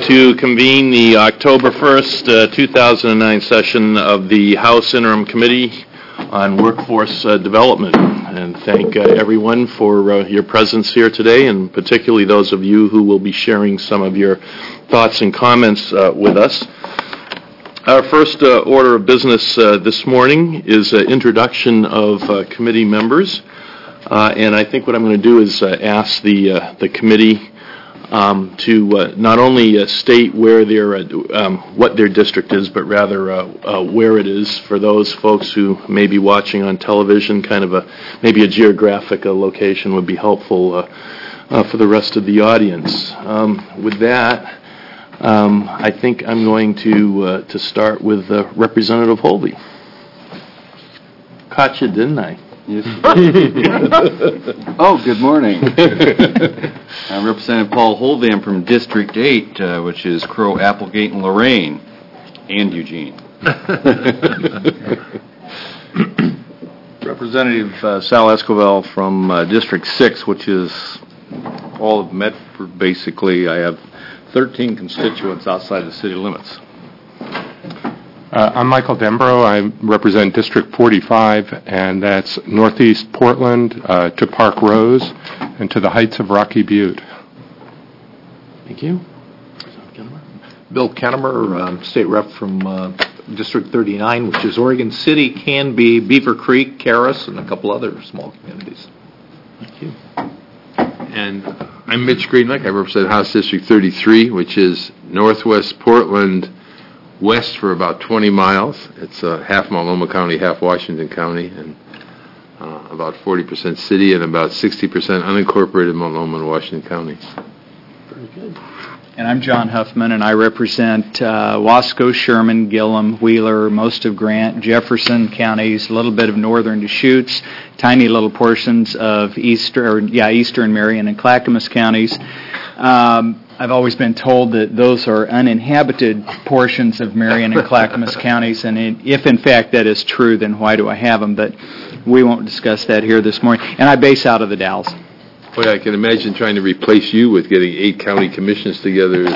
to convene the October 1st, 2009 session of the House Interim Committee on Workforce Development, and thank everyone for your presence here today, and particularly those of you who will be sharing some of your thoughts and comments with us. Our first order of business this morning is introduction of committee members, and I think what I'm going to do is ask the committee to not only state where their what their district is, but rather where it is for those folks who may be watching on television. Kind of maybe a geographic location would be helpful for the rest of the audience. With that, I think I'm going to start with Representative Holvey. Caught you, didn't I? Yes. Oh, good morning. I'm Representative Paul Holvey. I'm from District 8, which is Crow, Applegate, and Lorraine, and Eugene. Representative Sal Esquivel from District 6, which is all of Medford, basically. I have 13 constituents outside the city limits. I'm Michael Dembro. I represent District 45, and that's northeast Portland to Park Rose and to the heights of Rocky Butte. Thank you. Bill Kennemer, state rep from District 39, which is Oregon City, Canby, Beaver Creek, Karis, and a couple other small communities. Thank you. And I'm Mitch Greenlick. I represent House District 33, which is northwest Portland, west for about 20 miles. It's half Multnomah County, half Washington County, and about 40% city and about 60% unincorporated Multnomah and Washington County. Very good. And I'm John Huffman, and I represent Wasco, Sherman, Gillum, Wheeler, most of Grant, Jefferson counties, a little bit of northern Deschutes, tiny little portions of eastern Marion and Clackamas counties. I've always been told that those are uninhabited portions of Marion and Clackamas counties, and if in fact that is true, then why do I have them? But we won't discuss that here this morning. And I base out of the Dalles. Boy, I can imagine trying to replace you with getting 8 county commissions together.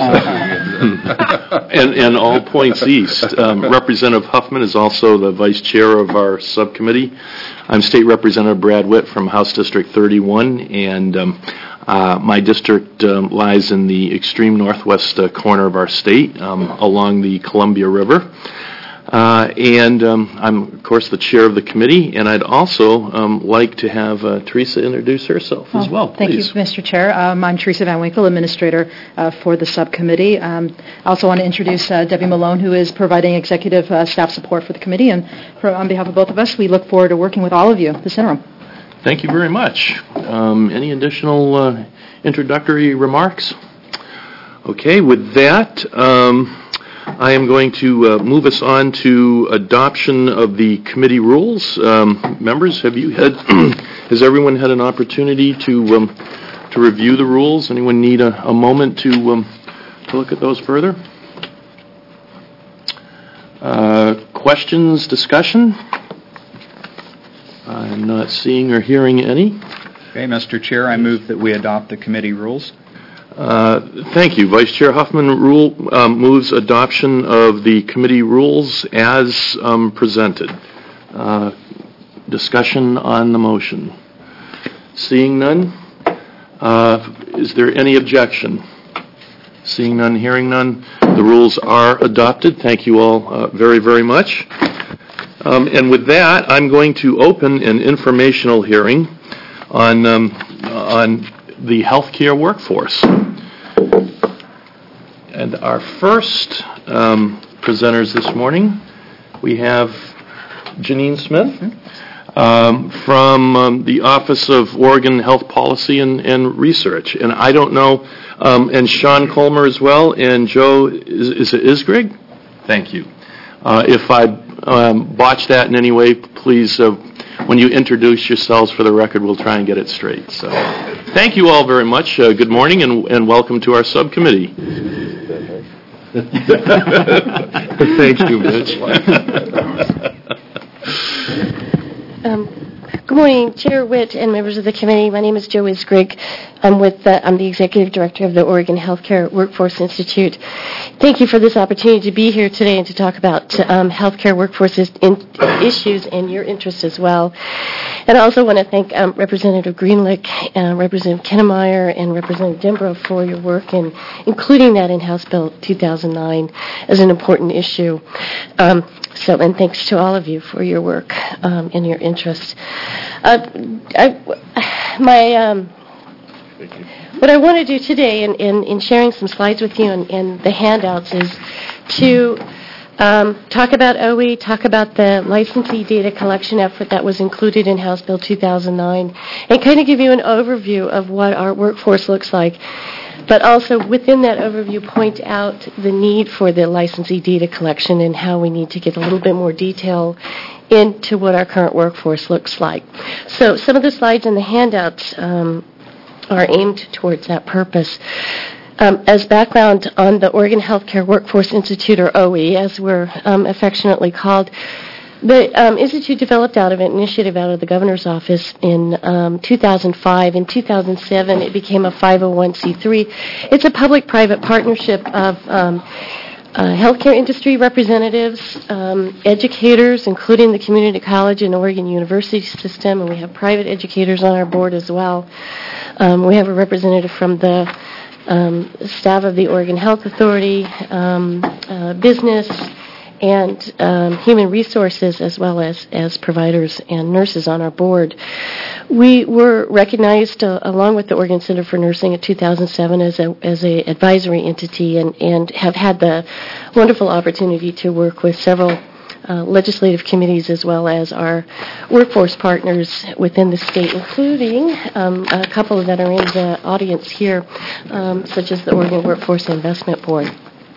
And all points east. Representative Huffman is also the vice chair of our subcommittee. I'm State Representative Brad Witt from House District 31, and my district lies in the extreme northwest corner of our state, along the Columbia River. And I'm, of course, the chair of the committee, and I'd also like to have Teresa introduce herself as well, please. Thank you, Mr. Chair. I'm Teresa Van Winkle, administrator for the subcommittee. I also want to introduce Debbie Malone, who is providing executive staff support for the committee, and on behalf of both of us, we look forward to working with all of you this interim. Thank you very much. Any additional introductory remarks? Okay, with that, I am going to move us on to adoption of the committee rules. Members, has everyone had an opportunity to review the rules? Anyone need a moment to look at those further? Questions, discussion? I'm not seeing or hearing any. Okay, Mr. Chair, I move that we adopt the committee rules. Thank you. Vice Chair Huffman moves adoption of the committee rules as presented. Discussion on the motion. Seeing none, is there any objection? Seeing none, hearing none, the rules are adopted. Thank you all very, very much. And with that, I'm going to open an informational hearing on the healthcare workforce. And our first presenters this morning, we have Janine Smith from the Office of Oregon Health Policy and Research. And I don't know, and Sean Colmer as well, and Joe, is it Isgrig? Thank you. If I botch that in any way, please, when you introduce yourselves for the record, we'll try and get it straight. So, thank you all very much. Good morning and welcome to our subcommittee. Thank you, Mitch. Good morning, Chair Witt and members of the committee. My name is Jo Isgrigg. I'm the Executive Director of the Oregon Healthcare Workforce Institute. Thank you for this opportunity to be here today and to talk about healthcare workforce issues and your interest as well. And I also want to thank Representative Greenlick, Representative Kennemeyer, and Representative Denbrough for your work in including that in House Bill 2009 as an important issue. And thanks to all of you for your work and your interest. What I want to do today in sharing some slides with you and the handouts is to talk about OE, talk about the licensee data collection effort that was included in House Bill 2009, and kind of give you an overview of what our workforce looks like. But also within that overview, point out the need for the licensee data collection and how we need to get a little bit more detail into what our current workforce looks like. So some of the slides in the handouts are aimed towards that purpose. As background on the Oregon Healthcare Workforce Institute, or OE, as we're affectionately called, the Institute developed out of an initiative out of the governor's office in 2005. In 2007, it became a 501c3. It's a public-private partnership of healthcare industry representatives, educators, including the community college and Oregon University system, and we have private educators on our board as well. We have a representative from the staff of the Oregon Health Authority, business, and human resources, as well as providers and nurses on our board. We were recognized, along with the Oregon Center for Nursing in 2007, as a advisory entity, and have had the wonderful opportunity to work with several legislative committees as well as our workforce partners within the state, including a couple that are in the audience here, such as the Oregon Workforce Investment Board.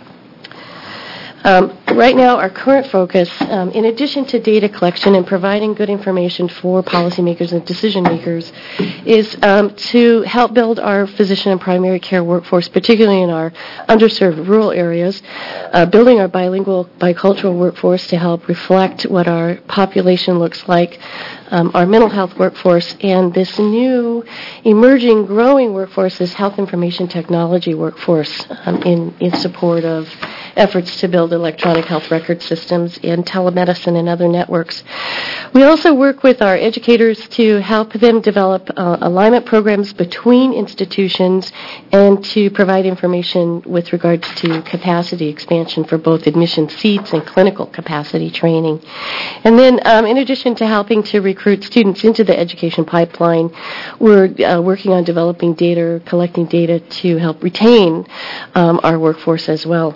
Right now, our current focus, in addition to data collection and providing good information for policymakers and decision makers, is to help build our physician and primary care workforce, particularly in our underserved rural areas, building our bilingual, bicultural workforce to help reflect what our population looks like, our mental health workforce, and this new emerging, growing workforce is health information technology workforce in support of efforts to build electronic health record systems and telemedicine and other networks. We also work with our educators to help them develop alignment programs between institutions and to provide information with regards to capacity expansion for both admission seats and clinical capacity training. And then in addition to helping to recruit students into the education pipeline, we're working on developing data, collecting data to help retain our workforce as well.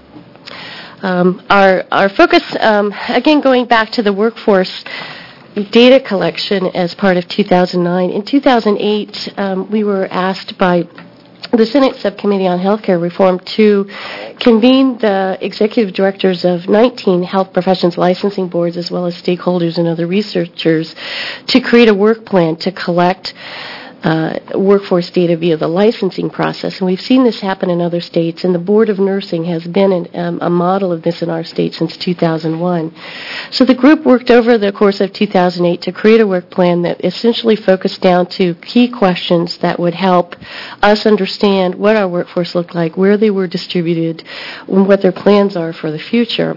Our focus, again, going back to the workforce data collection as part of 2009. In 2008, we were asked by the Senate Subcommittee on Healthcare Reform to convene the executive directors of 19 health professions licensing boards as well as stakeholders and other researchers to create a work plan to collect workforce data via the licensing process. And we've seen this happen in other states, and the Board of Nursing has been a model of this in our state since 2001. So the group worked over the course of 2008 to create a work plan that essentially focused down to key questions that would help us understand what our workforce looked like, where they were distributed, and what their plans are for the future.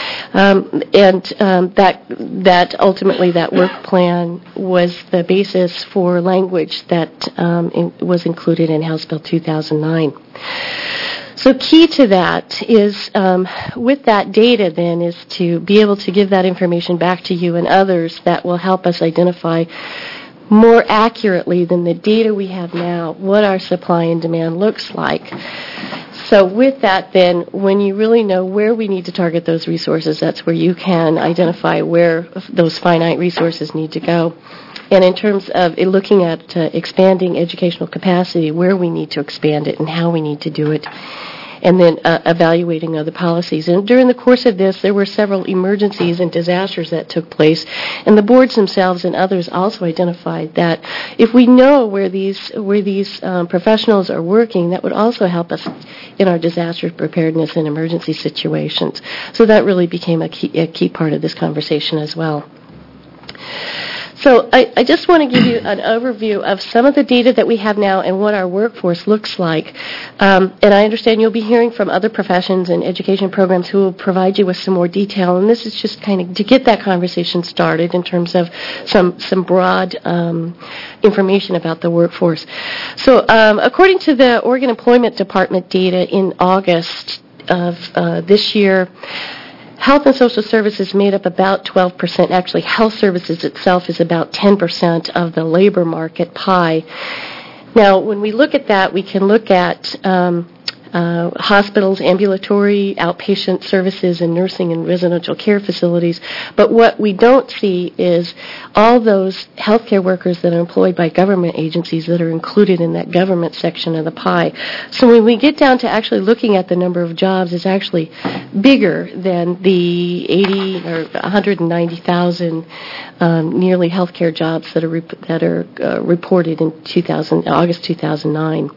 That ultimately, that work plan was the basis for language that was included in House Bill 2009. So key to that is, with that data then, is to be able to give that information back to you and others that will help us identify more accurately than the data we have now what our supply and demand looks like. So with that then, when you really know where we need to target those resources, that's where you can identify where those finite resources need to go. And in terms of looking at expanding educational capacity, where we need to expand it and how we need to do it, and then evaluating other policies. And during the course of this, there were several emergencies and disasters that took place, and the boards themselves and others also identified that if we know where these professionals are working, that would also help us in our disaster preparedness and emergency situations. So that really became a key part of this conversation as well. So I just want to give you an overview of some of the data that we have now and what our workforce looks like. And I understand you'll be hearing from other professions and education programs who will provide you with some more detail. And this is just kind of to get that conversation started in terms of some broad information about the workforce. So according to the Oregon Employment Department data in August of this year, Health and social services made up about 12%. Actually, health services itself is about 10% of the labor market pie. Now, when we look at that, we can look at hospitals, ambulatory, outpatient services, and nursing and residential care facilities. But what we don't see is all those healthcare workers that are employed by government agencies that are included in that government section of the pie. So when we get down to actually looking at the number of jobs, it's actually bigger than the 80 or 190,000 nearly healthcare jobs that are reported in August 2009.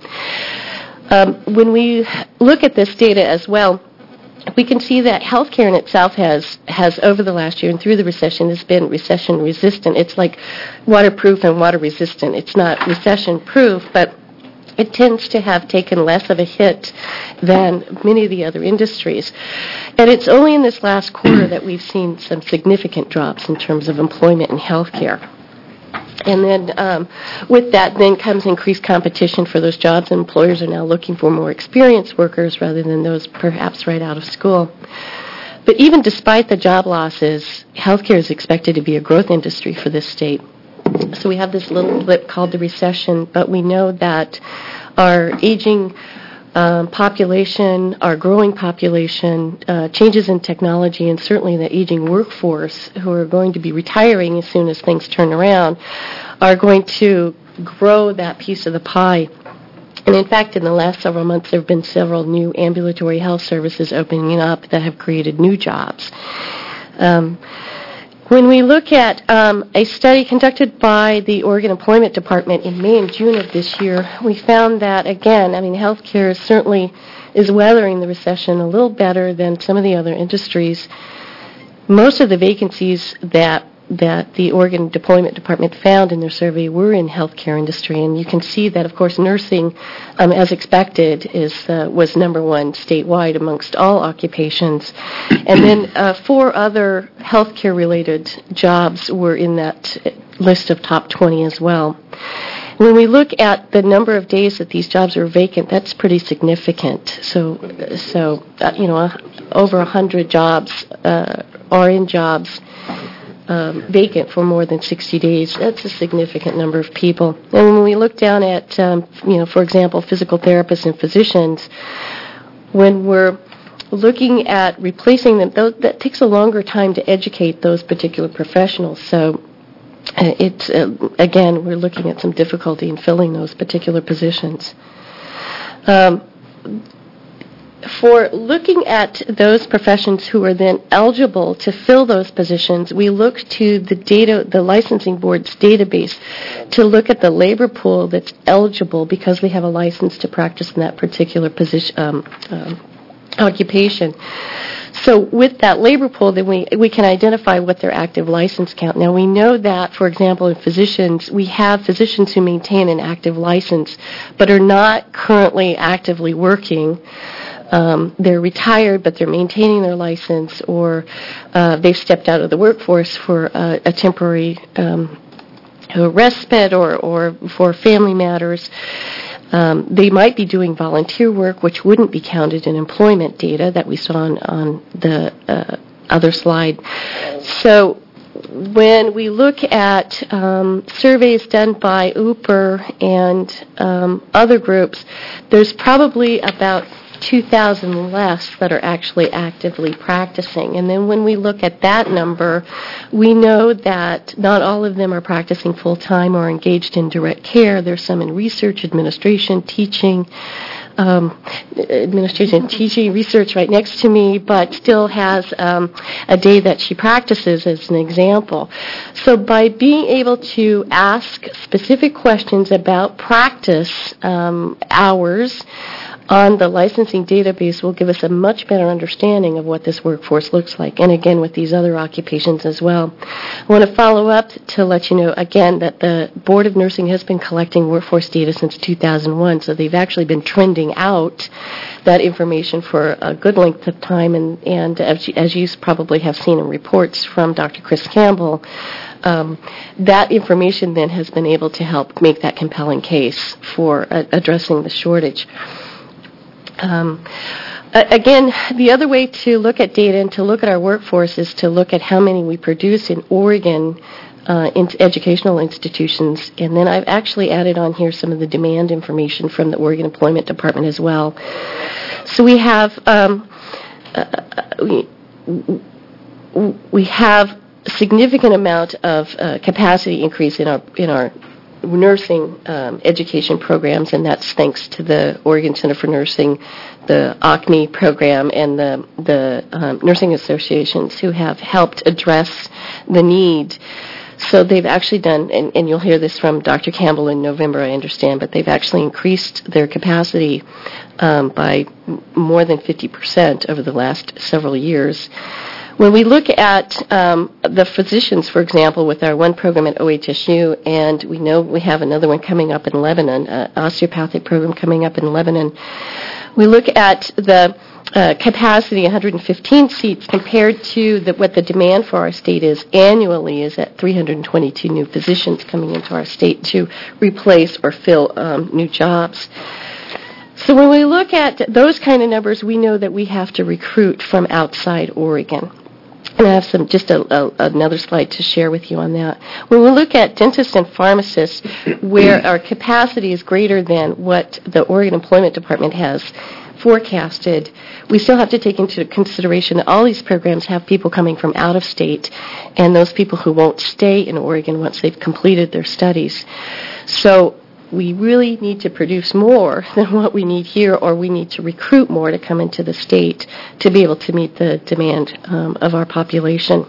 When we look at this data as well, we can see that healthcare in itself has over the last year and through the recession has been recession resistant. It's like waterproof and water resistant. It's not recession proof, but it tends to have taken less of a hit than many of the other industries. And it's only in this last quarter that we've seen some significant drops in terms of employment in healthcare. And then with that then comes increased competition for those jobs, and employers are now looking for more experienced workers rather than those perhaps right out of school. But even despite the job losses, healthcare is expected to be a growth industry for this state. So we have this little blip called the recession, but we know that our aging population, our growing population, changes in technology, and certainly the aging workforce who are going to be retiring as soon as things turn around are going to grow that piece of the pie. And in fact, in the last several months, there have been several new ambulatory health services opening up that have created new jobs. When we look at a study conducted by the Oregon Employment Department in May and June of this year, we found that, again, healthcare certainly is weathering the recession a little better than some of the other industries. Most of the vacancies that the Oregon Employment Department found in their survey were in healthcare industry, and you can see that, of course, nursing, as expected, was number one statewide amongst all occupations. And then 4 other healthcare-related jobs were in that list of top 20 as well. When we look at the number of days that these jobs are vacant, that's pretty significant. So over 100 jobs are in jobs vacant for more than 60 days. That's a significant number of people. And when we look down at, for example, physical therapists and physicians, when we're looking at replacing them, that takes a longer time to educate those particular professionals. So it's, again, we're looking at some difficulty in filling those particular positions. For looking at those professions who are then eligible to fill those positions, we look to the licensing board's database to look at the labor pool that's eligible because they have a license to practice in that particular position, occupation. So with that labor pool, then we can identify what their active license count. Now we know that, for example, in physicians, we have physicians who maintain an active license but are not currently actively working. They're retired, but they're maintaining their license, or they've stepped out of the workforce for a temporary respite or for family matters. They might be doing volunteer work, which wouldn't be counted in employment data that we saw on the other slide. So when we look at surveys done by UPR and other groups, there's probably about 2,000 less that are actually actively practicing. And then when we look at that number, we know that not all of them are practicing full-time or engaged in direct care. There's some in research, administration, teaching, research right next to me, but still has a day that she practices as an example. So by being able to ask specific questions about practice hours, on the licensing database will give us a much better understanding of what this workforce looks like, and again with these other occupations as well. I want to follow up to let you know again that the Board of Nursing has been collecting workforce data since 2001, so they've actually been trending out that information for a good length of time, and as you probably have seen in reports from Dr. Chris Campbell, that information then has been able to help make that compelling case for addressing the shortage. Again, the other way to look at data and to look at our workforce is to look at how many we produce in Oregon in educational institutions, and then I've actually added on here some of the demand information from the Oregon Employment Department as well. So we have we have a significant amount of capacity increase in our nursing education programs, and that's thanks to the Oregon Center for Nursing, the OCNE program, and the nursing associations who have helped address the need. So they've actually done, and you'll hear this from Dr. Campbell in November, I understand, but they've actually increased their capacity by more than 50% over the last several years. When we look at the physicians, for example, with our one program at OHSU, and we know we have another one coming up in Lebanon, an osteopathic program coming up in Lebanon, we look at the capacity, 115 seats, compared to what the demand for our state is annually is at 322 new physicians coming into our state to replace or fill new jobs. So when we look at those kind of numbers, we know that we have to recruit from outside Oregon. And I have another slide to share with you on that. When we look at dentists and pharmacists, where our capacity is greater than what the Oregon Employment Department has forecasted, we still have to take into consideration that all these programs have people coming from out of state and those people who won't stay in Oregon once they've completed their studies. So we really need to produce more than what we need here, or we need to recruit more to come into the state to be able to meet the demand of our population.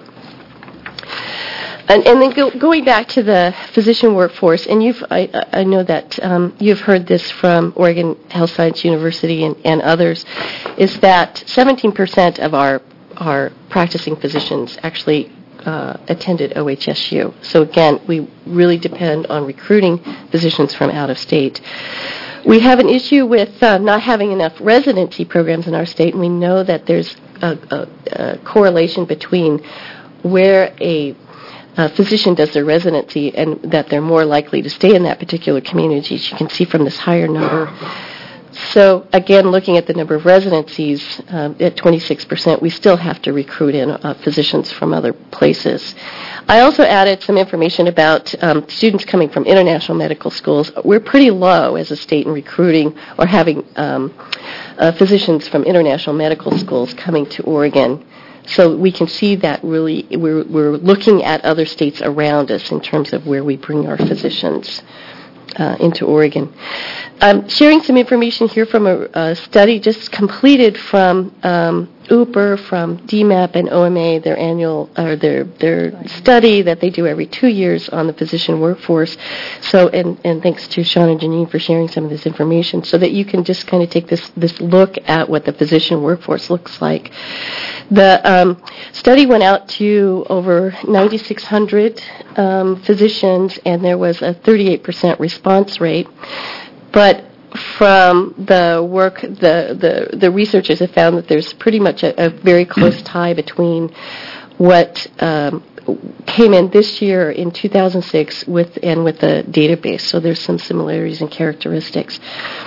And then going back to the physician workforce, and I know that you've heard this from Oregon Health Science University and others, is that 17% of our practicing physicians actually attended OHSU. So again, we really depend on recruiting physicians from out of state. We have an issue with not having enough residency programs in our state, and we know that there's a correlation between where a physician does their residency and that they're more likely to stay in that particular community, as you can see from this higher number. So again, looking at the number of residencies at 26%, we still have to recruit in physicians from other places. I also added some information about students coming from international medical schools. We're pretty low as a state in recruiting or having physicians from international medical schools coming to Oregon. So we can see that really we're looking at other states around us in terms of where we bring our physicians into Oregon. I'm sharing some information here from a study just completed from UPER, from DMAP and OMA, their annual or their study that they do every 2 years on the physician workforce. So and thanks to Sean and Janine for sharing some of this information, so that you can just kind of take this look at what the physician workforce looks like. The study went out to over 9,600 physicians, and there was a 38% response rate. But from the work, the researchers have found that there's pretty much a very close tie between what came in this year in 2006 with the database. So there's some similarities and characteristics.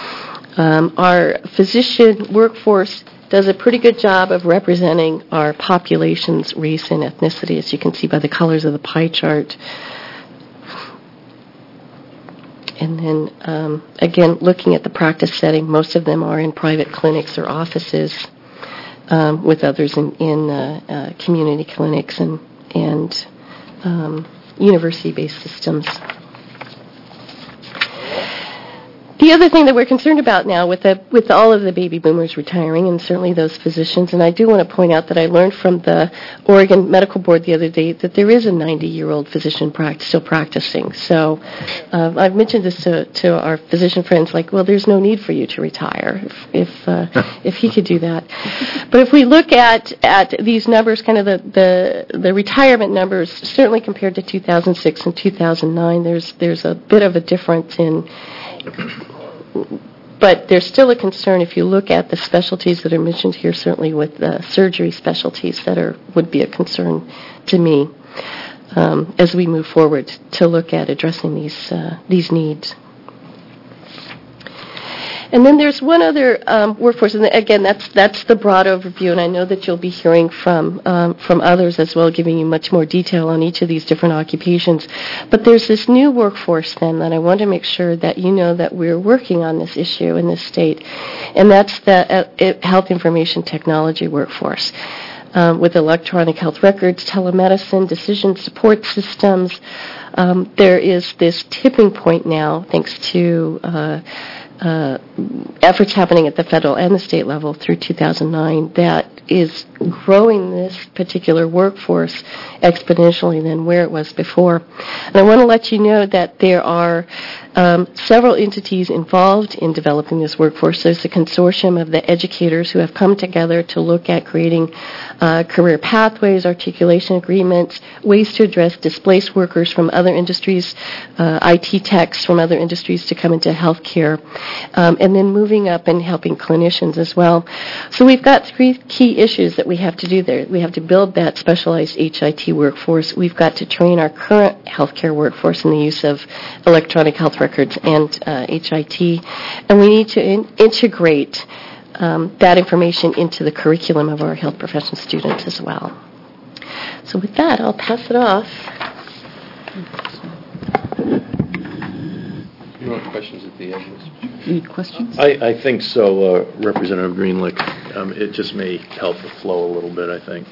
Our physician workforce does a pretty good job of representing our population's race and ethnicity, as you can see by the colors of the pie chart. And then, again, looking at the practice setting, most of them are in private clinics or offices, with others in community clinics and university-based systems. The other thing that we're concerned about now with all of the baby boomers retiring, and certainly those physicians, and I do want to point out that I learned from the Oregon Medical Board the other day that there is a 90-year-old physician still practicing. So I've mentioned this to our physician friends, like, well, there's no need for you to retire if he could do that. But if we look at these numbers, kind of the retirement numbers, certainly compared to 2006 and 2009, there's a bit of a difference in. But there's still a concern if you look at the specialties that are mentioned here, certainly with the surgery specialties that would be a concern to me as we move forward to look at addressing these needs. And then there's one other workforce, and again, that's the broad overview, and I know that you'll be hearing from others as well, giving you much more detail on each of these different occupations. But there's this new workforce, then, that I want to make sure that you know that we're working on this issue in this state, and that's the health information technology workforce. With electronic health records, telemedicine, decision support systems, there is this tipping point now, thanks to efforts happening at the federal and the state level through 2009 that is growing this particular workforce exponentially than where it was before. And I want to let you know that there are several entities involved in developing this workforce. There's a consortium of the educators who have come together to look at creating career pathways, articulation agreements, ways to address displaced workers from other industries, IT techs from other industries to come into healthcare, and then moving up and helping clinicians as well. So we've got three key issues that we have to do there. We have to build that specialized HIT workforce. We've got to train our current healthcare workforce in the use of electronic health records and HIT, and we need to integrate that information into the curriculum of our health profession students as well. So with that, I'll pass it off. You want questions at the end? Any questions? I think so, Representative Greenlick. It just may help the flow a little bit, I think.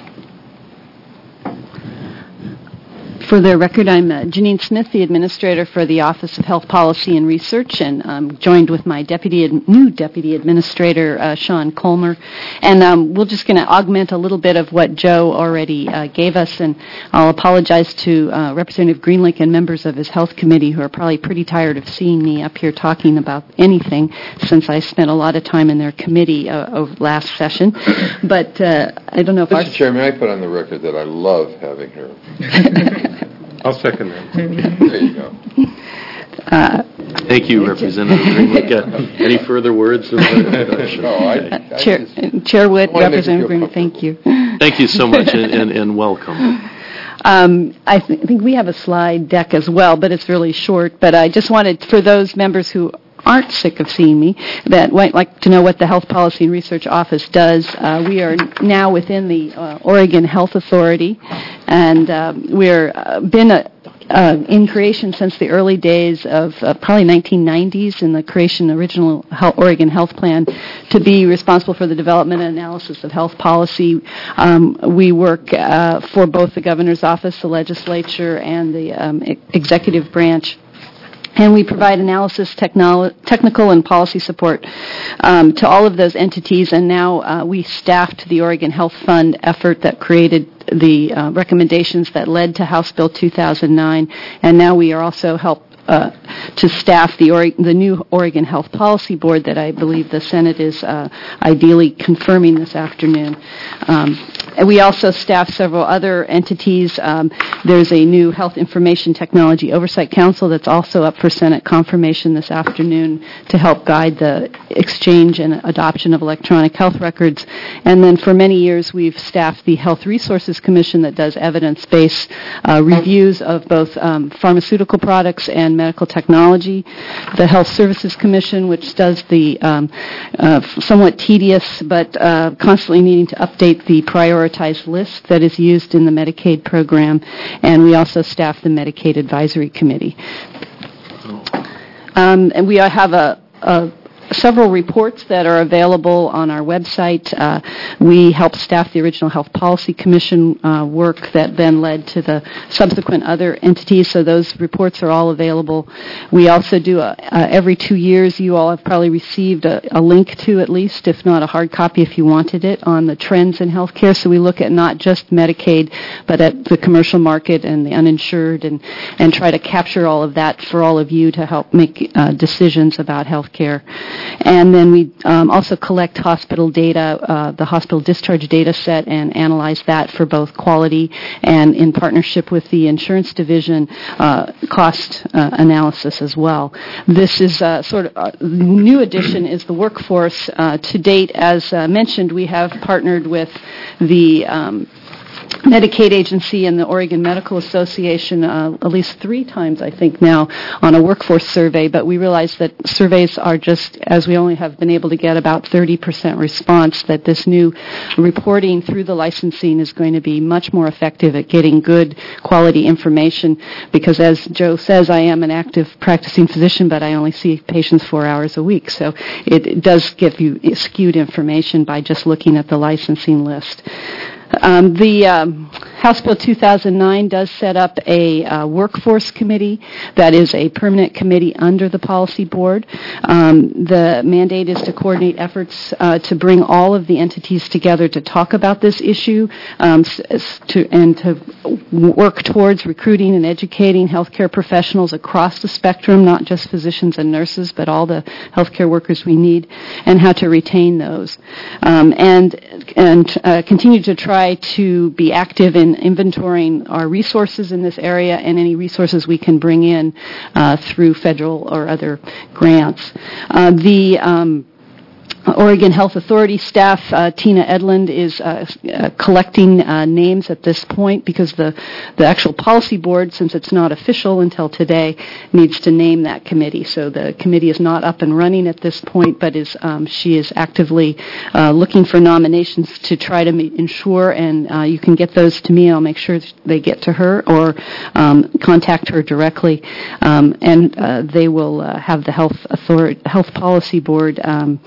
For the record, I'm Janine Smith, the Administrator for the Office of Health Policy and Research, and I'm joined with my new Deputy Administrator, Sean Colmer. And we're just going to augment a little bit of what Joe already gave us, and I'll apologize to Representative Greenlick and members of his Health Committee who are probably pretty tired of seeing me up here talking about anything, since I spent a lot of time in their committee over last session. But I don't know if Mr. Chairman, I put on the record that I love having her. I'll second that. There you go. Thank you, Representative Greenlick. Any further words of introduction? No, Chair Wood, Representative Greenlick, thank you. Thank you so much, and welcome. I think we have a slide deck as well, but it's really short. But I just wanted, for those members who aren't sick of seeing me, that might like to know what the Health Policy and Research Office does. We are now within the Oregon Health Authority, and we're been in creation since the early days of probably 1990s in the creation of the original Oregon Health Plan to be responsible for the development and analysis of health policy. We work for both the governor's office, the legislature, and the executive branch. And we provide analysis, technical, and policy support to all of those entities. And now we staffed the Oregon Health Fund effort that created the recommendations that led to House Bill 2009. And now we are also to staff the new Oregon Health Policy Board that I believe the Senate is ideally confirming this afternoon. And we also staff several other entities. There's a new Health Information Technology Oversight Council that's also up for Senate confirmation this afternoon to help guide the exchange and adoption of electronic health records. And then for many years we've staffed the Health Resources Commission that does evidence-based reviews of both pharmaceutical products and medical technology. The Health Services Commission, which does the somewhat tedious but constantly needing to update the prioritized list that is used in the Medicaid program, and we also staff the Medicaid Advisory Committee. And we have a several reports that are available on our website. We helped staff the original Health Policy Commission work that then led to the subsequent other entities, so those reports are all available. We also do, every 2 years, you all have probably received a link to, at least, if not a hard copy if you wanted it, on the trends in healthcare. So we look at not just Medicaid, but at the commercial market and the uninsured, and try to capture all of that for all of you to help make decisions about healthcare. And then we also collect hospital data, the hospital discharge data set, and analyze that for both quality and, in partnership with the insurance division, cost analysis as well. This is sort of new addition is the workforce. To date, as mentioned, we have partnered with the Medicaid agency and the Oregon Medical Association at least 3 times, I think, now on a workforce survey, but we realize that surveys are just, as we only have been able to get about 30% response, that this new reporting through the licensing is going to be much more effective at getting good quality information, because as Joe says, I am an active practicing physician, but I only see patients 4 hours a week, so it does give you skewed information by just looking at the licensing list. The House Bill 2009 does set up a workforce committee that is a permanent committee under the policy board. The mandate is to coordinate efforts to bring all of the entities together to talk about this issue, and to work towards recruiting and educating healthcare professionals across the spectrum, not just physicians and nurses, but all the healthcare workers we need, and how to retain those, and continue to try to be active in inventorying our resources in this area and any resources we can bring in through federal or other grants. The Oregon Health Authority staff, Tina Edlund, is collecting names at this point, because the actual policy board, since it's not official until today, needs to name that committee. So the committee is not up and running at this point, but she is actively looking for nominations to try to ensure, and you can get those to me. I'll make sure they get to her, or contact her directly, and they will have the Health Policy Board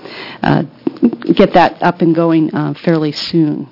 get that up and going fairly soon.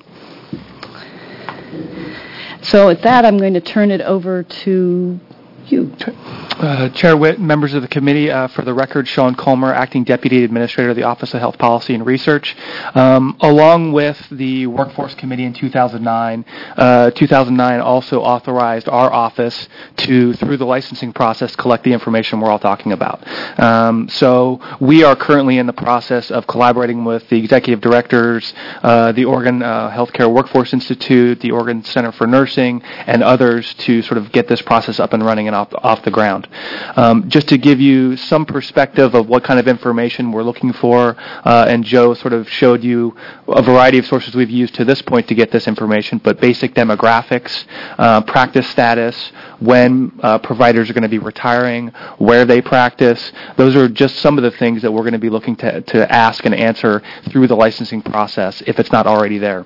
So at that, I'm going to turn it over to you. Chair Witt, members of the committee, for the record, Sean Colmer, Acting Deputy Administrator of the Office of Health Policy and Research. Along with the Workforce Committee in 2009, 2009 also authorized our office to, through the licensing process, collect the information we're all talking about. So we are currently in the process of collaborating with the executive directors, the Oregon Healthcare Workforce Institute, the Oregon Center for Nursing, and others to sort of get this process up and running and off the ground. Just to give you some perspective of what kind of information we're looking for, and Joe sort of showed you a variety of sources we've used to this point to get this information, but basic demographics, practice status, when providers are going to be retiring, where they practice. Those are just some of the things that we're going to be looking to ask and answer through the licensing process, if it's not already there.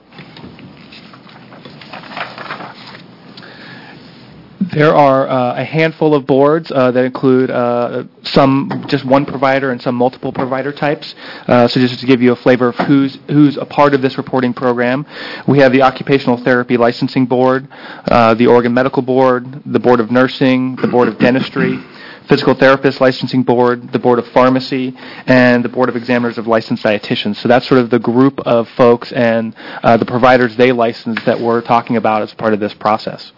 There are a handful of boards that include some just one provider and some multiple provider types. So just to give you a flavor of who's a part of this reporting program, we have the Occupational Therapy Licensing Board, the Oregon Medical Board, the Board of Nursing, the Board of Dentistry, Physical Therapist Licensing Board, the Board of Pharmacy, and the Board of Examiners of Licensed Dietitians. So that's sort of the group of folks and the providers they license that we're talking about as part of this process.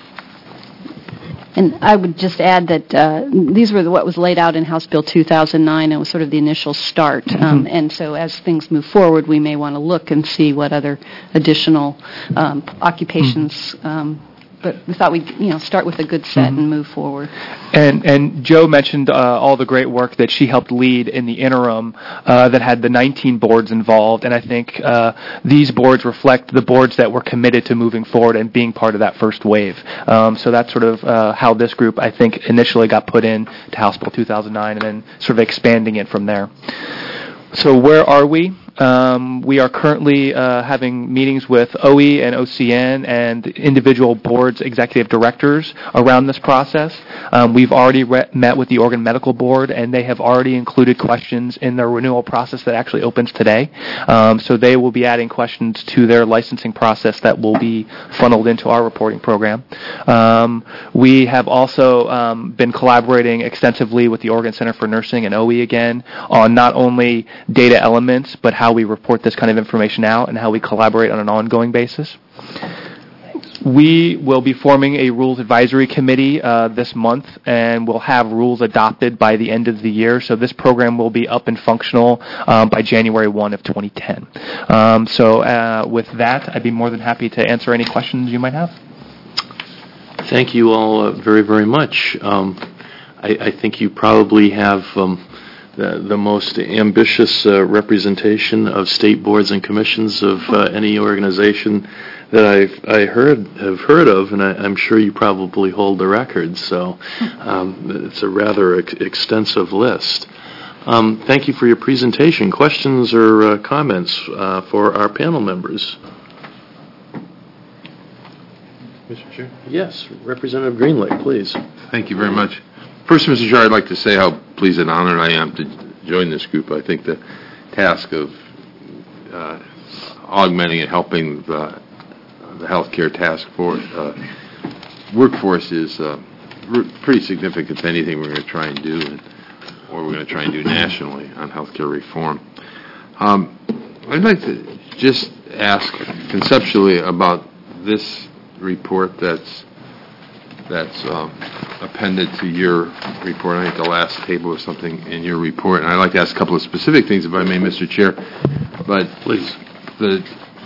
And I would just add that these were what was laid out in House Bill 2009, and was sort of the initial start. And so as things move forward, we may want to look and see what other additional occupations. But we thought we'd start with a good set and move forward. And Joe mentioned all the great work that she helped lead in the interim that had the 19 boards involved, and I think these boards reflect the boards that were committed to moving forward and being part of that first wave. So that's sort of how this group, I think, initially got put in to House Bill 2009, and then sort of expanding it from there. So where are we? We are currently having meetings with OE and OCN and individual boards, executive directors around this process. We've already met with the Oregon Medical Board, and they have already included questions in their renewal process that actually opens today. So they will be adding questions to their licensing process that will be funneled into our reporting program. We have also been collaborating extensively with the Oregon Center for Nursing and OE again on not only data elements, but how we report this kind of information out and how we collaborate on an ongoing basis. We will be forming a rules advisory committee this month, and we'll have rules adopted by the end of the year. So this program will be up and functional by January 1 of 2010. So with that, I'd be more than happy to answer any questions you might have. Thank you all very, very much. I think you probably have the most ambitious representation of state boards and commissions of any organization that have heard of, and I'm sure you probably hold the record. So it's a rather extensive list. Thank you for your presentation. Questions or comments for our panel members? Mr. Chair? Yes, Representative Greenlake, please. Thank you very much. First, Mr. Chair, I'd like to say how pleased and honored I am to join this group. I think the task of augmenting and helping the healthcare task force workforce is pretty significant to anything we're going to try and do, or we're going to try and do nationally on healthcare reform. I'd like to just ask conceptually about this report that's appended to your report. I think the last table or something in your report. And I'd like to ask a couple of specific things, if I may, Mr. Chair. But please, the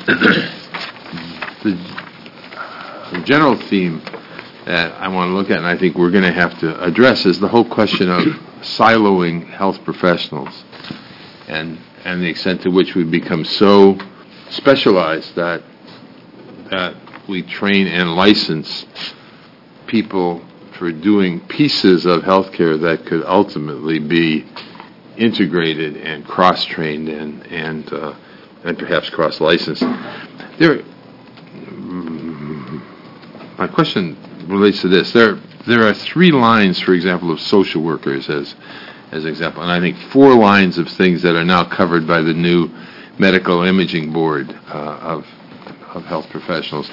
general theme that I want to look at, and I think we're going to have to address, is the whole question of siloing health professionals, and the extent to which we've become so specialized that we train and license people for doing pieces of healthcare that could ultimately be integrated and cross-trained and perhaps cross-licensed. My question relates to this. There are 3 lines, for example, of social workers as example, and I think 4 lines of things that are now covered by the new Medical Imaging Board of health professionals.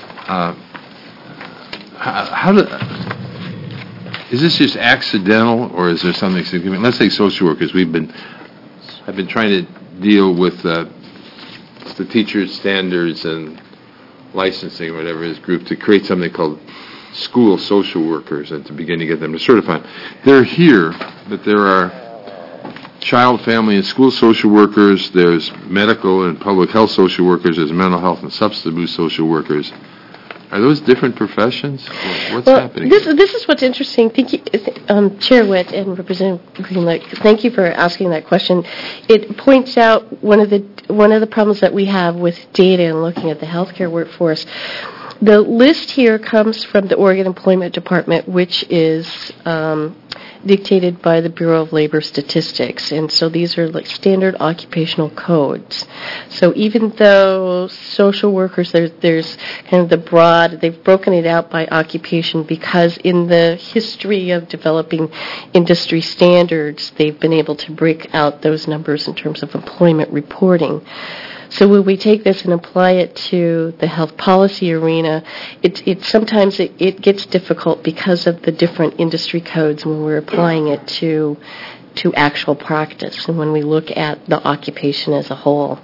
Is this just accidental, or is there something significant? Let's say social workers. I've been trying to deal with the teachers' standards and licensing, whatever it is, group, to create something called school social workers and to begin to get them to certify. They're here, but there are child, family, and school social workers. There's medical and public health social workers. There's mental health and substance abuse social workers. Are those different professions? What's happening? This is what's interesting. Thank you, Chair Witt and Representative Greenlake. Thank you for asking that question. It points out one of the problems that we have with data and looking at the healthcare workforce. The list here comes from the Oregon Employment Department, which is dictated by the Bureau of Labor Statistics, and so these are like standard occupational codes. So even though social workers, there's kind of the broad, they've broken it out by occupation because in the history of developing industry standards, they've been able to break out those numbers in terms of employment reporting. So when we take this and apply it to the health policy arena, sometimes it gets difficult because of the different industry codes when we're applying it to actual practice and when we look at the occupation as a whole.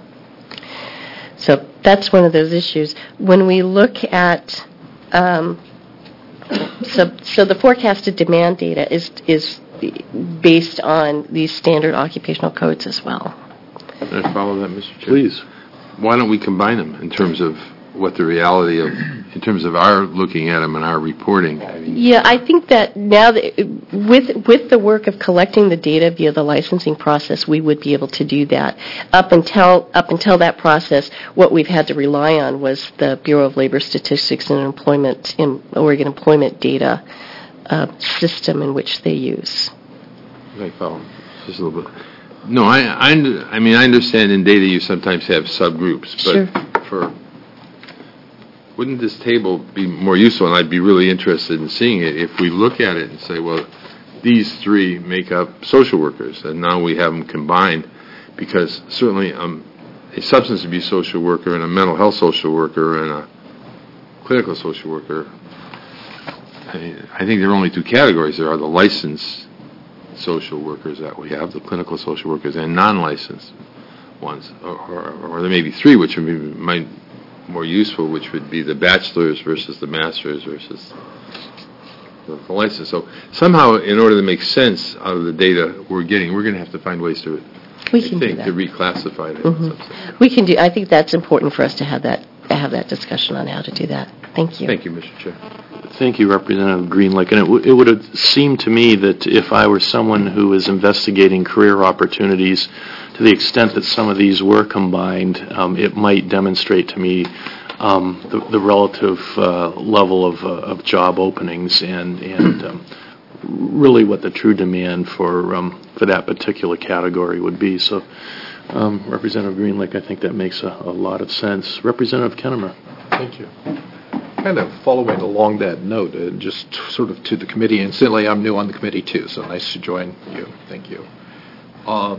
So that's one of those issues. When we look at so the forecasted demand data is based on these standard occupational codes as well. Can I follow that, Mr. Chair? Please. Why don't we combine them in terms of what the reality of, in terms of our looking at them and our reporting? Yeah, I think that now that with the work of collecting the data via the licensing process, we would be able to do that. Up until that process, what we've had to rely on was the Bureau of Labor Statistics and Oregon employment data system in which they use. Okay, follow just a little bit. No, I mean, I understand in data you sometimes have subgroups, but wouldn't this table be more useful? And I'd be really interested in seeing it if we look at it and say, well, these three make up social workers, and now we have them combined, because certainly a substance abuse social worker and a mental health social worker and a clinical social worker, I think there are only two categories. There are the licensed social workers that we have, the clinical social workers, and non-licensed ones. Or there may be three, which might be more useful, which would be the bachelor's versus the master's versus the license. So somehow, in order to make sense out of the data we're getting, we're going to have to find ways to We can do that. to reclassify it. We can do. I think that's important for us to have that discussion on how to do that. Thank you. Thank you, Mr. Chair. Thank you, Representative Greenlick. And it would have seemed to me that if I were someone who is investigating career opportunities, to the extent that some of these were combined, it might demonstrate to me the relative level of job openings and really what the true demand for that particular category would be. So, Representative Greenlick, I think that makes a lot of sense. Representative Kennemer. Thank you. Kind of following along that note, just sort of to the committee, incidentally, I'm new on the committee too, so nice to join you. Thank you. Our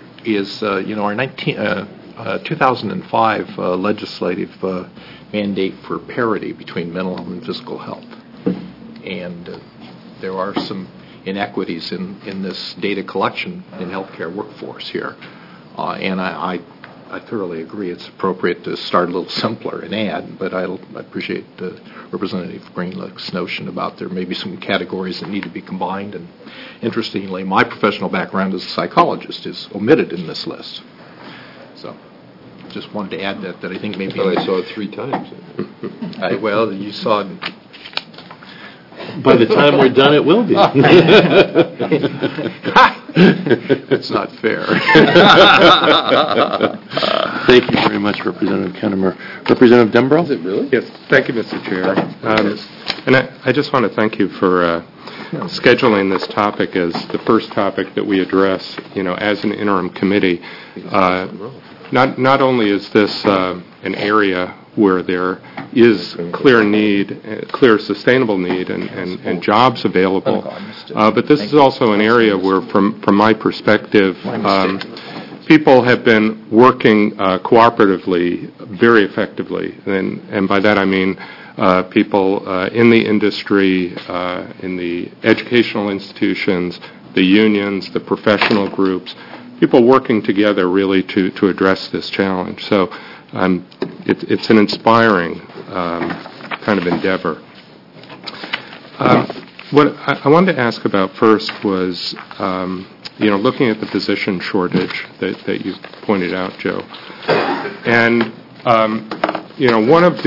2005 legislative mandate for parity between mental health and physical health. And there are some inequities in this data collection in healthcare workforce here. And I thoroughly agree it's appropriate to start a little simpler and add, but I appreciate Representative Greenlick's notion about there may be some categories that need to be combined. And interestingly, my professional background as a psychologist is omitted in this list. So just wanted to add that I think maybe... I saw it 3 times. Well, you saw it... By the time we're done, it will be. That's not fair. Thank you very much, Representative Kennemer. Representative Dembro? Is it really? Yes, thank you, Mr. Chair. And I just want to thank you for scheduling this topic as the first topic that we address, as an interim committee. Not only is this an area where there is clear sustainable need and jobs available, but this is also an area where, from my perspective, people have been working cooperatively very effectively, and by that I mean people in the industry, in the educational institutions, the unions, the professional groups, people working together really to address this challenge. So it's an inspiring kind of endeavor. What I wanted to ask about first was, looking at the physician shortage that you pointed out, Joe, and one of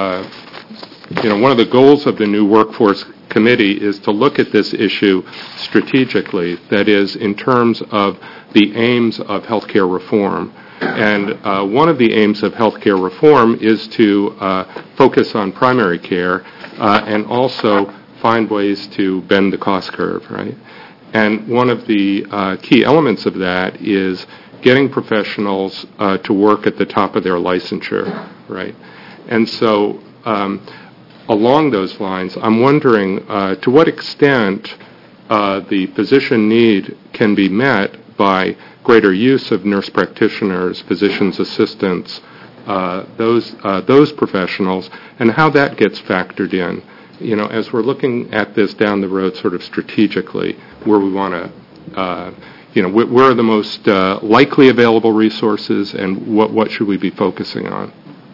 the goals of the new workforce committee is to look at this issue strategically. That is, in terms of the aims of healthcare reform. And one of the aims of healthcare reform is to focus on primary care and also find ways to bend the cost curve, right? And one of the key elements of that is getting professionals to work at the top of their licensure, right? And so along those lines, I'm wondering to what extent the physician need can be met by greater use of nurse practitioners, physician's assistants, those professionals, and how that gets factored in. As we're looking at this down the road sort of strategically, where we want to, where are the most likely available resources, and what should we be focusing on?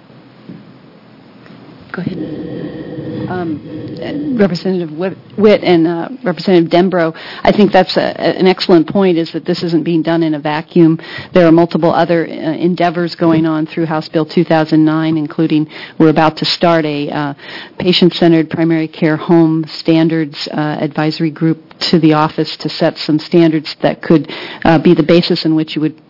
Go ahead. Representative Witt and Representative Dembro, I think that's an excellent point, is that this isn't being done in a vacuum. There are multiple other endeavors going on through House Bill 2009, including we're about to start a patient-centered primary care home standards advisory group to the office to set some standards that could be the basis in which you would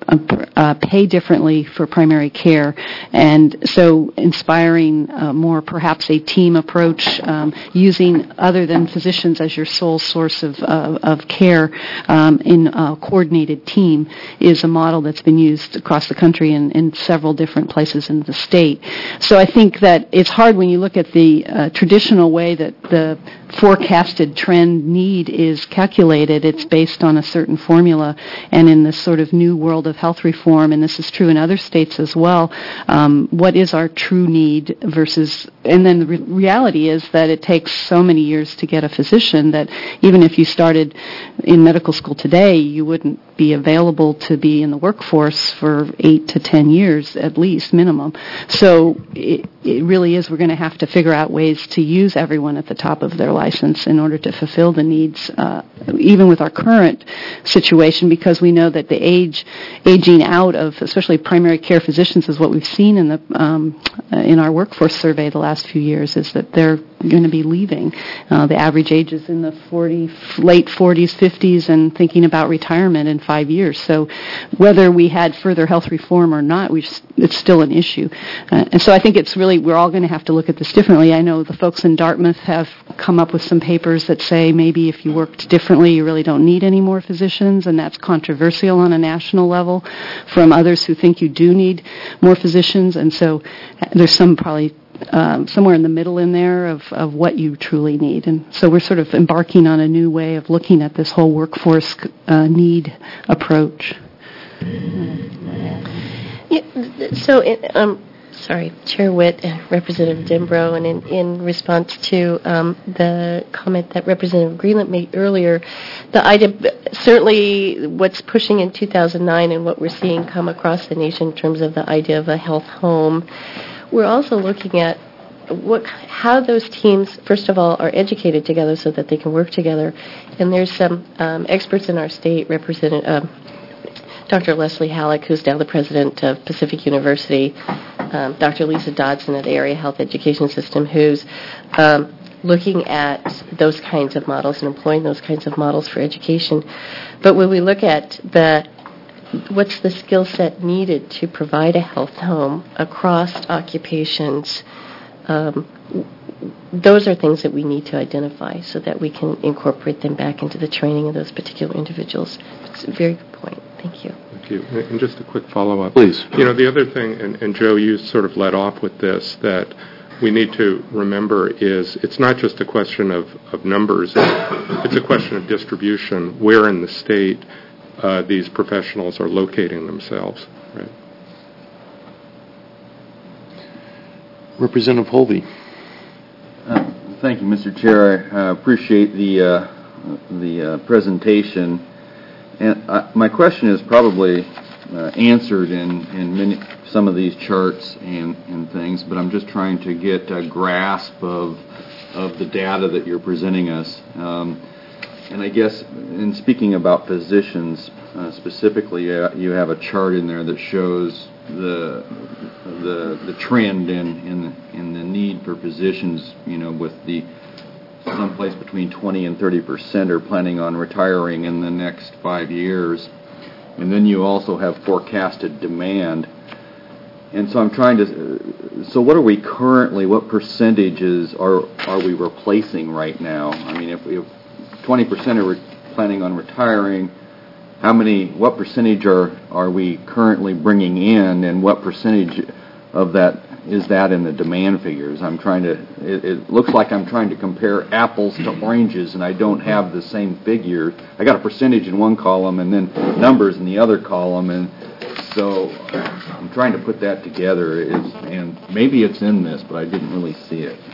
pay differently for primary care, and so inspiring more perhaps a team approach, using other than physicians as your sole source of care in a coordinated team is a model that's been used across the country in several different places in the state. So I think that it's hard when you look at the traditional way that the forecasted trend need is calculated. It's based on a certain formula, and in this sort of new world of health reform, and this is true in other states as well, what is our true need versus, and then the reality is that it takes so many years to get a physician that even if you started in medical school today, you wouldn't be available to be in the workforce for 8 to 10 years at least minimum. So it really is, we're going to have to figure out ways to use everyone at the top of their license in order to fulfill the needs, even with our current situation, because we know that the aging out of especially primary care physicians is what we've seen in the in our workforce survey the last few years, is that they're going to be leaving. The average age is in the late 40s, 50s, and thinking about retirement in 5 years. So whether we had further health reform or not, it's still an issue. And so I think it's really, we're all going to have to look at this differently. I know the folks in Dartmouth have come up with some papers that say maybe if you worked differently, you really don't need any more physicians, and that's controversial on a national level from others who think you do need more physicians. And so there's some probably somewhere in the middle in there of what you truly need. And so we're sort of embarking on a new way of looking at this whole workforce need approach. Sorry, Chair Witt and Representative Dimbro, and in response to the comment that Representative Greenland made earlier, the idea, certainly what's pushing in 2009 and what we're seeing come across the nation in terms of the idea of a health home, we're also looking at how those teams, first of all, are educated together so that they can work together. And there's some experts in our state, Dr. Leslie Halleck, who's now the president of Pacific University, Dr. Lisa Dodson of the Area Health Education System, who's looking at those kinds of models and employing those kinds of models for education. But when we look at what's the skill set needed to provide a health home across occupations, those are things that we need to identify so that we can incorporate them back into the training of those particular individuals. It's a very good point. Thank you. Thank you. And just a quick follow-up. Please. You know, the other thing, and Joe, you sort of led off with this, that we need to remember is it's not just a question of numbers. It's a question of distribution, where in the state these professionals are locating themselves. Right. Representative Holvey. Thank you, Mr. Chair. I appreciate the presentation. And my question is probably answered in some of these charts and things, but I'm just trying to get a grasp of the data that you're presenting us. And I guess in speaking about physicians specifically, you have a chart in there that shows the trend in the need for physicians, you know, with the someplace between 20 and 30% are planning on retiring in the next 5 years. And then you also have forecasted demand. And so I'm trying to, so what are we currently, what percentages are we replacing right now? I mean, if 20% are planning on retiring, what percentage are we currently bringing in, and what percentage of that is that in the demand figures? I'm trying to, it looks like I'm trying to compare apples to oranges, and I don't have the same figure. I got a percentage in one column and then numbers in the other column, and so I'm trying to put that together, and maybe it's in this, but I didn't really see it.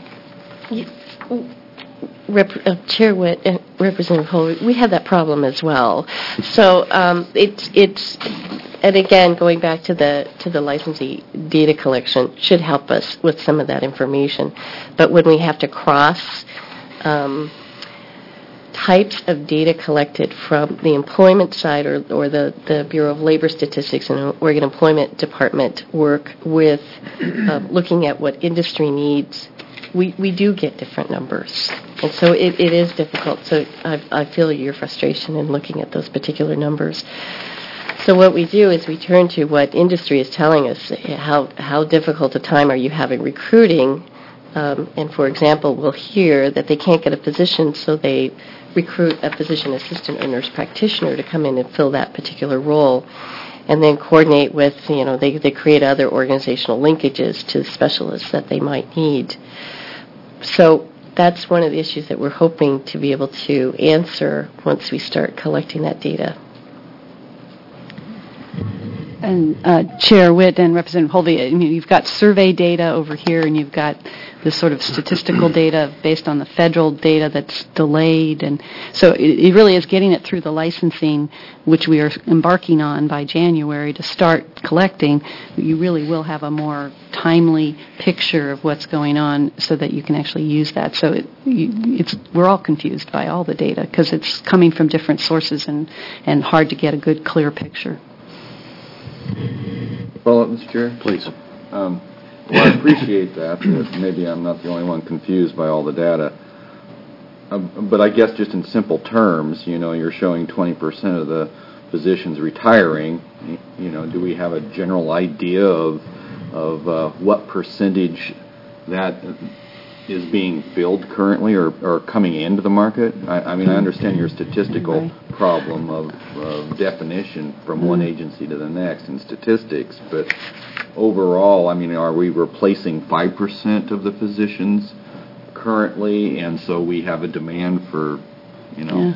Chair Witt and Representative Holder, we have that problem as well. So it's and again, going back to the licensee data collection should help us with some of that information. But when we have to cross types of data collected from the employment side or the Bureau of Labor Statistics and Oregon Employment Department work with looking at what industry needs, we do get different numbers. And so it is difficult. So I feel your frustration in looking at those particular numbers. So what we do is we turn to what industry is telling us. How difficult a time are you having recruiting? And for example, we'll hear that they can't get a physician, so they recruit a physician assistant or nurse practitioner to come in and fill that particular role, and then coordinate with, they create other organizational linkages to specialists that they might need. So that's one of the issues that we're hoping to be able to answer once we start collecting that data. And Chair Witt and Representative Holvey, I mean, you've got survey data over here, and you've got this sort of statistical data based on the federal data that's delayed, and so it really is getting it through the licensing, which we are embarking on by January to start collecting. You really will have a more timely picture of what's going on, so that you can actually use that. So we're all confused by all the data because it's coming from different sources and hard to get a good, clear picture. Follow up, Mr. Chair? Please. Well, I appreciate that. Maybe I'm not the only one confused by all the data. But I guess just in simple terms, you're showing 20% of the physicians retiring. Do we have a general idea of what percentage that is being filled currently or coming into the market? I mean, I understand your statistical problem of definition from one agency to the next in statistics, but overall, I mean, are we replacing 5% of the physicians currently, and so we have a demand for, another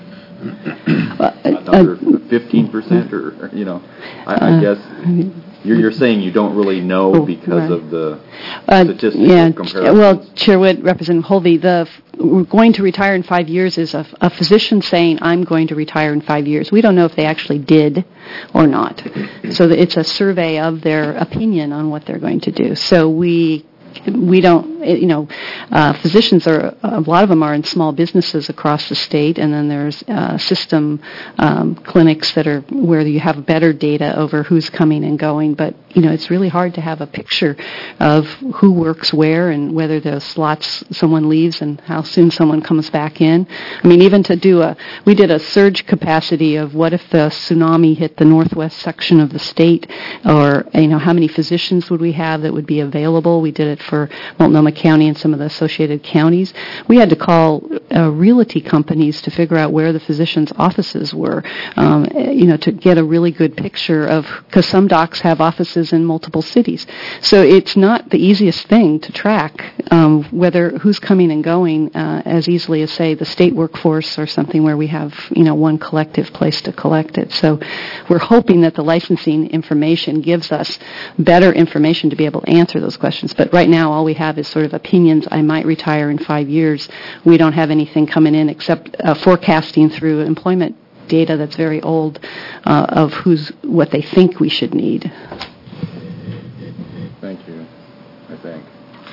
15%, or I guess... You're saying you don't really know because of the statistical comparisons? Well, Chair Witt, Representative Holvey, we're going to retire in 5 years is a physician saying, I'm going to retire in 5 years. We don't know if they actually did or not. So it's a survey of their opinion on what they're going to do. So we don't, physicians a lot of them are in small businesses across the state, and then there's system clinics that are where you have better data over who's coming and going, but, it's really hard to have a picture of who works where and whether the slots someone leaves and how soon someone comes back in. I mean, even we did a surge capacity of what if the tsunami hit the northwest section of the state, or, how many physicians would we have that would be available? We did it for Multnomah County and some of the associated counties. We had to call realty companies to figure out where the physicians' offices were, to get a really good picture of, because some docs have offices in multiple cities. So it's not the easiest thing to track whether who's coming and going as easily as, say, the state workforce or something where we have, one collective place to collect it. So we're hoping that the licensing information gives us better information to be able to answer those questions. But right now, all we have is sort of opinions. I might retire in 5 years. We don't have anything coming in except forecasting through employment data that's very old of what they think we should need. Thank you, I think.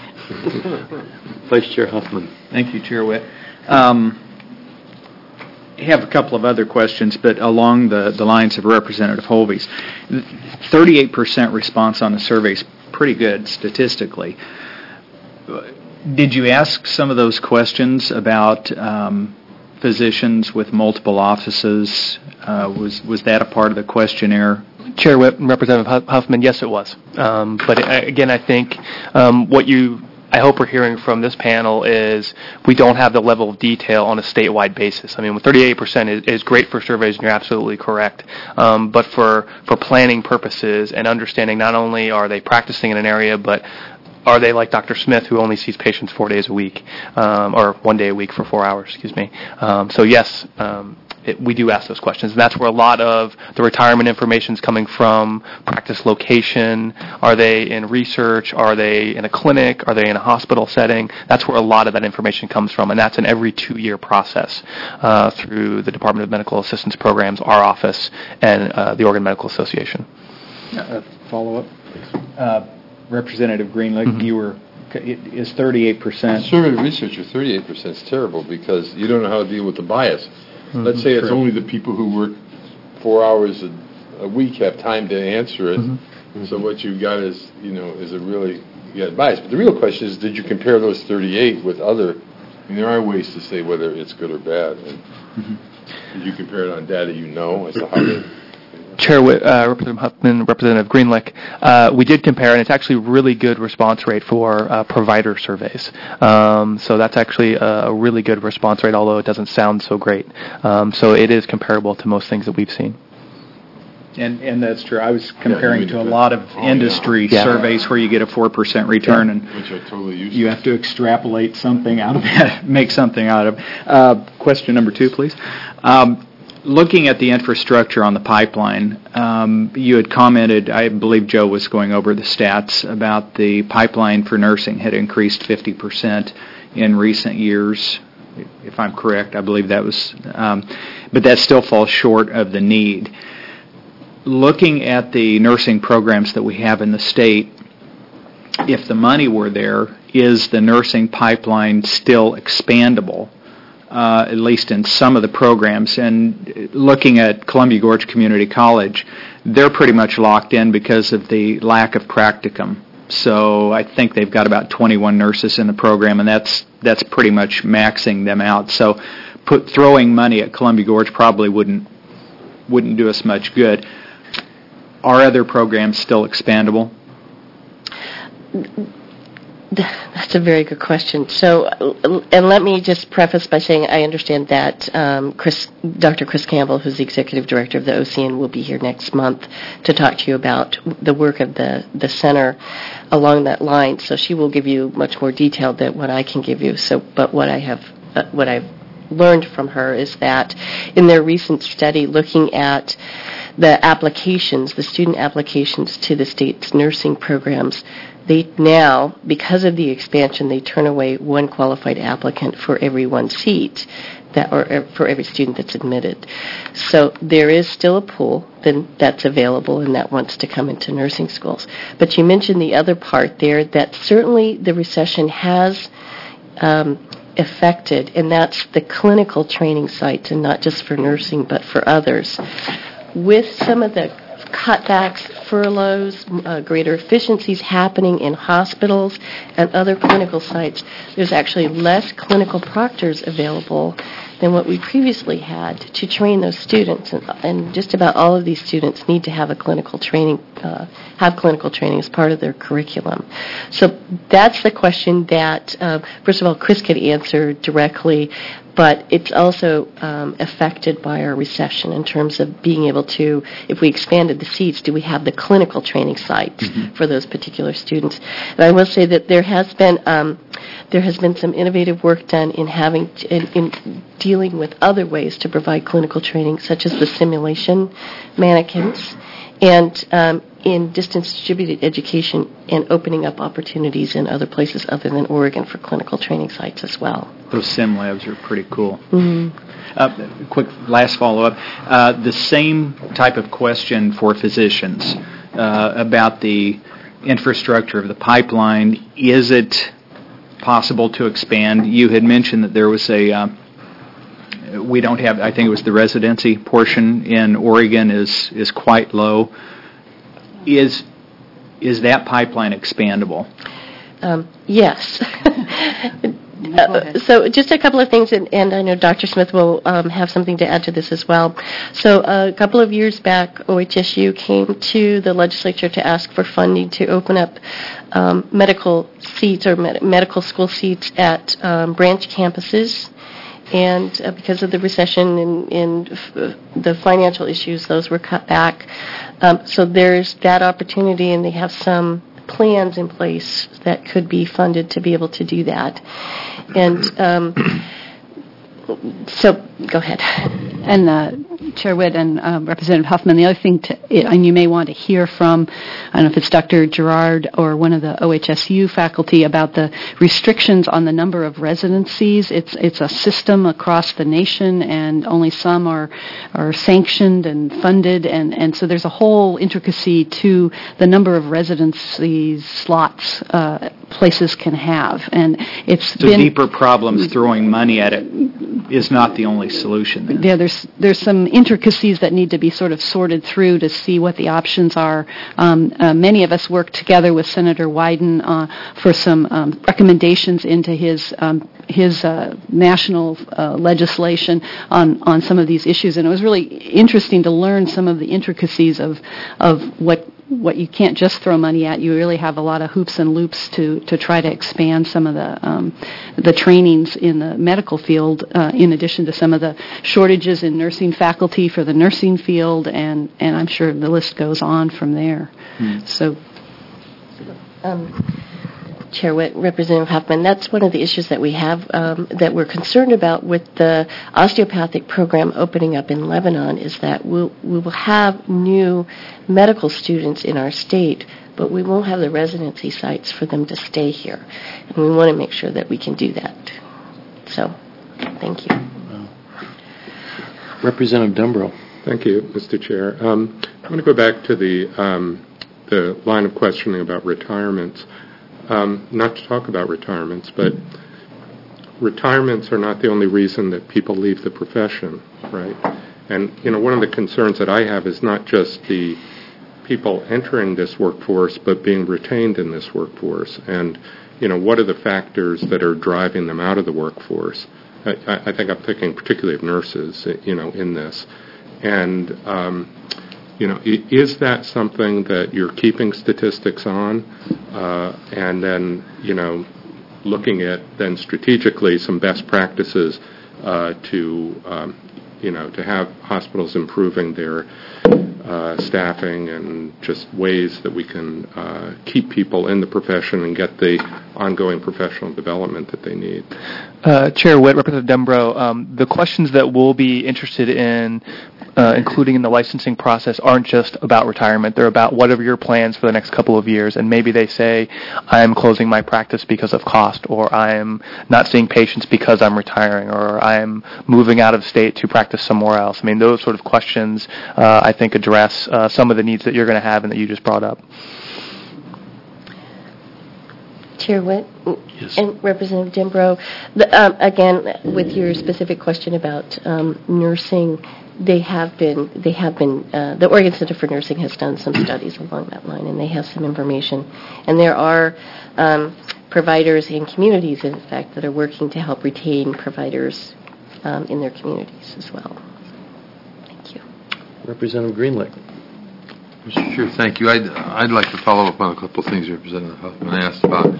Vice Chair Huffman. Thank you, Chair Witt. I have a couple of other questions, but along the lines of Representative Holvey's. 38% response on the survey is pretty good statistically. Did you ask some of those questions about physicians with multiple offices? Was that a part of the questionnaire? Chair Whip and Representative Huffman, yes, it was. But again, I think what I hope we're hearing from this panel is we don't have the level of detail on a statewide basis. I mean, 38% is great for surveys, and you're absolutely correct. But for planning purposes and understanding, not only are they practicing in an area, but are they like Dr. Smith, who only sees patients 4 days a week, or 1 day a week for 4 hours, excuse me. So yes, we do ask those questions. And that's where a lot of the retirement information is coming from: practice location. Are they in research? Are they in a clinic? Are they in a hospital setting? That's where a lot of that information comes from. And that's an every 2-year process through the Department of Medical Assistance Programs, our office, and the Oregon Medical Association. Follow up? Representative Greenlee, is 38%. Conservative researcher, 38% is terrible because you don't know how to deal with the bias. Let's say it's only the people who work 4 hours a week have time to answer it. So what you've got is, is a really, you got bias. But the real question is, did you compare those 38 with other? I mean, there are ways to say whether it's good or bad. And did you compare it on data as to how they? Chair Representative Huffman, Representative Greenlick, we did compare, and it's actually really good response rate for provider surveys. So that's actually a really good response rate, although it doesn't sound so great. So it is comparable to most things that we've seen. And that's true. I was comparing to a lot of industry surveys where you get a 4% return, and Which I totally used you have to extrapolate something out of that, make something out of. Question number 2, please. Looking at the infrastructure on the pipeline, you had commented, I believe Joe was going over the stats, about the pipeline for nursing had increased 50% in recent years. If I'm correct, I believe that was, but that still falls short of the need. Looking at the nursing programs that we have in the state, if the money were there, is the nursing pipeline still expandable, at least in some of the programs? And looking at Columbia Gorge Community College, they're pretty much locked in because of the lack of practicum. So I think they've got about 21 nurses in the program, and that's pretty much maxing them out. So throwing money at Columbia Gorge probably wouldn't do us much good. Are other programs still expandable? That's a very good question. So, and let me just preface by saying I understand that Dr. Chris Campbell, who's the executive director of the OCN, will be here next month to talk to you about the work of the center along that line. So she will give you much more detail than what I can give you. So, but what I've learned from her is that in their recent study looking at the applications, the student applications to the state's nursing programs, they now, because of the expansion, they turn away one qualified applicant for every one seat, or for every student that's admitted. So there is still a pool that's available and that wants to come into nursing schools. But you mentioned the other part there, that certainly the recession has affected, and that's the clinical training sites, and not just for nursing but for others. With some of the cutbacks, furloughs, greater efficiencies happening in hospitals and other clinical sites, there's actually less clinical proctors available than what we previously had to train those students. And just about all of these students need to have clinical training as part of their curriculum. So that's the question that, first of all, Chris could answer directly, but it's also affected by our recession in terms of being able to, if we expanded the seats, do we have the clinical training sites for those particular students? And I will say that there has been some innovative work done in dealing with other ways to provide clinical training, such as the simulation mannequins, and in distance distributed education, and opening up opportunities in other places other than Oregon for clinical training sites as well. Those sim labs are pretty cool. Mm-hmm. Quick last follow-up. The same type of question for physicians about the infrastructure of the pipeline. Is it possible to expand? You had mentioned that there was we don't have, I think it was the residency portion in Oregon is quite low. Is that pipeline expandable? Yes. So just a couple of things, and I know Dr. Smith will have something to add to this as well. So a couple of years back, OHSU came to the legislature to ask for funding to open up medical seats or medical school seats at branch campuses. And because of the recession and the financial issues, those were cut back. So there's that opportunity, and they have some plans in place that could be funded to be able to do that. And so, go ahead. And Chair Witt and Representative Huffman, the other thing, and you may want to hear from, I don't know if it's Dr. Gerard or one of the OHSU faculty, about the restrictions on the number of residencies. It's a system across the nation, and only some are sanctioned and funded, and so there's a whole intricacy to the number of residency slots places can have. And it's So been deeper problems, throwing money at it is not the only solution then. yeah, there's some intricacies that need to be sort of sorted through to see what the options are. Many of us worked together with Senator Wyden for some recommendations into his national legislation on some of these issues, and it was really interesting to learn some of the intricacies of what you can't just throw money at. You really have a lot of hoops and loops to try to expand some of the trainings in the medical field, in addition to some of the shortages in nursing faculty for the nursing field, and I'm sure the list goes on from there. So. Chair Witt, Representative Huffman, that's one of the issues that we have that we're concerned about with the osteopathic program opening up in Lebanon, is that we will have new medical students in our state, but we won't have the residency sites for them to stay here. And we want to make sure that we can do that. So, thank you. Representative Dembrow. Thank you, Mr. Chair. I'm going to go back to the line of questioning about retirements. Not to talk about retirements, but retirements are not the only reason that people leave the profession, right? And, one of the concerns that I have is not just the people entering this workforce, but being retained in this workforce. And, what are the factors that are driving them out of the workforce? I think I'm thinking particularly of nurses, in this. And, is that something that you're keeping statistics on, and then, looking at then strategically some best practices to have hospitals improving their staffing and just ways that we can keep people in the profession and get the ongoing professional development that they need? Chair Witt, Representative Dembrow, the questions that we'll be interested in including in the licensing process aren't just about retirement. They're about what are your plans for the next couple of years, and maybe they say, I'm closing my practice because of cost, or I'm not seeing patients because I'm retiring, or I'm moving out of state to practice somewhere else. I mean, those sort of questions, I think, address some of the needs that you're going to have and that you just brought up. Chair Witt? Yes. And Representative Dembrow, again, with your specific question about nursing, the Oregon Center for Nursing has done some studies along that line, and they have some information. And there are providers in communities, in fact, that are working to help retain providers in their communities as well. Thank you. Representative Greenlick. Mr. Chair, thank you. I'd like to follow up on a couple of things Representative Huffman asked about.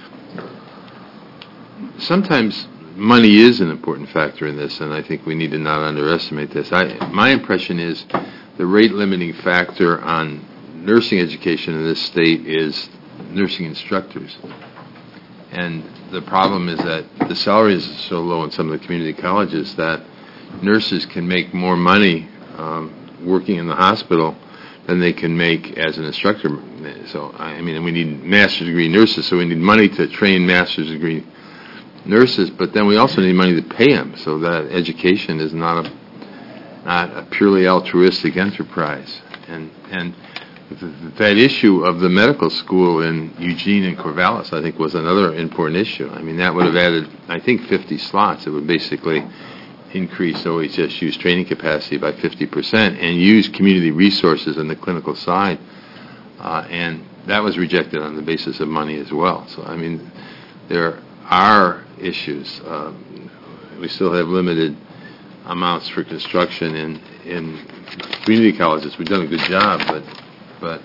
Sometimes money is an important factor in this, and I think we need to not underestimate this. My impression is the rate-limiting factor on nursing education in this state is nursing instructors. And the problem is that the salaries are so low in some of the community colleges that nurses can make more money working in the hospital than they can make as an instructor. So, I mean, we need master's degree nurses, so we need money to train master's degree nurses, but then we also need money to pay them, so that education is not a purely altruistic enterprise. And that issue of the medical school in Eugene and Corvallis, I think, was another important issue. I mean, that would have added, I think, 50 slots. It would basically increase OHSU's training capacity by 50% and use community resources on the clinical side. And that was rejected on the basis of money as well. So, I mean, there are issues. We still have limited amounts for construction in community colleges. We've done a good job, but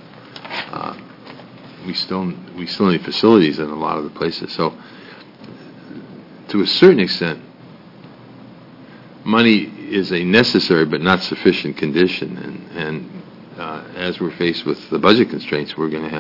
we still need facilities in a lot of the places. So, to a certain extent, money is a necessary but not sufficient condition, and as we're faced with the budget constraints, we're going to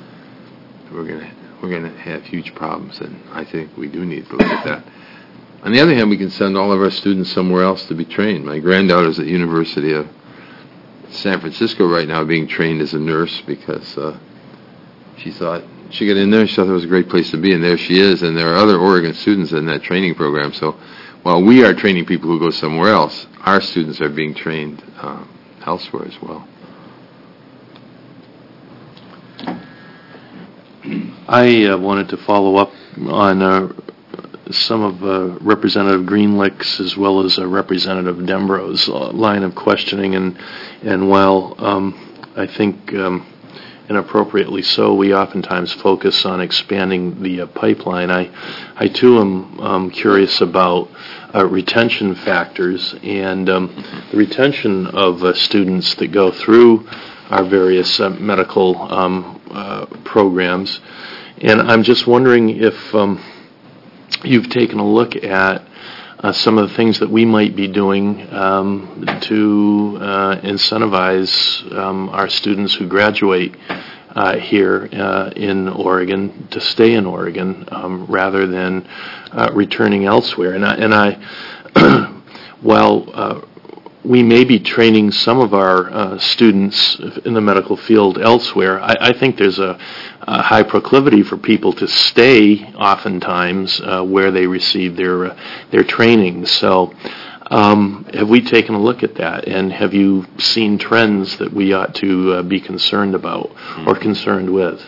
have huge problems, and I think we do need to look at that. On the other hand, we can send all of our students somewhere else to be trained. My granddaughter's at the University of San Francisco right now being trained as a nurse because she thought she got in there, she thought it was a great place to be, and there she is, and there are other Oregon students in that training program. So while we are training people who go somewhere else, our students are being trained elsewhere as well. I wanted to follow up on some of Representative Greenlick's as well as Representative Dembro's line of questioning, and while I think inappropriately so, we oftentimes focus on expanding the pipeline. I too am curious about retention factors and the retention of students that go through our various medical programs. And I'm just wondering if you've taken a look at some of the things that we might be doing to incentivize our students who graduate here in Oregon to stay in Oregon rather than returning elsewhere. And I while we may be training some of our students in the medical field elsewhere, I think there's a high proclivity for people to stay oftentimes where they receive their training. So have we taken a look at that, and have you seen trends that we ought to be concerned about or concerned with?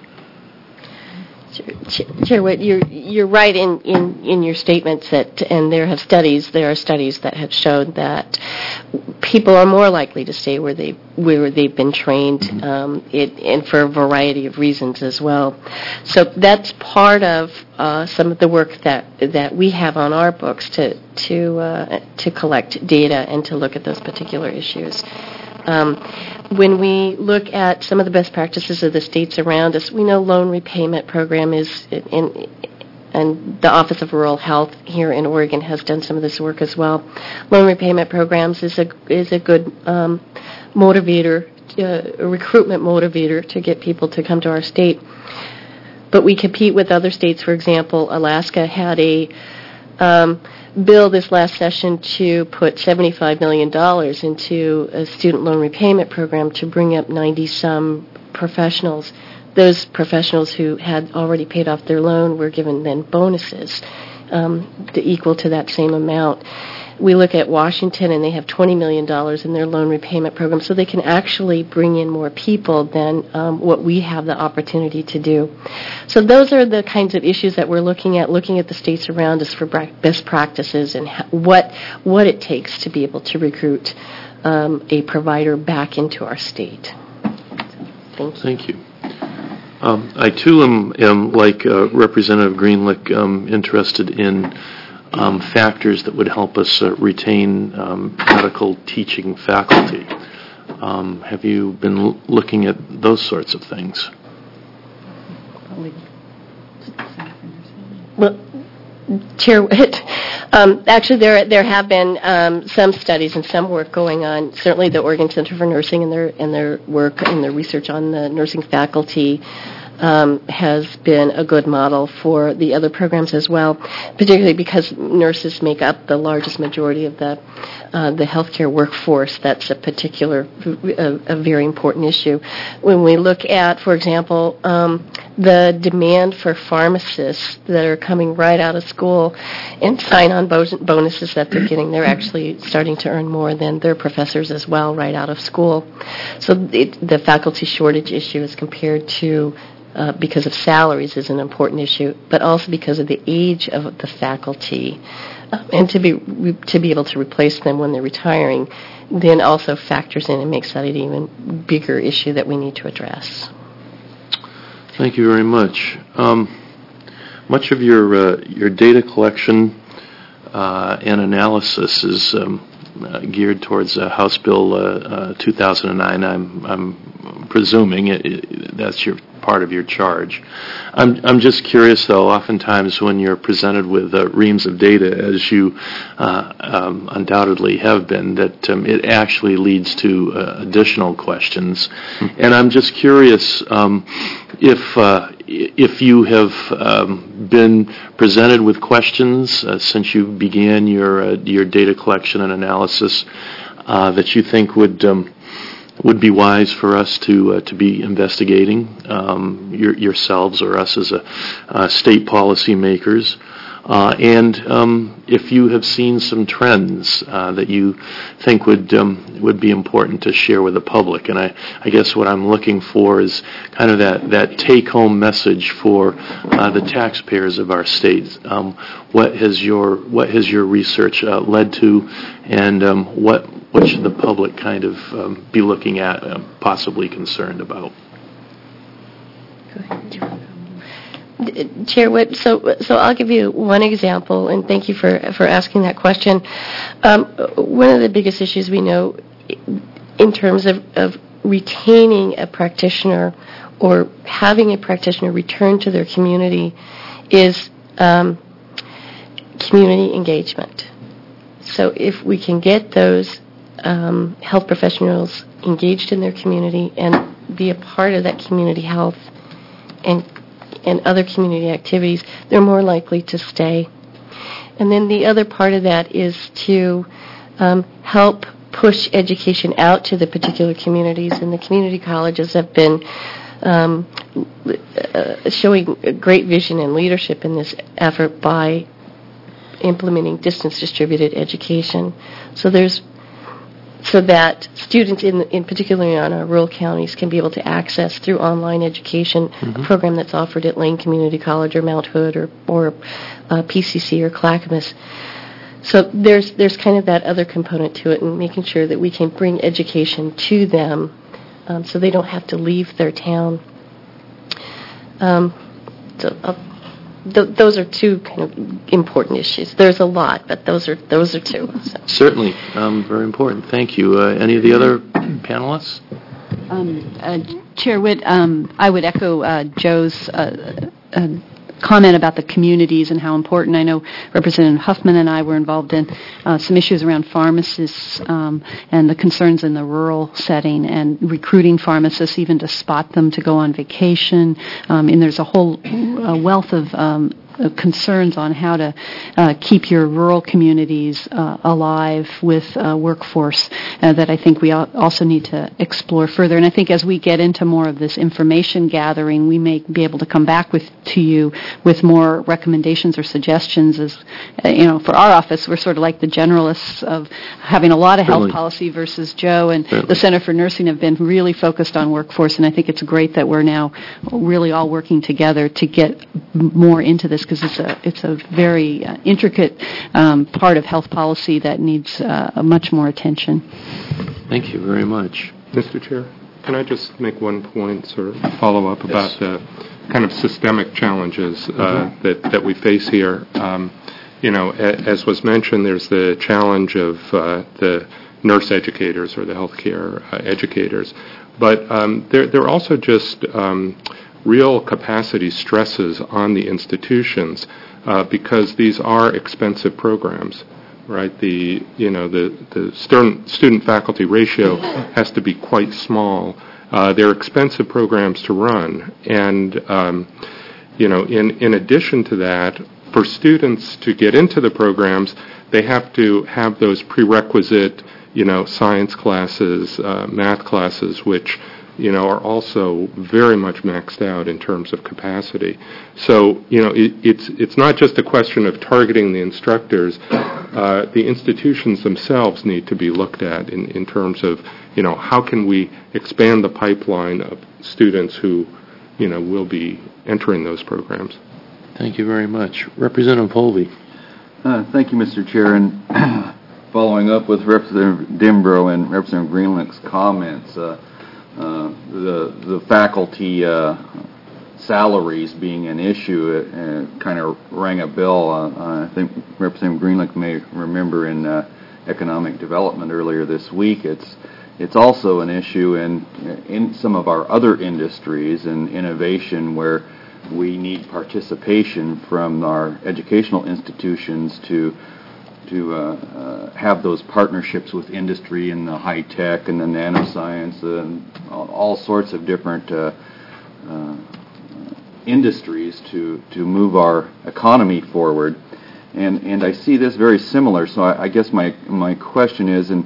Chair Witt, you're right in your statements that, and there are studies that have shown that people are more likely to stay where they've been trained, and for a variety of reasons as well. So that's part of some of the work that we have on our books to collect data and to look at those particular issues. When we look at some of the best practices of the states around us, we know loan repayment program is, and the Office of Rural Health here in Oregon has done some of this work as well. Loan repayment programs is a good motivator, a recruitment motivator to get people to come to our state. But we compete with other states. For example, Alaska had a bill this last session to put $75 million into a student loan repayment program to bring up 90-some professionals. Those professionals who had already paid off their loan were given then bonuses equal to that same amount. We look at Washington, and they have $20 million in their loan repayment program, so they can actually bring in more people than what we have the opportunity to do. So those are the kinds of issues that we're looking at the states around us for best practices and what it takes to be able to recruit a provider back into our state. Thank you. I too am like Representative Greenlick, interested in factors that would help us retain medical teaching faculty. Have you been looking at those sorts of things? Well, Chair Witt, actually there have been some studies and some work going on. Certainly the Oregon Center for Nursing and their work and their research on the nursing faculty has been a good model for the other programs as well, particularly because nurses make up the largest majority of the healthcare workforce. That's a very important issue. When we look at, for example, the demand for pharmacists that are coming right out of school and sign-on bonuses that they're getting, they're actually starting to earn more than their professors as well right out of school. So the faculty shortage issue is compared to because of salaries is an important issue, but also because of the age of the faculty, and to be able to replace them when they're retiring, then also factors in and makes that an even bigger issue that we need to address. Thank you very much. Much of your data collection and analysis is geared towards House Bill 2009. I'm presuming that's part of your charge. I'm just curious, though, oftentimes when you're presented with reams of data, as you undoubtedly have been, that it actually leads to additional questions. And I'm just curious if you have been presented with questions since you began your data collection and analysis that you think would be wise for us to be investigating, yourselves or us as state policymakers, and if you have seen some trends that you think would be important to share with the public. And I guess what I'm looking for is kind of that take-home message for the taxpayers of our state. What has your research led to, and what should the public kind of be looking at, possibly concerned about? Go ahead. Chair Witt, so I'll give you one example, and thank you for asking that question. One of the biggest issues we know in terms of retaining a practitioner or having a practitioner return to their community is community engagement. So if we can get those health professionals engaged in their community and be a part of that community health and other community activities, they're more likely to stay. And then the other part of that is to help push education out to the particular communities, and the community colleges have been showing great vision and leadership in this effort by implementing distance distributed education. So that students, in particularly on our rural counties, can be able to access through online education a program that's offered at Lane Community College or Mount Hood or PCC or Clackamas. So there's kind of that other component to it, and making sure that we can bring education to them so they don't have to leave their town. Those are two kind of important issues. There's a lot, but those are two. So. Certainly, very important. Thank you. Any of the other panelists? Chair Witt, I would echo Joe's comment about the communities and how important. I know Representative Huffman and I were involved in some issues around pharmacists and the concerns in the rural setting and recruiting pharmacists, even to spot them to go on vacation. And there's a whole wealth of concerns on how to keep your rural communities alive with workforce that I think we also need to explore further. And I think as we get into more of this information gathering, we may be able to come back to you with more recommendations or suggestions. As for our office, we're sort of like the generalists of having a lot of health policy versus Joe and the Center for Nursing have been really focused on workforce. And I think it's great that we're now really all working together to get more into this, because it's a very intricate part of health policy that needs much more attention. Thank you very much. Mr. Chair, can I just make one point, sort of follow up about the kind of systemic challenges that we face here? As was mentioned, there's the challenge of the nurse educators or the healthcare educators, but there are also just real capacity stresses on the institutions because these are expensive programs, right? The student faculty ratio has to be quite small. They're expensive programs to run, and in addition to that, for students to get into the programs, they have to have those prerequisite, science classes, math classes, which are also very much maxed out in terms of capacity. So, it's not just a question of targeting the instructors. The institutions themselves need to be looked at in terms of, how can we expand the pipeline of students who, will be entering those programs. Thank you very much. Representative Polvey. Thank you, Mr. Chair. And following up with Representative Dimbro and Representative Greenlick's comments, the faculty salaries being an issue kind of rang a bell. I think Representative Greenlick may remember in economic development earlier this week. It's also an issue in some of our other industries and innovation where we need participation from our educational institutions to have those partnerships with industry and the high tech and the nanoscience and all sorts of different industries to move our economy forward. And I see this very similar. So I guess my question is, and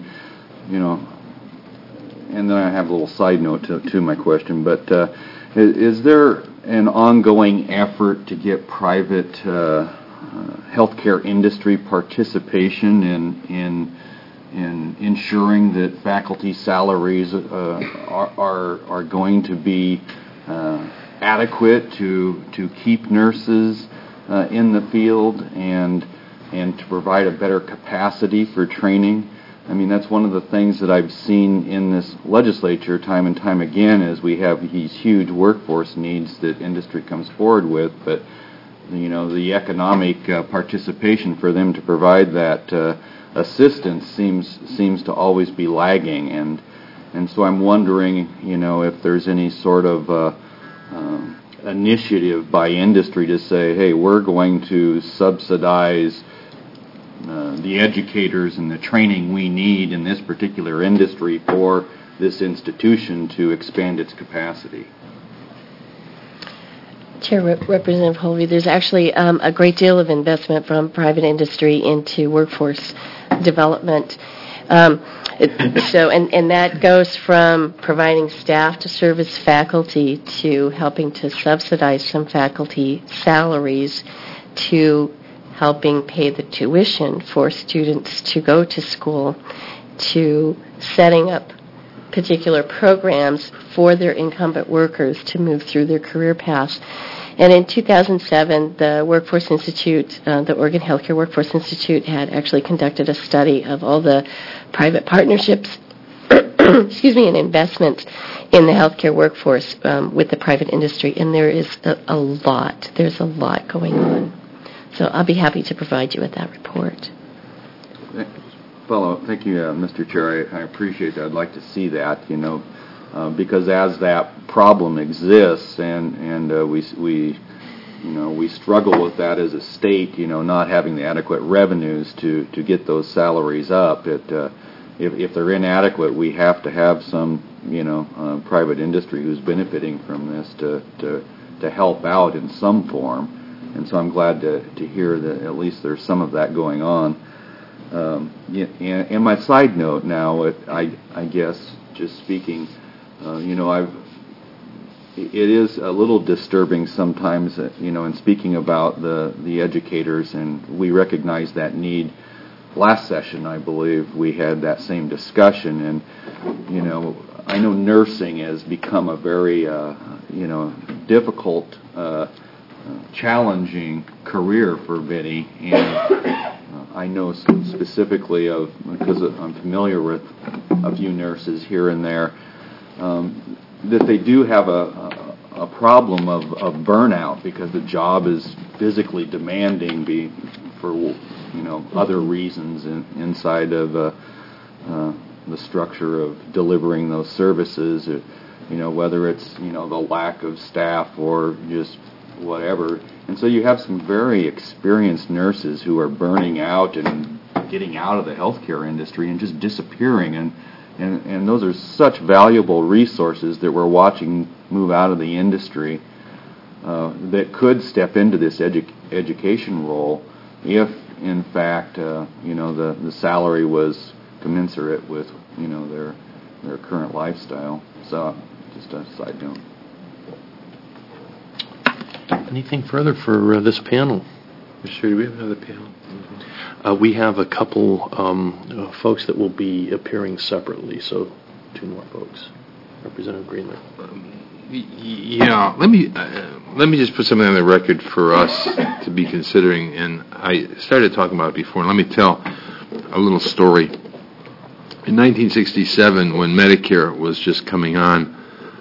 then I have a little side note to my question, but is there an ongoing effort to get private healthcare industry participation in ensuring that faculty salaries are going to be adequate to keep nurses in the field and to provide a better capacity for training. I mean, that's one of the things that I've seen in this legislature time and time again is we have these huge workforce needs that industry comes forward with, but the economic participation for them to provide that assistance seems to always be lagging, and so I'm wondering, if there's any sort of initiative by industry to say, hey, we're going to subsidize the educators and the training we need in this particular industry for this institution to expand its capacity. Chair Representative Holvey, there's actually a great deal of investment from private industry into workforce development. And that goes from providing staff to serve as faculty to helping to subsidize some faculty salaries to helping pay the tuition for students to go to school, to setting up particular programs for their incumbent workers to move through their career paths. And in 2007, the Workforce Institute, the Oregon Healthcare Workforce Institute, had actually conducted a study of all the private partnerships and investments in the healthcare workforce with the private industry, and there is a lot. There's a lot going on. So I'll be happy to provide you with that report. Thank you, Mr. Chair. I appreciate that. I'd like to see that, because as that problem exists, and we struggle with that as a state, not having the adequate revenues to get those salaries up. If they're inadequate, we have to have some, private industry who's benefiting from this to help out in some form. And so I'm glad to hear that at least there's some of that going on. And my side note now, I guess, just speaking, it is a little disturbing sometimes, in speaking about the educators, and we recognize that need. Last session, I believe, we had that same discussion, and, I know nursing has become a very, difficult, challenging career for many, and I know specifically because I'm familiar with a few nurses here and there, that they do have a problem of burnout because the job is physically demanding for other reasons inside of the structure of delivering those services, whether it's the lack of staff or just whatever. And so you have some very experienced nurses who are burning out and getting out of the healthcare industry and just disappearing, and those are such valuable resources that we're watching move out of the industry that could step into this education role if, in fact, the salary was commensurate with their current lifestyle. So, just a side note. Anything further for this panel? Sure, do we have another panel? We have a couple folks that will be appearing separately, so two more folks. Representative Greenler. Yeah, let me just put something on the record for us to be considering, and I started talking about it before, and let me tell a little story. In 1967, when Medicare was just coming on,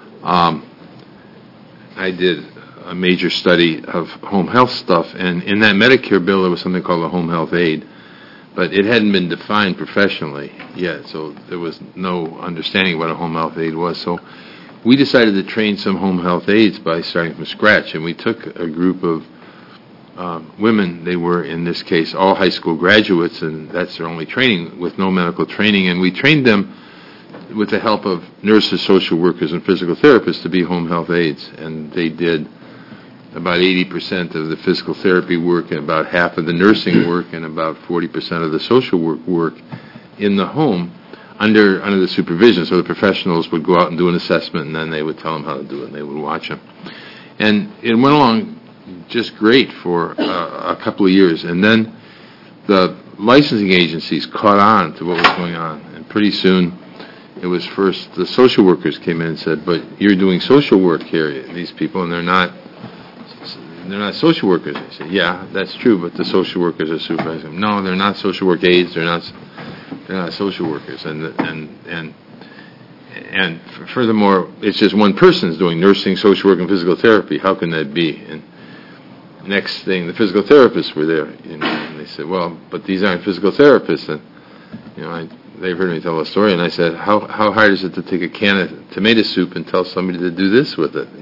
I did a major study of home health stuff, and in that Medicare bill there was something called a home health aide, but it hadn't been defined professionally yet, so there was no understanding what a home health aide was. So we decided to train some home health aides by starting from scratch, and we took a group of women. They were, in this case, all high school graduates, and that's their only training, with no medical training, and we trained them with the help of nurses, social workers, and physical therapists to be home health aides, and they did about 80% of the physical therapy work and about half of the nursing work and about 40% of the social work in the home under the supervision. So the professionals would go out and do an assessment, and then they would tell them how to do it, and they would watch them. And it went along just great for a couple of years. And then the licensing agencies caught on to what was going on. And pretty soon, it was first the social workers came in and said, but you're doing social work here, these people, and they're not social workers. I said, yeah, that's true, but the social workers are supervising them. No, they're not social work aides. They're not social workers. And furthermore, it's just one person's doing nursing, social work, and physical therapy. How can that be? And next thing, the physical therapists were there, and they said, well, but these aren't physical therapists. And they've heard me tell a story, and I said, how hard is it to take a can of tomato soup and tell somebody to do this with it?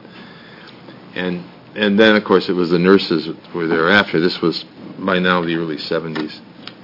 And then, of course, it was the nurses were there after. This was, by now, the early 70s.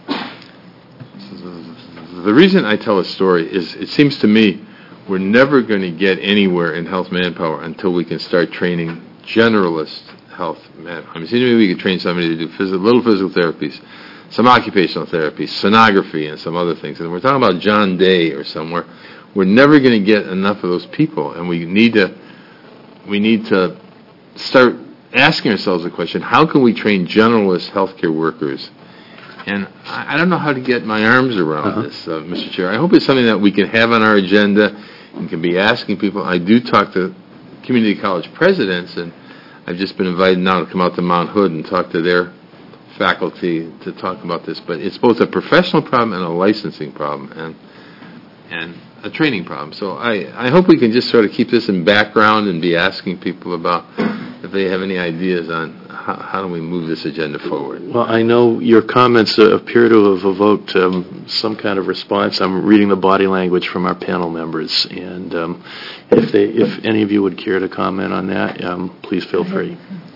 The reason I tell a story is it seems to me we're never going to get anywhere in health manpower until we can start training generalist health manpower. I mean, it seems to me we could train somebody to do little physical therapies, some occupational therapy, sonography, and some other things. And we're talking about John Day or somewhere. We're never going to get enough of those people, and we need to start asking ourselves the question, how can we train generalist healthcare workers? And I don't know how to get my arms around this, Mr. Chair. I hope it's something that we can have on our agenda and can be asking people. I do talk to community college presidents, and I've just been invited now to come out to Mount Hood and talk to their faculty to talk about this. But it's both a professional problem and a licensing problem and a training problem. So I hope we can just sort of keep this in background and be asking people about if they have any ideas on how do we move this agenda forward. Well, I know your comments appear to have evoked some kind of response. I'm reading the body language from our panel members, and if any of you would care to comment on that, please feel free.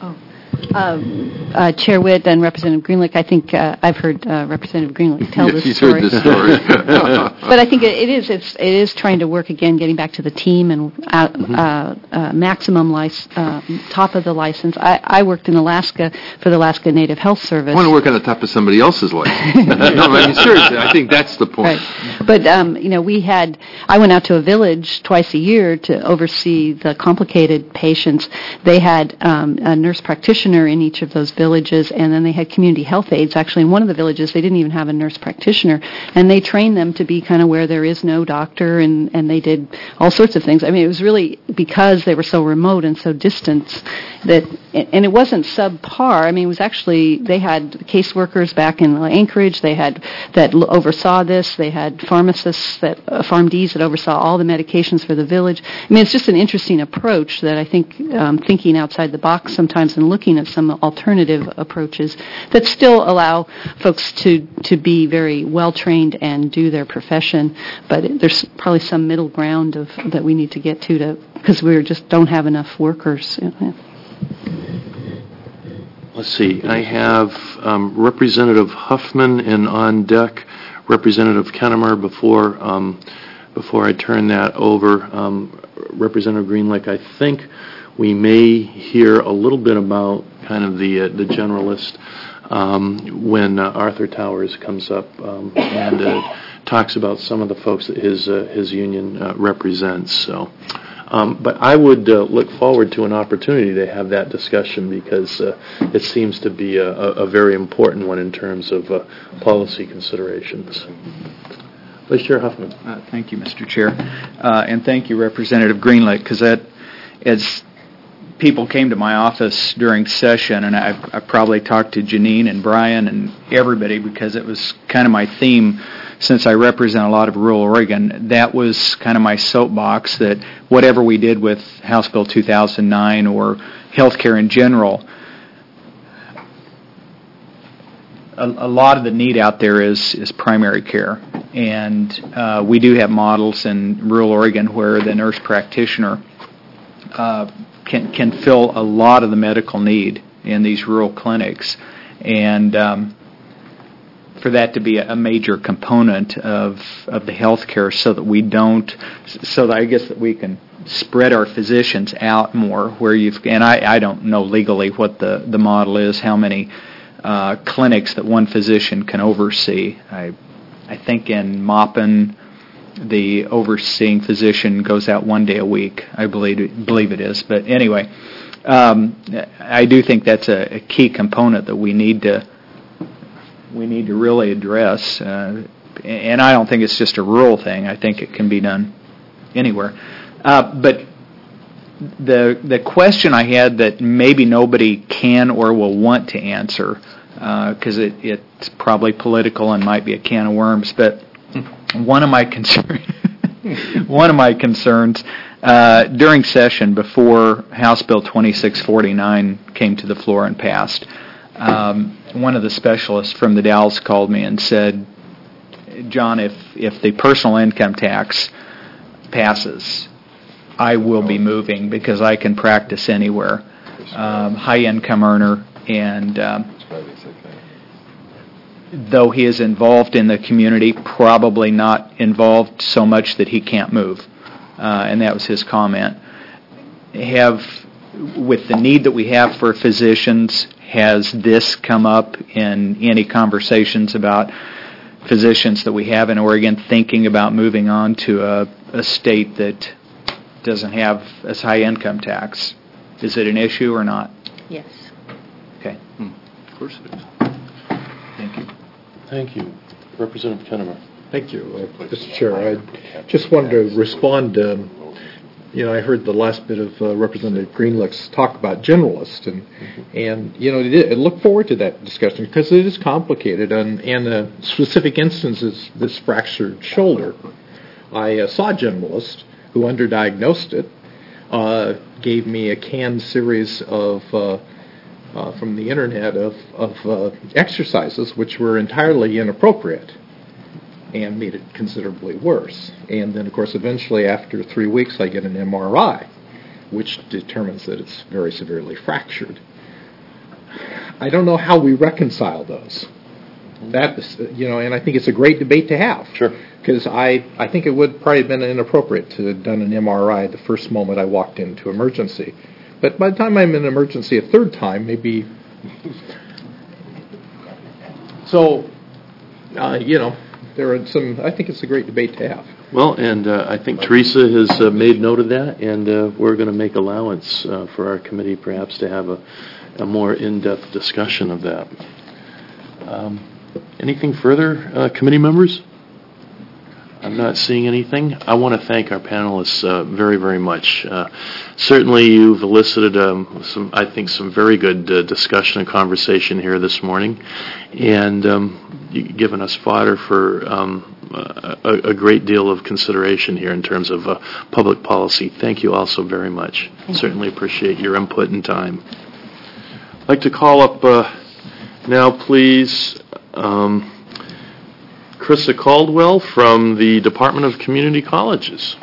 Chair Witt and Representative Greenlick, I think I've heard Representative Greenlick tell this she's story. heard this story. But I think it is trying to work again, getting back to the team and maximum top of the license. I worked in Alaska for the Alaska Native Health Service. I want to work on the top of somebody else's license. No, I mean, seriously, I think that's the point. Right. But, I went out to a village twice a year to oversee the complicated patients. They had a nurse practitioner in each of those villages, and then they had community health aides. Actually, in one of the villages, they didn't even have a nurse practitioner, and they trained them to be kind of where there is no doctor, and they did all sorts of things. I mean, it was really because they were so remote and so distant and it wasn't subpar. I mean, it was actually, they had caseworkers back in Anchorage, they had that oversaw this, they had pharmacists, PharmDs that oversaw all the medications for the village. I mean, it's just an interesting approach that I think thinking outside the box sometimes and looking at some alternative approaches that still allow folks to be very well trained and do their profession, but there's probably some middle ground that we need to get to because we just don't have enough workers. Let's see. I have Representative Huffman and on deck Representative Kennemer. Before I turn that over, Representative Greenlick, I think we may hear a little bit about kind of the generalist when Arthur Towers comes up and talks about some of the folks that his union represents. So. But I would look forward to an opportunity to have that discussion because it seems to be a very important one in terms of policy considerations. Vice Chair Huffman. Thank you, Mr. Chair. And thank you, Representative Greenlick, because as people came to my office during session, and I probably talked to Janine and Brian and everybody because it was kind of my theme since I represent a lot of rural Oregon. That was kind of my soapbox that whatever we did with House Bill 2009 or healthcare in general, a lot of the need out there is primary care. And we do have models in rural Oregon where the nurse practitioner can fill a lot of the medical need in these rural clinics. And for that to be a major component of the healthcare so that I guess that we can spread our physicians out more where and I don't know legally what the model is, how many clinics that one physician can oversee. I think in Maupin, the overseeing physician goes out one day a week, I believe it is. But anyway, I do think that's a key component that we need to really address. And I don't think it's just a rural thing. I think it can be done anywhere. But the question I had that maybe nobody can or will want to answer, because it's probably political and might be a can of worms, but one of my concerns during session before House Bill 2649 came to the floor and passed, one of the specialists from the Dalles called me and said, John, if the personal income tax passes, I will be moving because I can practice anywhere. High-income earner, and though he is involved in the community, probably not involved so much that he can't move. And that was his comment. With the need that we have for physicians, has this come up in any conversations about physicians that we have in Oregon thinking about moving on to a state that doesn't have as high income tax? Is it an issue or not? Yes. Okay. Of course it is. Thank you. Thank you. Representative Kennemer. Thank you, Mr. Chair. I just wanted to respond. I heard the last bit of Representative Greenlick's talk about generalist, and I look forward to that discussion because it is complicated. And the specific instance is this fractured shoulder. I saw a generalist who underdiagnosed it, gave me a canned series of from the internet of exercises which were entirely inappropriate, and made it considerably worse. And then, of course, eventually, after 3 weeks, I get an MRI, which determines that it's very severely fractured. I don't know how we reconcile those. That is, and I think it's a great debate to have. Sure. Because I think it would probably have been inappropriate to have done an MRI the first moment I walked into emergency. But by the time I'm in emergency a third time, maybe... So, there are some. I think it's a great debate to have. Well, and I think Teresa has made note of that, and we're going to make allowance for our committee perhaps to have a more in-depth discussion of that. Anything further, committee members? I'm not seeing anything. I want to thank our panelists very, very much. Certainly, you've elicited some very good discussion and conversation here this morning, and you've given us fodder for a great deal of consideration here in terms of public policy. Thank you all so very much. Certainly appreciate your input and time. I'd like to call up now, please, Krista Caldwell from the Department of Community Colleges.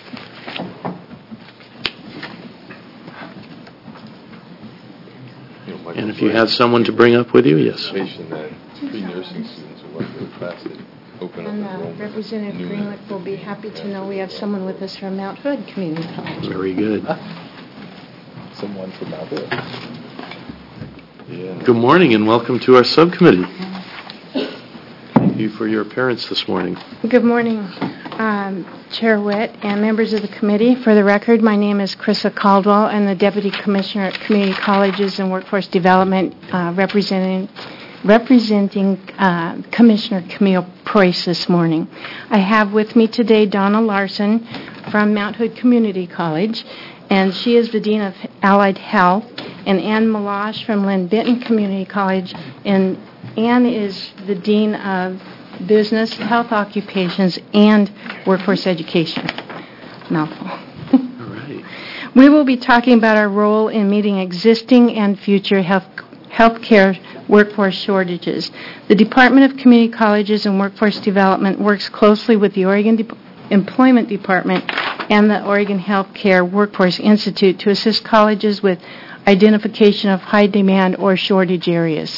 And if you have someone to bring up with you, yes. Pre-nursing students who went to the class that open up enrollment. Representative Greenlick will be happy to know we have someone with us from Mount Hood Community College. Very good. Someone from Mount Hood. Yeah. Good morning and welcome to our subcommittee. Thank you for your appearance this morning. Good morning, Chair Witt and members of the committee. For the record, my name is Krista Caldwell. I'm the Deputy Commissioner at Community Colleges and Workforce Development, representing Commissioner Camille Preuss this morning. I have with me today Donna Larson from Mount Hood Community College, and she is the Dean of Allied Health, and Ann Malash from Lynn Benton Community College, and Ann is the Dean of Business, Health Occupations, and Workforce Education. Mouthful. All right. We will be talking about our role in meeting existing and future healthcare workforce shortages. The Department of Community Colleges and Workforce Development works closely with the Oregon Employment Department and the Oregon Healthcare Workforce Institute to assist colleges with identification of high demand or shortage areas.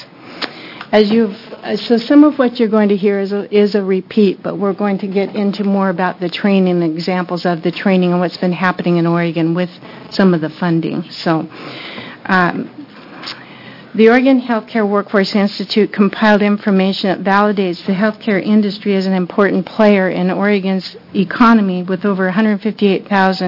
So some of what you're going to hear is a repeat, but we're going to get into more about the training, examples of the training and what's been happening in Oregon with some of the funding. So the Oregon Healthcare Workforce Institute compiled information that validates the healthcare industry as an important player in Oregon's economy, with over 158,000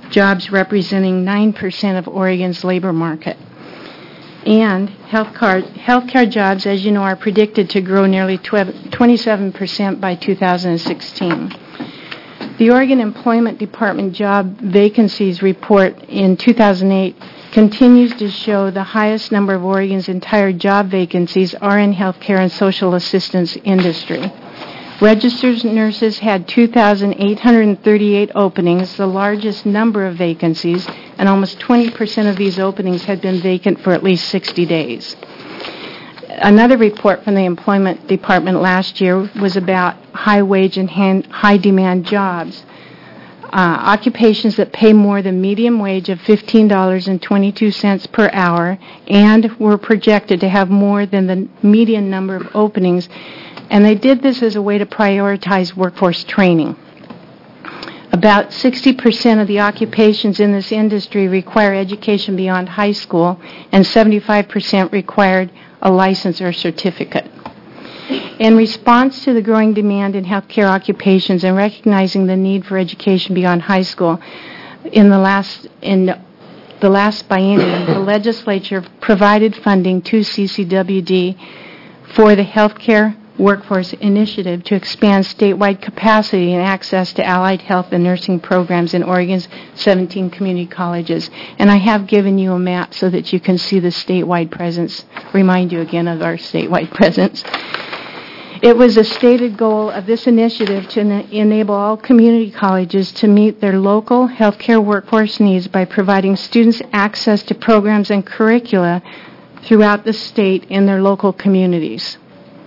jobs representing 9% of Oregon's labor market. And healthcare jobs, as you know, are predicted to grow nearly 27% by 2016. The Oregon Employment Department Job Vacancies Report in 2008 continues to show the highest number of Oregon's entire job vacancies are in healthcare and social assistance industry. Registered nurses had 2,838 openings, the largest number of vacancies, and almost 20% of these openings had been vacant for at least 60 days. Another report from the Employment Department last year was about high-wage and high-demand jobs. Occupations that pay more than median wage of $15.22 per hour and were projected to have more than the median number of openings. And they did this as a way to prioritize workforce training. About 60% of the occupations in this industry require education beyond high school, and 75% required a license or certificate. In response to the growing demand in healthcare occupations and recognizing the need for education beyond high school, in the last biennium, the legislature provided funding to CCWD for the Healthcare Workforce Initiative to expand statewide capacity and access to allied health and nursing programs in Oregon's 17 community colleges. And I have given you a map so that you can see the statewide presence, remind you again of our statewide presence. It was a stated goal of this initiative to enable all community colleges to meet their local healthcare workforce needs by providing students access to programs and curricula throughout the state in their local communities.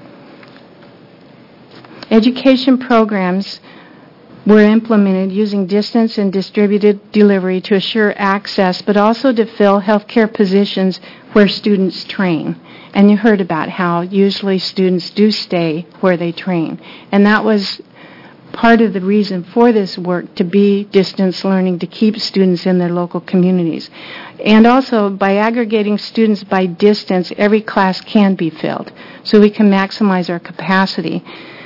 Education programs were implemented using distance and distributed delivery to assure access, but also to fill healthcare positions where students train. And you heard about how usually students do stay where they train. And that was part of the reason for this work, to be distance learning, to keep students in their local communities. And also, by aggregating students by distance, every class can be filled, so we can maximize our capacity.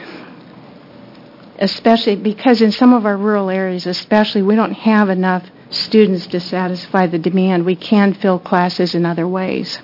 Especially because in some of our rural areas, especially, we don't have enough students to satisfy the demand. We can fill classes in other ways.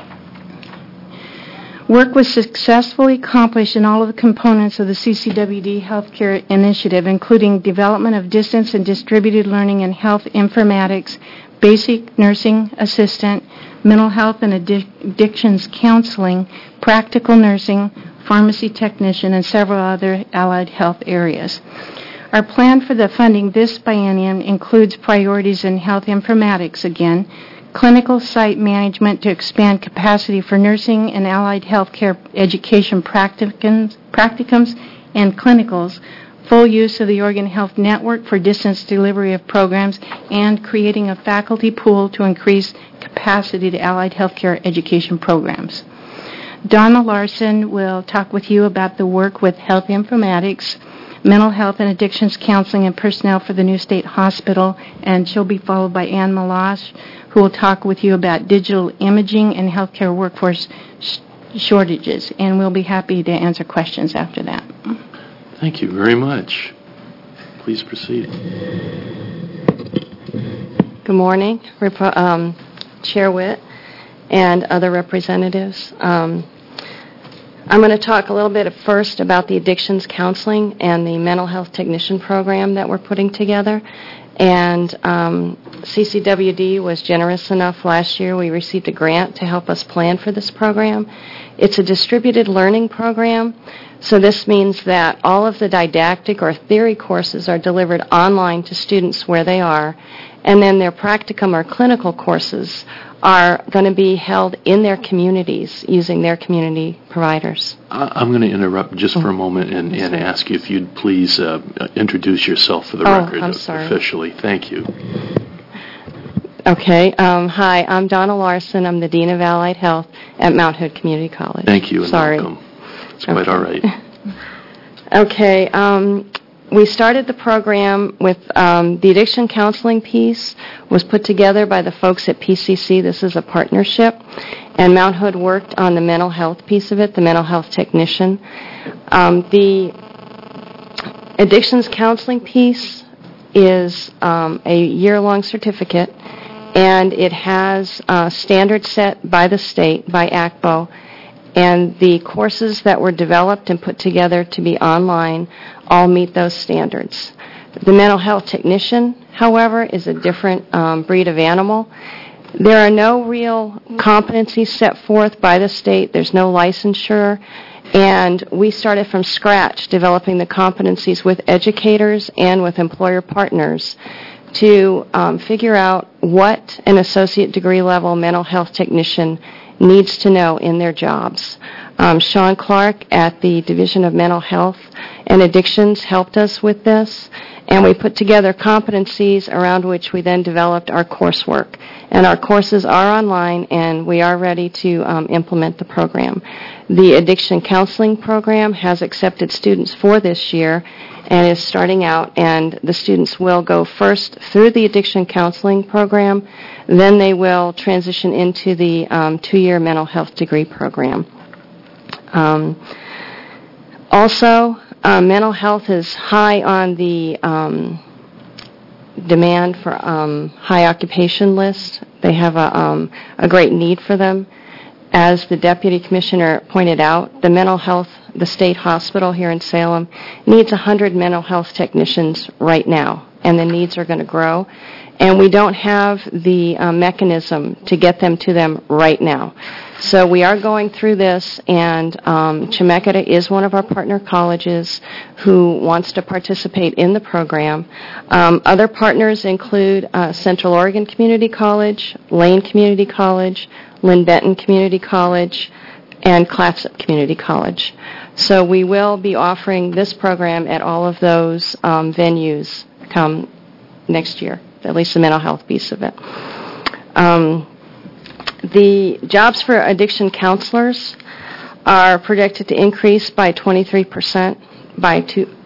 Work was successfully accomplished in all of the components of the CCWD Healthcare Initiative, including development of distance and distributed learning in health informatics, basic nursing assistant, mental health and addictions counseling, practical nursing, pharmacy technician, and several other allied health areas. Our plan for the funding this biennium includes priorities in health informatics again, clinical site management to expand capacity for nursing and allied healthcare education practicums and clinicals, full use of the Oregon Health Network for distance delivery of programs, and creating a faculty pool to increase capacity to allied healthcare education programs. Donna Larson will talk with you about the work with health informatics, mental health and addictions counseling, and personnel for the new state hospital, and she'll be followed by Ann Malash, who will talk with you about digital imaging and healthcare workforce shortages, and we'll be happy to answer questions after that. Thank you very much. Please proceed. Good morning, Chair Witt and other representatives. I'm going to talk a little bit first about the addictions counseling and the mental health technician program that we're putting together. And CCWD was generous enough last year. We received a grant to help us plan for this program. It's a distributed learning program, so this means that all of the didactic or theory courses are delivered online to students where they are, and then their practicum or clinical courses are going to be held in their communities using their community providers. I'm going to interrupt just for a moment and ask you if you'd please introduce yourself for the record officially. Thank you. Okay. Hi, I'm Donna Larson. I'm the Dean of Allied Health at Mount Hood Community College. Thank you and welcome. It's quite all right. Okay. We started the program with the addiction counseling piece was put together by the folks at PCC. This is a partnership. And Mount Hood worked on the mental health piece of it, the mental health technician. The addictions counseling piece is a year-long certificate, and it has standards set by the state, by ACBO, and the courses that were developed and put together to be online all meet those standards. The mental health technician, however, is a different breed of animal. There are no real competencies set forth by the state. There's no licensure. And we started from scratch developing the competencies with educators and with employer partners to figure out what an associate degree level mental health technician needs to know in their jobs. Sean Clark at the Division of Mental Health and Addictions helped us with this, and we put together competencies around which we then developed our coursework. And our courses are online, and we are ready to implement the program. The addiction counseling program has accepted students for this year and is starting out, and the students will go first through the addiction counseling program, then they will transition into the 2-year mental health degree program. Also, mental health is high on the demand for high occupation list. They have a great need for them. As the Deputy Commissioner pointed out, the state hospital here in Salem needs 100 mental health technicians right now, and the needs are going to grow. And we don't have the mechanism to get them to them right now. So we are going through this, and Chemeketa is one of our partner colleges who wants to participate in the program. Other partners include Central Oregon Community College, Lane Community College, Lynn Benton Community College, and Clatsop Community College. So we will be offering this program at all of those venues come next year, at least the mental health piece of it. The jobs for addiction counselors are projected to increase by 23% by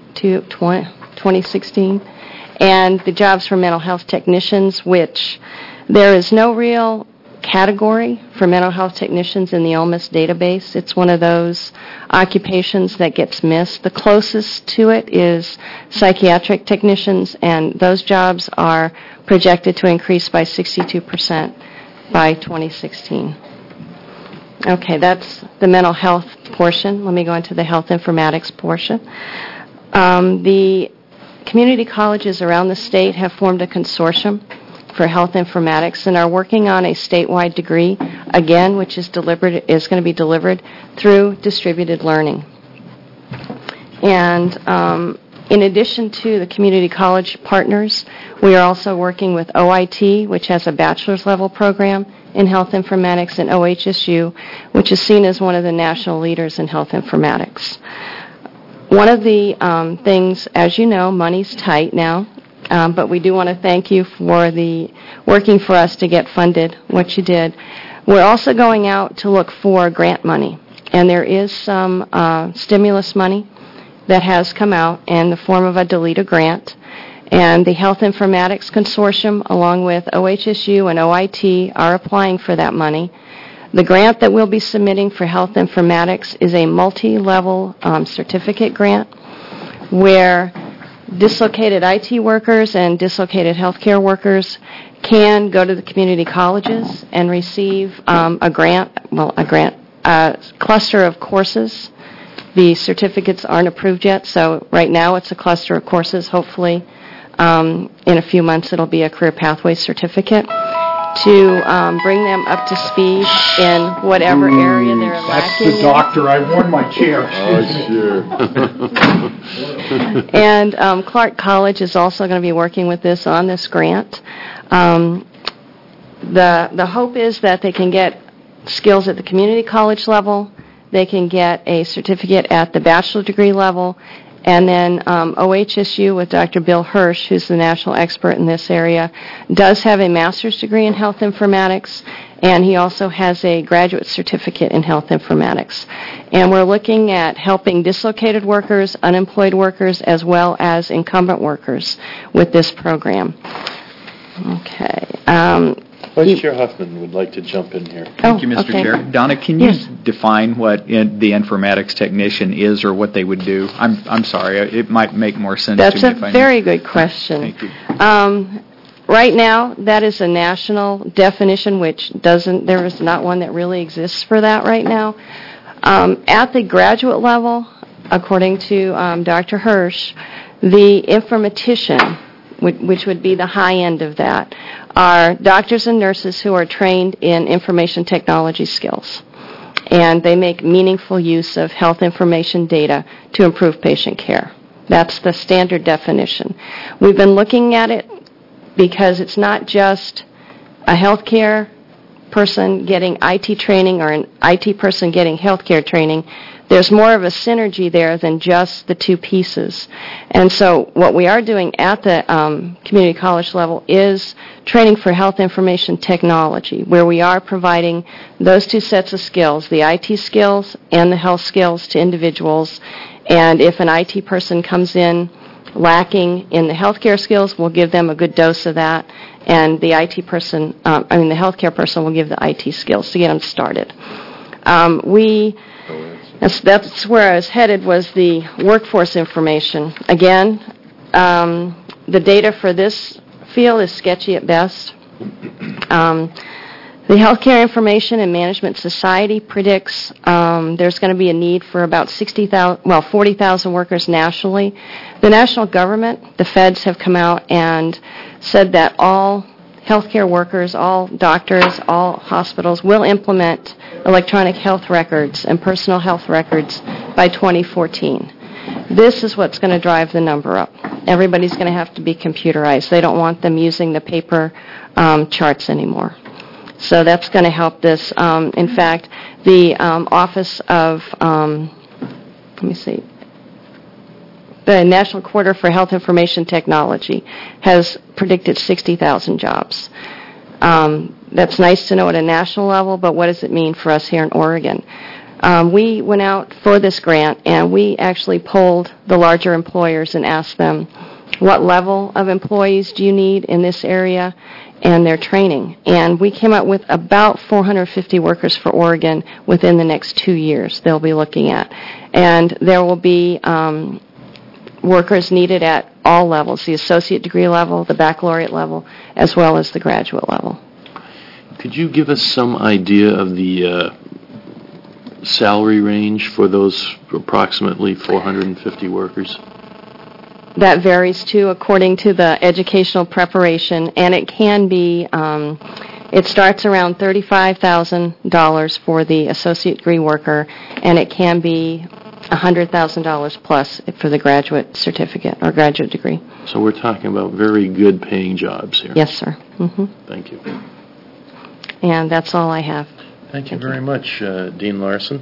2016. And the jobs for mental health technicians, which there is no real category for mental health technicians in the OMIS database. It's one of those occupations that gets missed. The closest to it is psychiatric technicians, and those jobs are projected to increase by 62% by 2016. Okay, that's the mental health portion. Let me go into the health informatics portion. The community colleges around the state have formed a consortium for health informatics and are working on a statewide degree, again, which is going to be delivered through distributed learning. And in addition to the community college partners, we are also working with OIT, which has a bachelor's level program in health informatics, and OHSU, which is seen as one of the national leaders in health informatics. One of the things, as you know, money's tight now, but we do want to thank you for the working for us to get funded what you did. We're also going out to look for grant money, and there is some stimulus money that has come out in the form of a DELETA grant, and the Health Informatics Consortium, along with OHSU and OIT, are applying for that money. The grant that we'll be submitting for health informatics is a multi-level certificate grant where dislocated IT workers and dislocated healthcare workers can go to the community colleges and receive a cluster of courses. The certificates aren't approved yet, so right now it's a cluster of courses. Hopefully, in a few months it'll be a career pathway certificate to bring them up to speed in whatever area they're lacking. That's the doctor. I worn my chair. Oh, sure. And Clark College is also going to be working with this on this grant. The hope is that they can get skills at the community college level, they can get a certificate at the bachelor degree level, and then OHSU with Dr. Bill Hirsch, who's the national expert in this area, does have a master's degree in health informatics, and he also has a graduate certificate in health informatics. And we're looking at helping dislocated workers, unemployed workers, as well as incumbent workers with this program. Okay. Vice Chair Huffman would like to jump in here. Thank you, Mr. okay. Chair. Donna, can you Yes. define what the informatics technician is or what they would do? I'm sorry, it might make more sense That's to a me if I very good question. Thank you. Right now, that is a national definition, which there is not one that really exists for that right now. At the graduate level, according to Dr. Hirsch, the informatician, which would be the high end of that, are doctors and nurses who are trained in information technology skills. And they make meaningful use of health information data to improve patient care. That's the standard definition. We've been looking at it because it's not just a healthcare person getting IT training or an IT person getting healthcare training. There's more of a synergy there than just the two pieces. And so what we are doing at the community college level is training for health information technology, where we are providing those two sets of skills, the IT skills and the health skills, to individuals. And if an IT person comes in lacking in the healthcare skills, we'll give them a good dose of that, and the the healthcare person will give the IT skills to get them started. That's where I was headed, was the workforce information. Again, the data for this field is sketchy at best. The Healthcare Information and Management Society predicts there's going to be a need for about 40,000 workers nationally. The national government, the feds, have come out and said that all healthcare workers, all doctors, all hospitals will implement electronic health records and personal health records by 2014. This is what's going to drive the number up. Everybody's going to have to be computerized. They don't want them using the paper charts anymore. So that's going to help this. In fact, the Office of, the National Quarter for Health Information Technology has predicted 60,000 jobs. That's nice to know at a national level, but what does it mean for us here in Oregon? We went out for this grant, and we actually polled the larger employers and asked them, what level of employees do you need in this area, and their training. And we came up with about 450 workers for Oregon within the next 2 years they'll be looking at. And there will be workers needed at all levels, the associate degree level, the baccalaureate level, as well as the graduate level. Could you give us some idea of the salary range for those approximately 450 workers? That varies, too, according to the educational preparation, and it can be, it starts around $35,000 for the associate degree worker, and it can be $100,000 plus for the graduate certificate or graduate degree. So we're talking about very good paying jobs here. Yes, sir. Mm-hmm. Thank you. And that's all I have. Thank you very much, Dean Larson.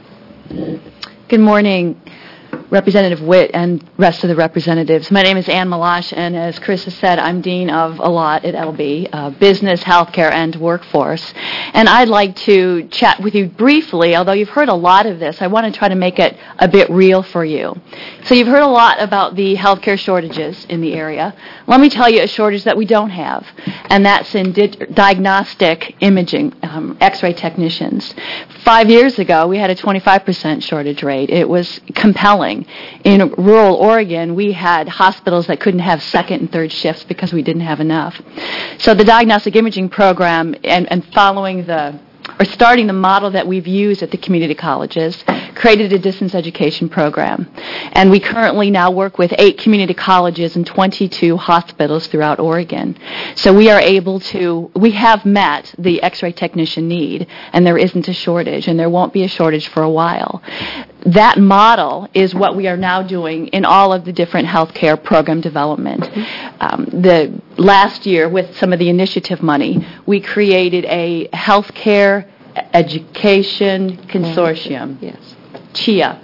Good morning, Representative Witt and rest of the representatives. My name is Ann Malash, and as Chris has said, I'm Dean of a lot at LB, Business, Healthcare, and Workforce. And I'd like to chat with you briefly, although you've heard a lot of this. I want to try to make it a bit real for you. So you've heard a lot about the healthcare shortages in the area. Let me tell you a shortage that we don't have, and that's in diagnostic imaging, X-ray technicians. 5 years ago, we had a 25% shortage rate. It was compelling. In rural Oregon, we had hospitals that couldn't have second and third shifts because we didn't have enough. So the diagnostic imaging program and starting the model that we've used at the community colleges, created a distance education program. And we currently now work with 8 community colleges and 22 hospitals throughout Oregon. So we have met the X-ray technician need, and there isn't a shortage, and there won't be a shortage for a while. That model is what we are now doing in all of the different healthcare program development. The last year, with some of the initiative money, we created a healthcare education consortium. Yes. CHIA.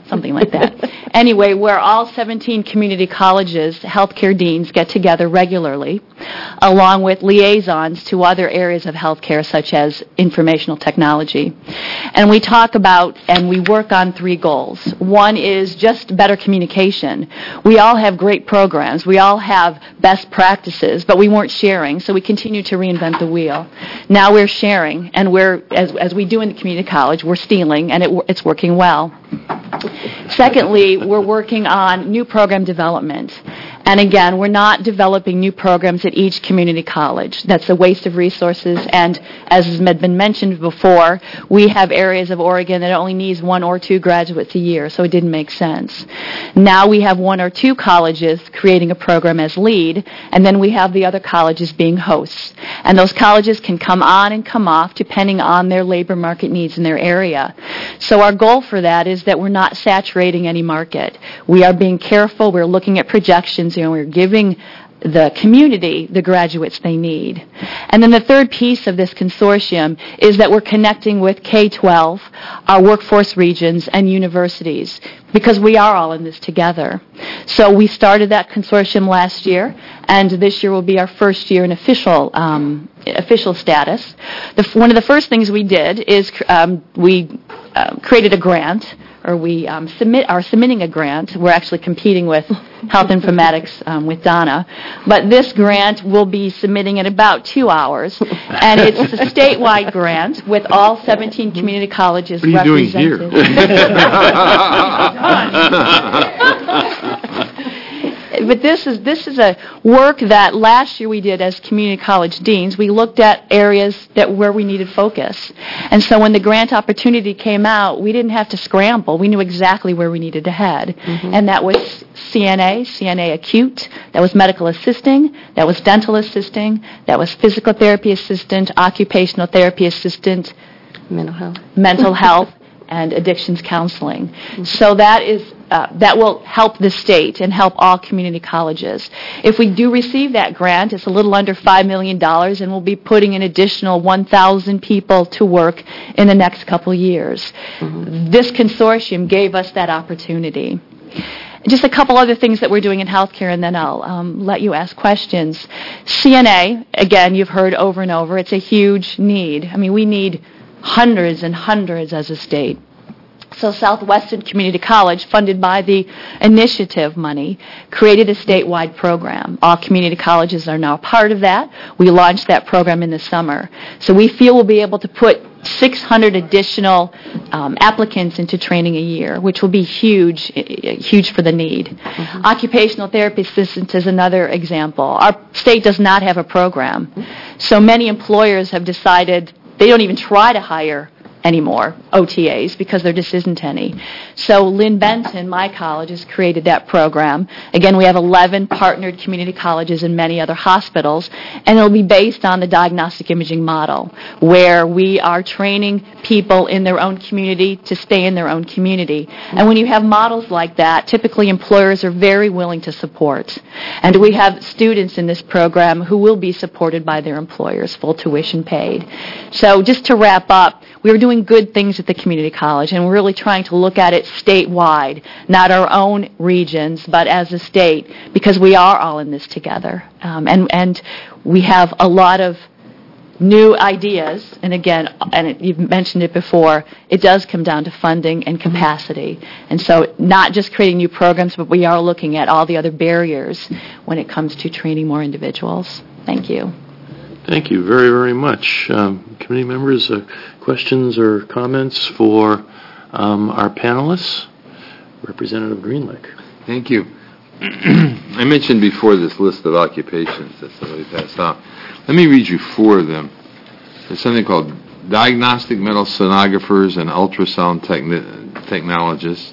something like that. Anyway, where all 17 community colleges, healthcare deans get together regularly, along with liaisons to other areas of healthcare, such as informational technology. And we talk about and we work on 3 goals. One is just better communication. We all have great programs. We all have best practices, but we weren't sharing, so we continue to reinvent the wheel. Now we're sharing, and we're, as we do in the community college, we're stealing, and it's working well. Secondly, we're working on new program development. And again, we're not developing new programs at each community college. That's a waste of resources. And as has been mentioned before, we have areas of Oregon that only needs 1 or 2 graduates a year, so it didn't make sense. Now we have 1 or 2 colleges creating a program as lead, and then we have the other colleges being hosts. And those colleges can come on and come off depending on their labor market needs in their area. So our goal for that is that we're not saturating any market. We are being careful. We're looking at projections. We're giving the community the graduates they need. And then the third piece of this consortium is that we're connecting with K-12, our workforce regions, and universities, because we are all in this together. So we started that consortium last year, and this year will be our first year in official status. One of the first things we did is we created a grant, or we are submitting a grant. We're actually competing with Health Informatics with Donna. But this grant we'll be submitting in about 2 hours. And it's a statewide grant with all 17 community colleges represented. What are you doing here? But this is a work that last year we did as community college deans. We looked at areas where we needed focus. And so when the grant opportunity came out, we didn't have to scramble. We knew exactly where we needed to head. Mm-hmm. And that was CNA acute, that was medical assisting, that was dental assisting, that was physical therapy assistant, occupational therapy assistant, mental health, and addictions counseling. Mm-hmm. So that will help the state and help all community colleges. If we do receive that grant, it's a little under $5 million, and we'll be putting an additional 1,000 people to work in the next couple years. Mm-hmm. This consortium gave us that opportunity. Just a couple other things that we're doing in healthcare, and then I'll let you ask questions. CNA, again, you've heard over and over, it's a huge need. I mean, we need hundreds and hundreds as a state. So Southwestern Community College, funded by the initiative money, created a statewide program. All community colleges are now part of that. We launched that program in the summer. So we feel we'll be able to put 600 additional applicants into training a year, which will be huge for the need. Mm-hmm. Occupational therapy assistants is another example. Our state does not have a program. So many employers have decided they don't even try to hire anymore, OTAs, because there just isn't any. So Lynn Benton, my college, has created that program. Again, we have 11 partnered community colleges and many other hospitals, and it'll be based on the diagnostic imaging model, where we are training people in their own community to stay in their own community. And when you have models like that, typically employers are very willing to support. And we have students in this program who will be supported by their employers, full tuition paid. So just to wrap up, we were doing good things at the community college, and we're really trying to look at it statewide, not our own regions, but as a state, because we are all in this together. And we have a lot of new ideas, and again, you've mentioned it before, it does come down to funding and capacity. And so not just creating new programs, but we are looking at all the other barriers when it comes to training more individuals. Thank you. Thank you very, very much. Committee members, questions or comments for our panelists? Representative Greenlick. Thank you. I mentioned before this list of occupations that somebody passed out. Let me read you 4 of them. There's something called diagnostic metal sonographers and ultrasound technologists,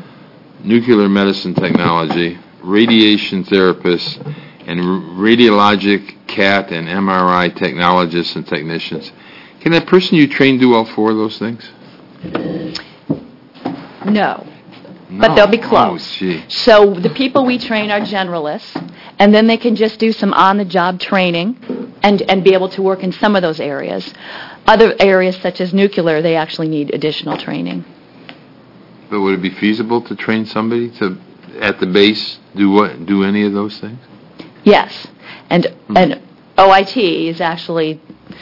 nuclear medicine technology, radiation therapists, and radiologic CAT and MRI technologists and technicians. Can that person you train do all 4 of those things? No. But they'll be close. Oh, gee. So the people we train are generalists, and then they can just do some on-the-job training and be able to work in some of those areas. Other areas, such as nuclear, they actually need additional training. But would it be feasible to train somebody to, at the base, do any of those things? Yes, and OIT is actually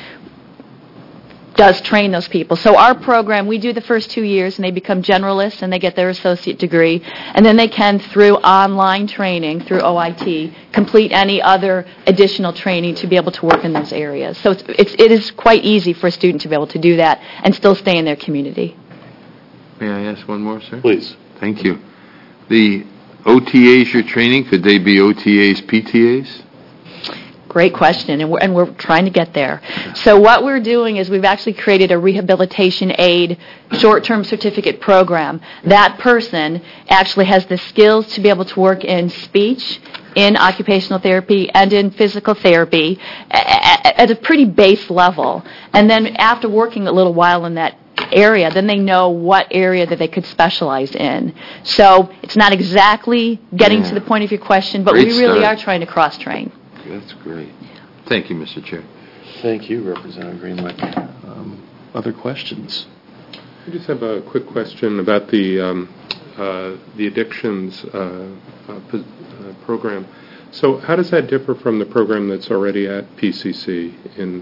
does train those people. So our program, we do the first 2 years, and they become generalists, and they get their associate degree, and then they can, through online training, through OIT, complete any other additional training to be able to work in those areas. So it is quite easy for a student to be able to do that and still stay in their community. May I ask one more, sir? Please. Thank you. The OTAs you're training, could they be OTAs, PTAs? Great question, and we're trying to get there. So what we're doing is we've actually created a rehabilitation aid short-term certificate program. That person actually has the skills to be able to work in speech, in occupational therapy, and in physical therapy at a pretty base level. And then after working a little while in that area, then they know what area that they could specialize in. So it's not exactly getting to the point of your question, but Great we really start. are trying to cross-train. That's great. Thank you, Mr. Chair. Thank you, Representative Greenlick. Other questions? I just have a quick question about the addictions program. So how does that differ from the program that's already at PCC in,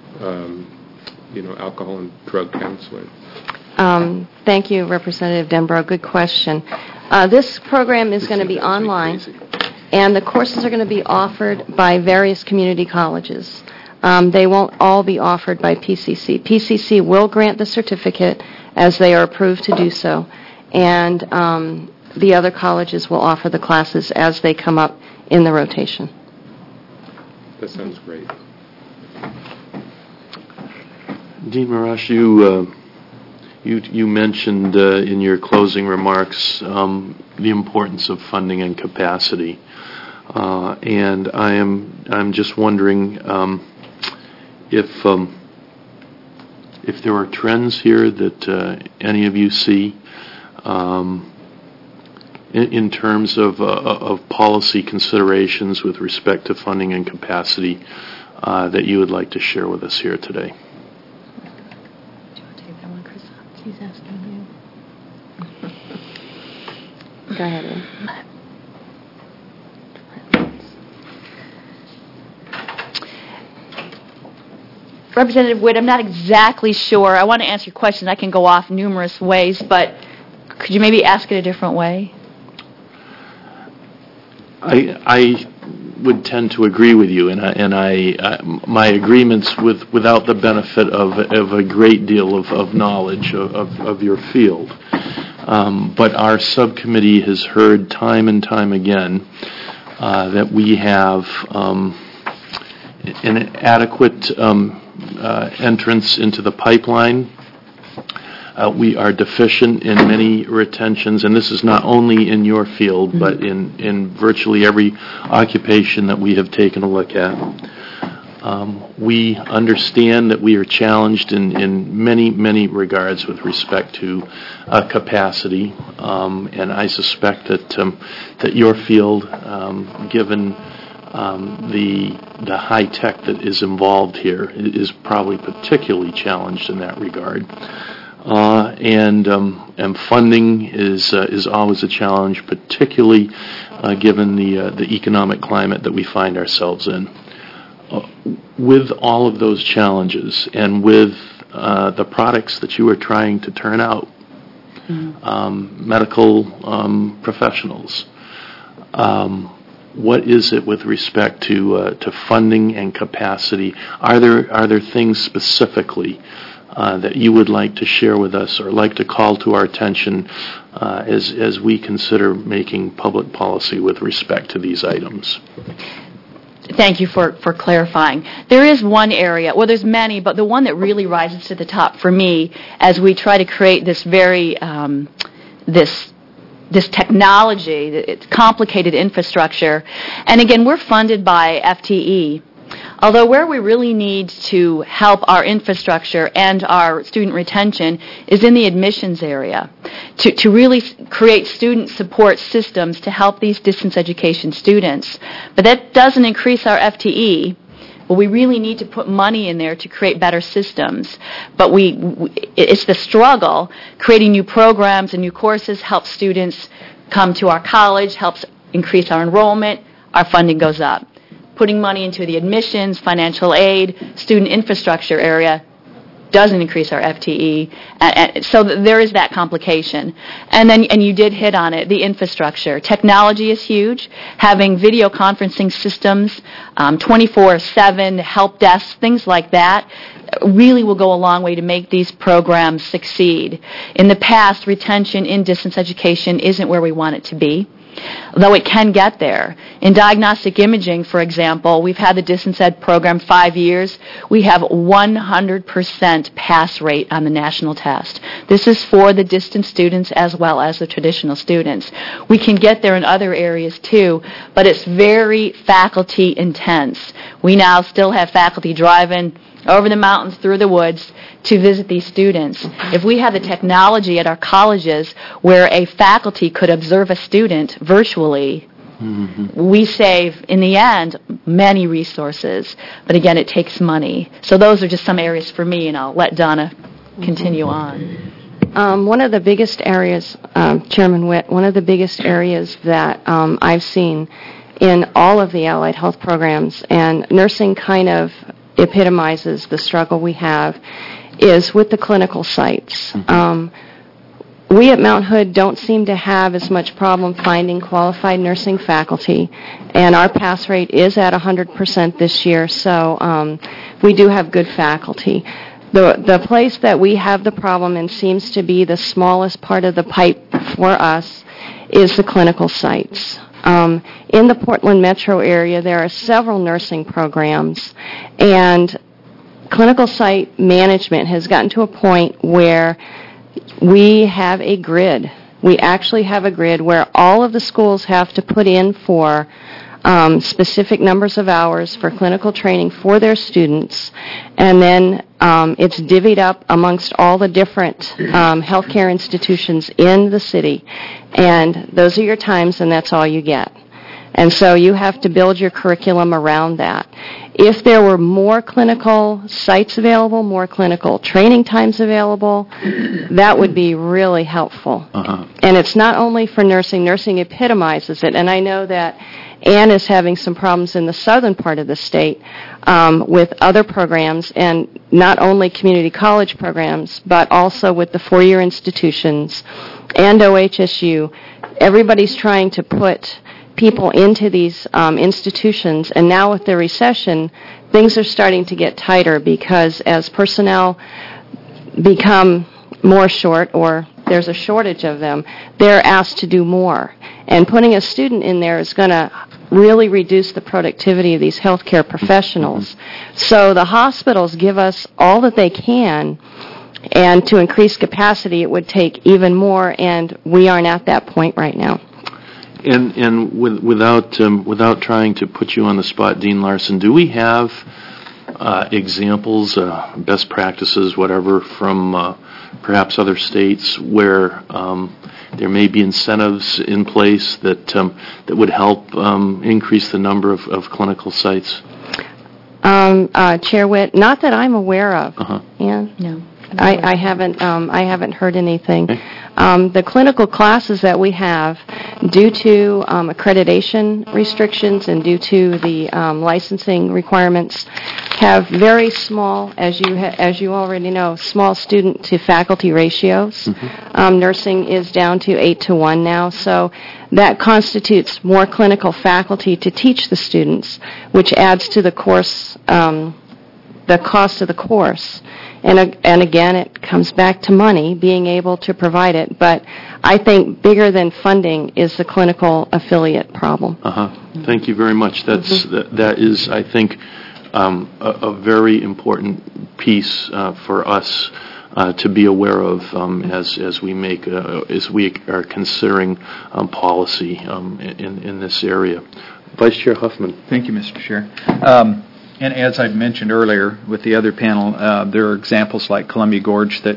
alcohol and drug counseling? Thank you, Representative Denbrough. Good question. This program is going to be online, and the courses are going to be offered by various community colleges. They won't all be offered by PCC. PCC will grant the certificate as they are approved to do so, and the other colleges will offer the classes as they come up in the rotation. That sounds great. Dean Marash, you mentioned in your closing remarks the importance of funding and capacity, and I'm just wondering if there are trends here that any of you see in terms of policy considerations with respect to funding and capacity that you would like to share with us here today. He's asking you. Go ahead, Ann. Representative Witt, I'm not exactly sure. I want to answer your question. I can go off numerous ways, but could you maybe ask it a different way? I would tend to agree with you, and my agreements without the benefit of a great deal of knowledge of your field. But our subcommittee has heard time and time again that we have an adequate entrance into the pipeline. We are deficient in many retentions, and this is not only in your field, but in virtually every occupation that we have taken a look at. We understand that we are challenged in many, many regards with respect to capacity, and I suspect that your field, given the high tech that is involved here, is probably particularly challenged in that regard. And funding is always a challenge, particularly given the economic climate that we find ourselves in. With all of those challenges, and with the products that you are trying to turn out, medical professionals, what is it with respect to funding and capacity? Are there things specifically that you would like to share with us or like to call to our attention as we consider making public policy with respect to these items? Thank you for clarifying. There is one area, well, there's many, but the one that really rises to the top for me as we try to create this very, this technology, it's complicated infrastructure. And again, we're funded by FTE. Although where we really need to help our infrastructure and our student retention is in the admissions area, to really create student support systems to help these distance education students. But that doesn't increase our FTE. Well, we really need to put money in there to create better systems. But it's the struggle. Creating new programs and new courses helps students come to our college, helps increase our enrollment, our funding goes up. Putting money into the admissions, financial aid, student infrastructure area doesn't increase our FTE. So there is that complication. And you did hit on it, the infrastructure. Technology is huge. Having video conferencing systems, 24/7, help desks, things like that, really will go a long way to make these programs succeed. In the past, retention in distance education isn't where we want it to be, though it can get there. In diagnostic imaging, for example, we've had the distance ed program 5 years. We have 100% pass rate on the national test. This is for the distance students as well as the traditional students. We can get there in other areas too, but it's very faculty intense. We now still have faculty driving over the mountains, through the woods, to visit these students. If we had the technology at our colleges where a faculty could observe a student virtually, we save, in the end, many resources. But again, it takes money. So those are just some areas for me, and I'll let Donna continue on. One of the biggest areas, Chairman Witt, one of the biggest areas that I've seen in all of the allied health programs, and nursing kind of epitomizes the struggle we have, is with the clinical sites. We at Mount Hood don't seem to have as much problem finding qualified nursing faculty, and our pass rate is at 100% this year, so we do have good faculty. The place that we have the problem and seems to be the smallest part of the pipe for us is the clinical sites. In the Portland metro area, there are several nursing programs, and clinical site management has gotten to a point where we have a grid. We actually have a grid where all of the schools have to put in for specific numbers of hours for clinical training for their students, and then it's divvied up amongst all the different healthcare institutions in the city, and those are your times, and that's all you get. And so you have to build your curriculum around that. If there were more clinical sites available, more clinical training times available, that would be really helpful. And it's not only for nursing. Nursing epitomizes it. And I know that Ann is having some problems in the southern part of the state with other programs, and not only community college programs, but also with the four-year institutions and OHSU. Everybody's trying to put people into these institutions, and now with the recession, things are starting to get tighter because as personnel become more short, or there's a shortage of them, they're asked to do more. And putting a student in there is going to really reduce the productivity of these healthcare professionals. So the hospitals give us all that they can, and to increase capacity, it would take even more, and we aren't at that point right now. And without trying to put you on the spot, Dean Larson, do we have examples, best practices, whatever, from perhaps other states where there may be incentives in place that would help increase the number of clinical sites? Chair Witt, not that I'm aware of. Ann? No. I haven't heard anything. The clinical classes that we have, due to accreditation restrictions and due to the licensing requirements, have very small, as you already know, small student to faculty ratios. Nursing is down to 8-1 now, so that constitutes more clinical faculty to teach the students, which adds to the course, the cost of the course. And again, it comes back to money, being able to provide it. But I think bigger than funding is the clinical affiliate problem. Thank you very much. That is, I think, a very important piece for us to be aware of as we are considering policy in this area. Vice Chair Huffman. Thank you, Mr. Chair. And as I mentioned earlier with the other panel, there are examples like Columbia Gorge that,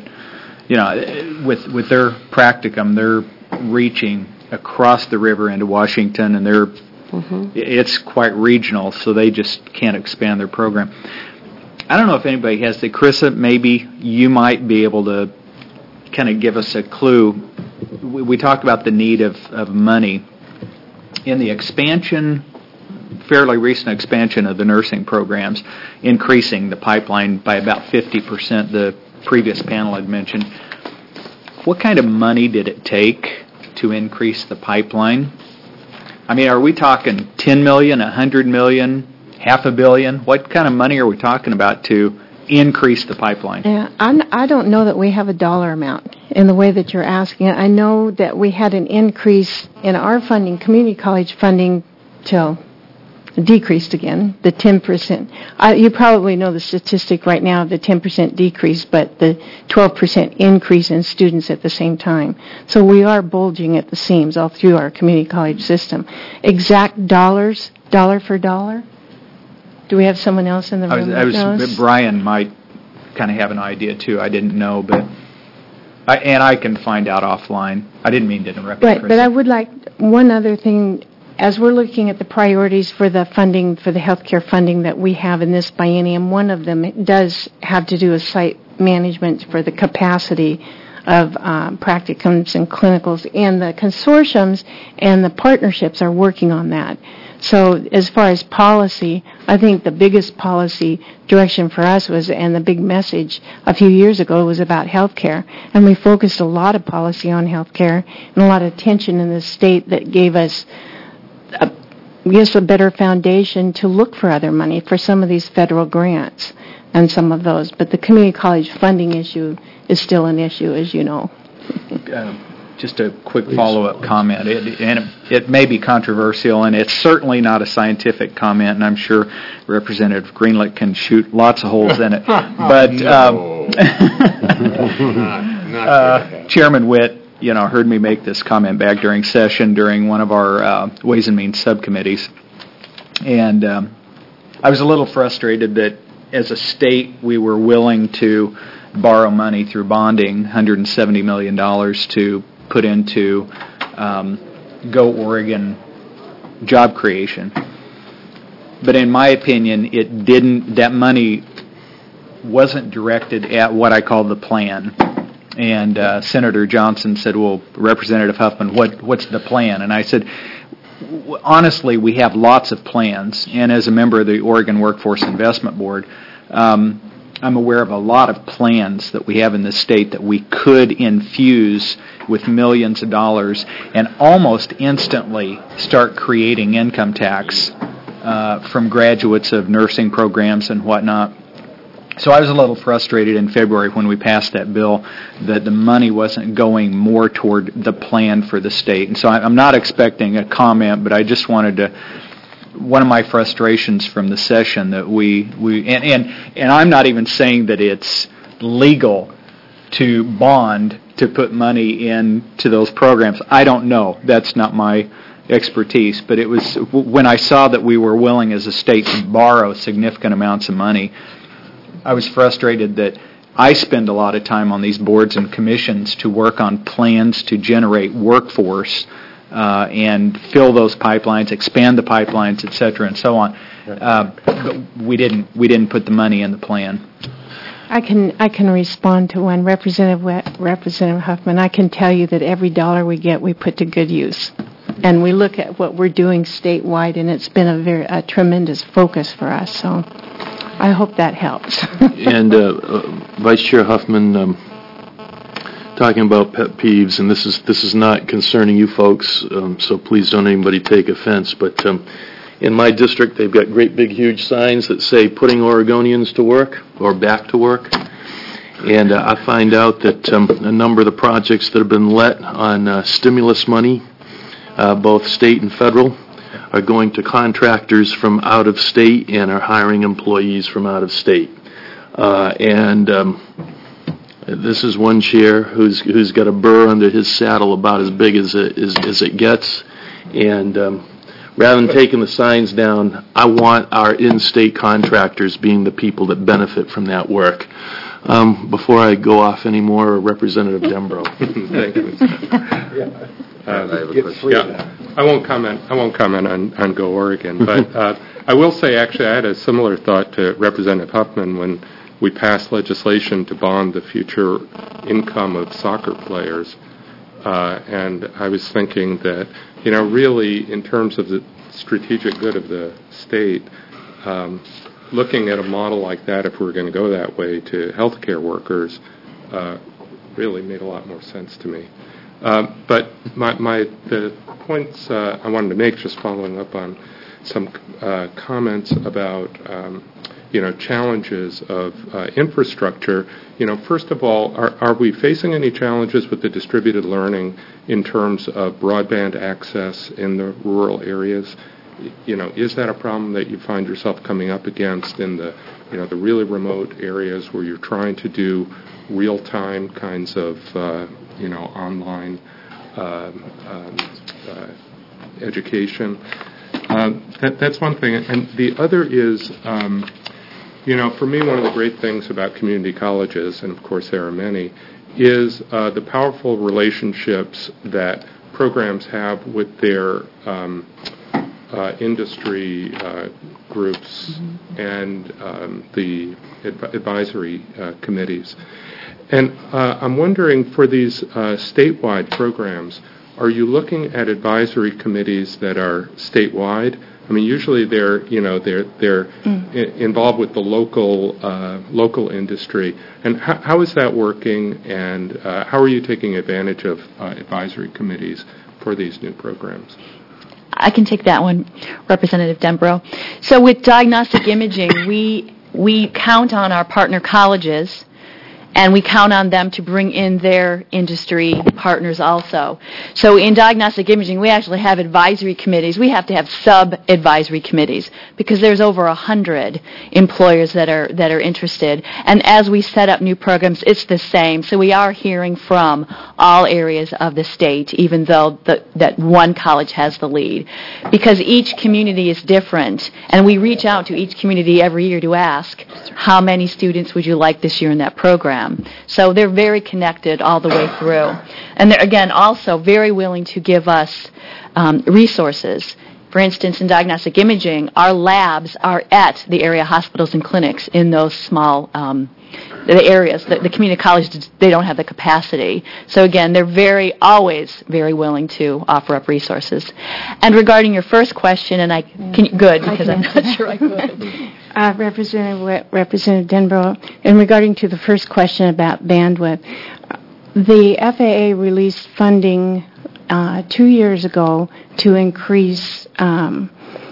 with their practicum, they're reaching across the river into Washington, and they're It's quite regional, so they just can't expand their program. I don't know if anybody has the, Carissa, maybe you might be able to kind of give us a clue. We talked about the need of money. In the expansion, fairly recent expansion of the nursing programs, increasing the pipeline by about 50%, the previous panel had mentioned. What kind of money did it take to increase the pipeline? I mean, are we talking 10 million, 100 million, $500 million? What kind of money are we talking about to increase the pipeline? Yeah, I don't know that we have a dollar amount in the way that you're asking. I know that we had an increase in our funding, community college funding, till decreased again, the 10%. You probably know the statistic right now, the 10% decrease, but the 12% increase in students at the same time. So we are bulging at the seams all through our community college system. Exact dollars, dollar for dollar? Do we have someone else in the room that knows? Brian might kind of have an idea, too. I didn't know, but I can find out offline. I didn't mean to interrupt you, Right, but I would like one other thing. As we're looking at the priorities for the funding, for the healthcare funding that we have in this biennium, one of them does have to do with site management for the capacity of practicums and clinicals, and the consortiums and the partnerships are working on that. So as far as policy, I think the biggest policy direction for us was, and the big message a few years ago was about healthcare, and we focused a lot of policy on healthcare and a lot of attention in the state that gave us a better foundation to look for other money for some of these federal grants and some of those. But the community college funding issue is still an issue, as you know. Just a quick follow-up comment. It may be controversial, and it's certainly not a scientific comment, and I'm sure Representative Greenlick can shoot lots of holes in it. But Chairman Witt, heard me make this comment back during session during one of our Ways and Means subcommittees. And I was a little frustrated that as a state we were willing to borrow money through bonding, $170 million to put into Go Oregon job creation. But in my opinion, that money wasn't directed at what I call the plan. And Senator Johnson said, well, Representative Huffman, what's the plan? And I said, honestly, we have lots of plans. And as a member of the Oregon Workforce Investment Board, I'm aware of a lot of plans that we have in the state that we could infuse with millions of dollars and almost instantly start creating income tax from graduates of nursing programs and whatnot. So I was a little frustrated in February when we passed that bill that the money wasn't going more toward the plan for the state. And so I'm not expecting a comment, but I just wanted to, one of my frustrations from the session that and I'm not even saying that it's legal to bond to put money into those programs. I don't know. That's not my expertise. But it was when I saw that we were willing as a state to borrow significant amounts of money, I was frustrated that I spend a lot of time on these boards and commissions to work on plans to generate workforce and fill those pipelines, expand the pipelines, et cetera, and so on. But we didn't put the money in the plan. I can respond to one. Representative Huffman, I can tell you that every dollar we get, we put to good use. And we look at what we're doing statewide, and it's been a tremendous focus for us. So I hope that helps. And Vice Chair Huffman, talking about pet peeves, and this is not concerning you folks, so please don't anybody take offense, but in my district they've got great big huge signs that say putting Oregonians to work or back to work. And I find out that a number of the projects that have been let on stimulus money, both state and federal, are going to contractors from out of state and are hiring employees from out of state. This is one chair who's got a burr under his saddle about as big as it gets. And rather than taking the signs down, I want our in-state contractors being the people that benefit from that work. Before I go off anymore, Representative Dembro. Thank you. I have a question. I won't comment on Go Oregon, but I will say actually I had a similar thought to Representative Huffman when we passed legislation to bond the future income of soccer players, and I was thinking that really in terms of the strategic good of the state, looking at a model like that, if we're going to go that way to healthcare workers, really made a lot more sense to me. But the points I wanted to make, just following up on some comments about challenges of infrastructure. First of all, are we facing any challenges with the distributed learning in terms of broadband access in the rural areas? Is that a problem that you find yourself coming up against in the the really remote areas where you're trying to do real-time kinds of online education? That's one thing. And the other is, for me, one of the great things about community colleges, and of course there are many, is the powerful relationships that programs have with their industry groups and the advisory committees. And I'm wondering, for these statewide programs, are you looking at advisory committees that are statewide? I mean, usually they're involved with the local industry. And how is that working? And how are you taking advantage of advisory committees for these new programs? I can take that one, Representative Denbrough. So with diagnostic imaging, we count on our partner colleges, and we count on them to bring in their industry partners also. So in diagnostic imaging, we actually have advisory committees. We have to have sub-advisory committees because there's over 100 employers that are interested. And as we set up new programs, it's the same. So we are hearing from all areas of the state, even though that one college has the lead. Because each community is different, and we reach out to each community every year to ask, how many students would you like this year in that program? So they're very connected all the way through. And they're, again, also very willing to give us resources. For instance, in diagnostic imaging, our labs are at the area hospitals and clinics in those small the areas. The community colleges, they don't have the capacity. So again, they're always very willing to offer up resources. And regarding your first question, and because I'm not sure I could. Representative Denbrough, in regarding to the first question about bandwidth, the FAA released funding 2 years ago to increase, to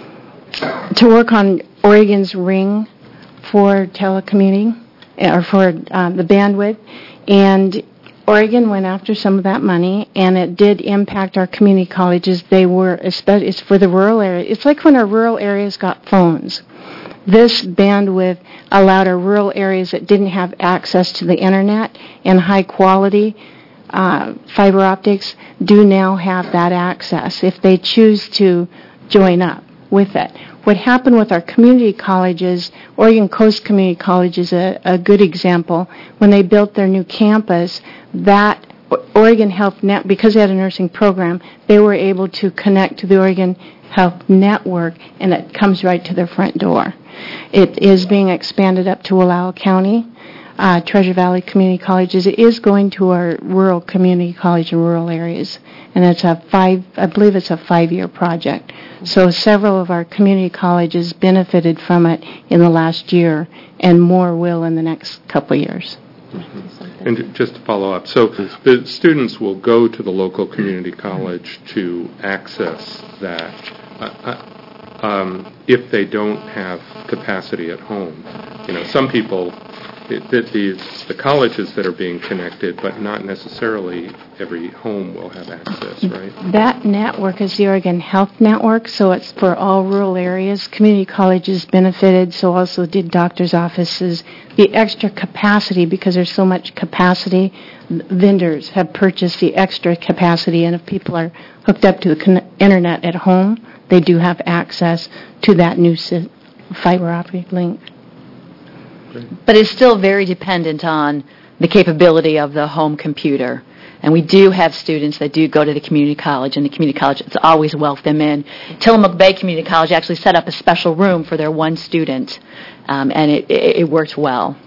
work on Oregon's ring for telecommuting, or for the bandwidth, and Oregon went after some of that money, and it did impact our community colleges. It's for the rural area. It's like when our rural areas got phones. This bandwidth allowed our rural areas that didn't have access to the internet and high quality fiber optics do now have that access if they choose to join up with it. What happened with our community colleges, Oregon Coast Community College is a good example. When they built their new campus, that Oregon Health Net, because they had a nursing program, they were able to connect to the Oregon Health Network, and it comes right to their front door. It is being expanded up to Wallowa County, Treasure Valley Community Colleges. It is going to our rural community college in rural areas, and it's I believe it's a 5-year project. So several of our community colleges benefited from it in the last year, and more will in the next couple of years. And just to follow up, so the students will go to the local community college to access that if they don't have capacity at home. Some people, the colleges that are being connected, but not necessarily every home will have access, right? That network is the Oregon Health Network, so it's for all rural areas. Community colleges benefited, so also did doctors' offices. The extra capacity, because there's so much capacity, vendors have purchased the extra capacity, and if people are hooked up to the internet at home, they do have access to that new fiber optic link. But it's still very dependent on the capability of the home computer. And we do have students that do go to the community college, and the community college has always welcomed them in. Tillamook Bay Community College actually set up a special room for their one student, and it worked well.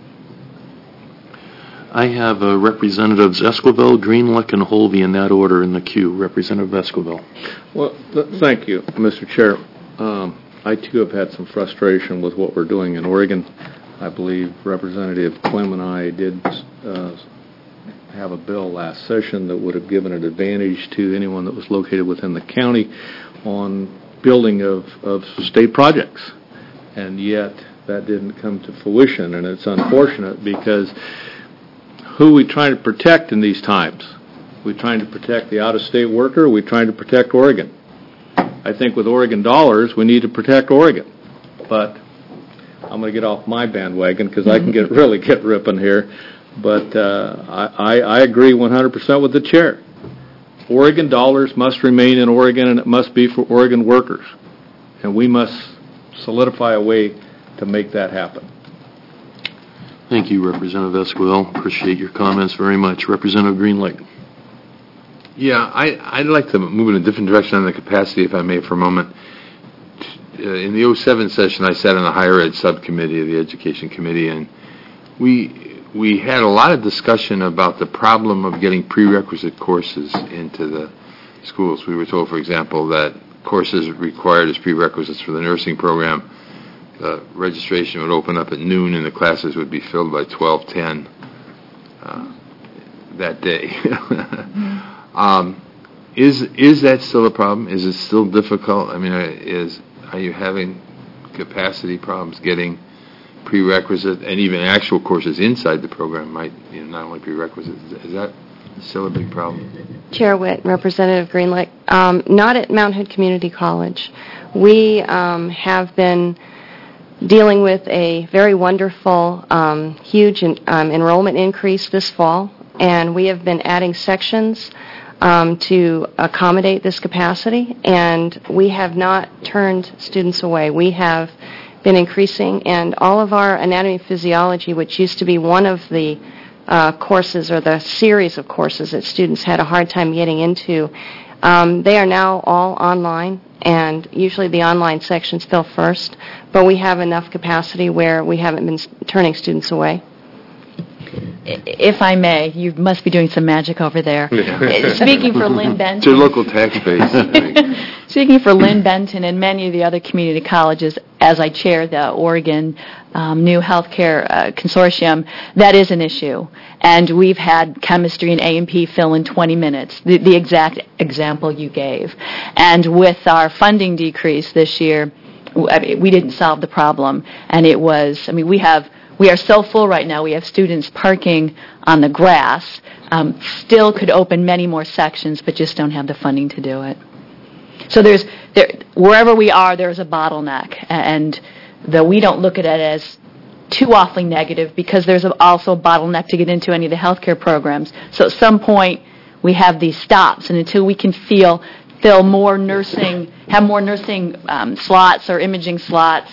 I have Representatives Esquivel, Greenlick, and Holvey in that order in the queue. Representative Esquivel. Well, thank you, Mr. Chair. I, too, have had some frustration with what we're doing in Oregon. I believe Representative Clem and I did have a bill last session that would have given an advantage to anyone that was located within the county on building of state projects. And yet, that didn't come to fruition, and it's unfortunate because who are we trying to protect in these times? Are we trying to protect the out-of-state worker, or are we trying to protect Oregon? I think with Oregon dollars, we need to protect Oregon. But I'm going to get off my bandwagon because I can really get ripping here. But I agree 100% with the chair. Oregon dollars must remain in Oregon, and it must be for Oregon workers. And we must solidify a way to make that happen. Thank you, Representative Esquivel. Appreciate your comments very much. Representative Greenlick. Yeah, I'd like to move in a different direction on the capacity, if I may, for a moment. In the 07 session, I sat on the higher ed subcommittee of the Education Committee, and we had a lot of discussion about the problem of getting prerequisite courses into the schools. We were told, for example, that courses required as prerequisites for the nursing program, registration would open up at noon and the classes would be filled by 12:10 that day. Is that still a problem? Is it still difficult? I mean, are you having capacity problems getting prerequisite and even actual courses inside the program might, not only prerequisites? Is that still a big problem? Chair Witt, Representative Greenlick, not at Mount Hood Community College. We have been dealing with a very wonderful, huge enrollment increase this fall, and we have been adding sections to accommodate this capacity, and we have not turned students away. We have been increasing, and all of our anatomy and physiology, which used to be one of the courses or the series of courses that students had a hard time getting into, they are now all online, and usually the online sections fill first, but we have enough capacity where we haven't been turning students away. If I may, you must be doing some magic over there. Speaking for Lynn Benton. It's your local tax base. Speaking for Lynn Benton and many of the other community colleges, as I chair the Oregon New Healthcare Consortium, that is an issue. And we've had chemistry and A&P fill in 20 minutes, the exact example you gave. And with our funding decrease this year, we didn't solve the problem. And it was, we are so full right now. We have students parking on the grass. Still could open many more sections, but just don't have the funding to do it. So wherever we are, there's a bottleneck. And though we don't look at it as too awfully negative, because there's also a bottleneck to get into any of the healthcare programs. So at some point, we have these stops, and until we can fill more nursing, have more nursing slots or imaging slots,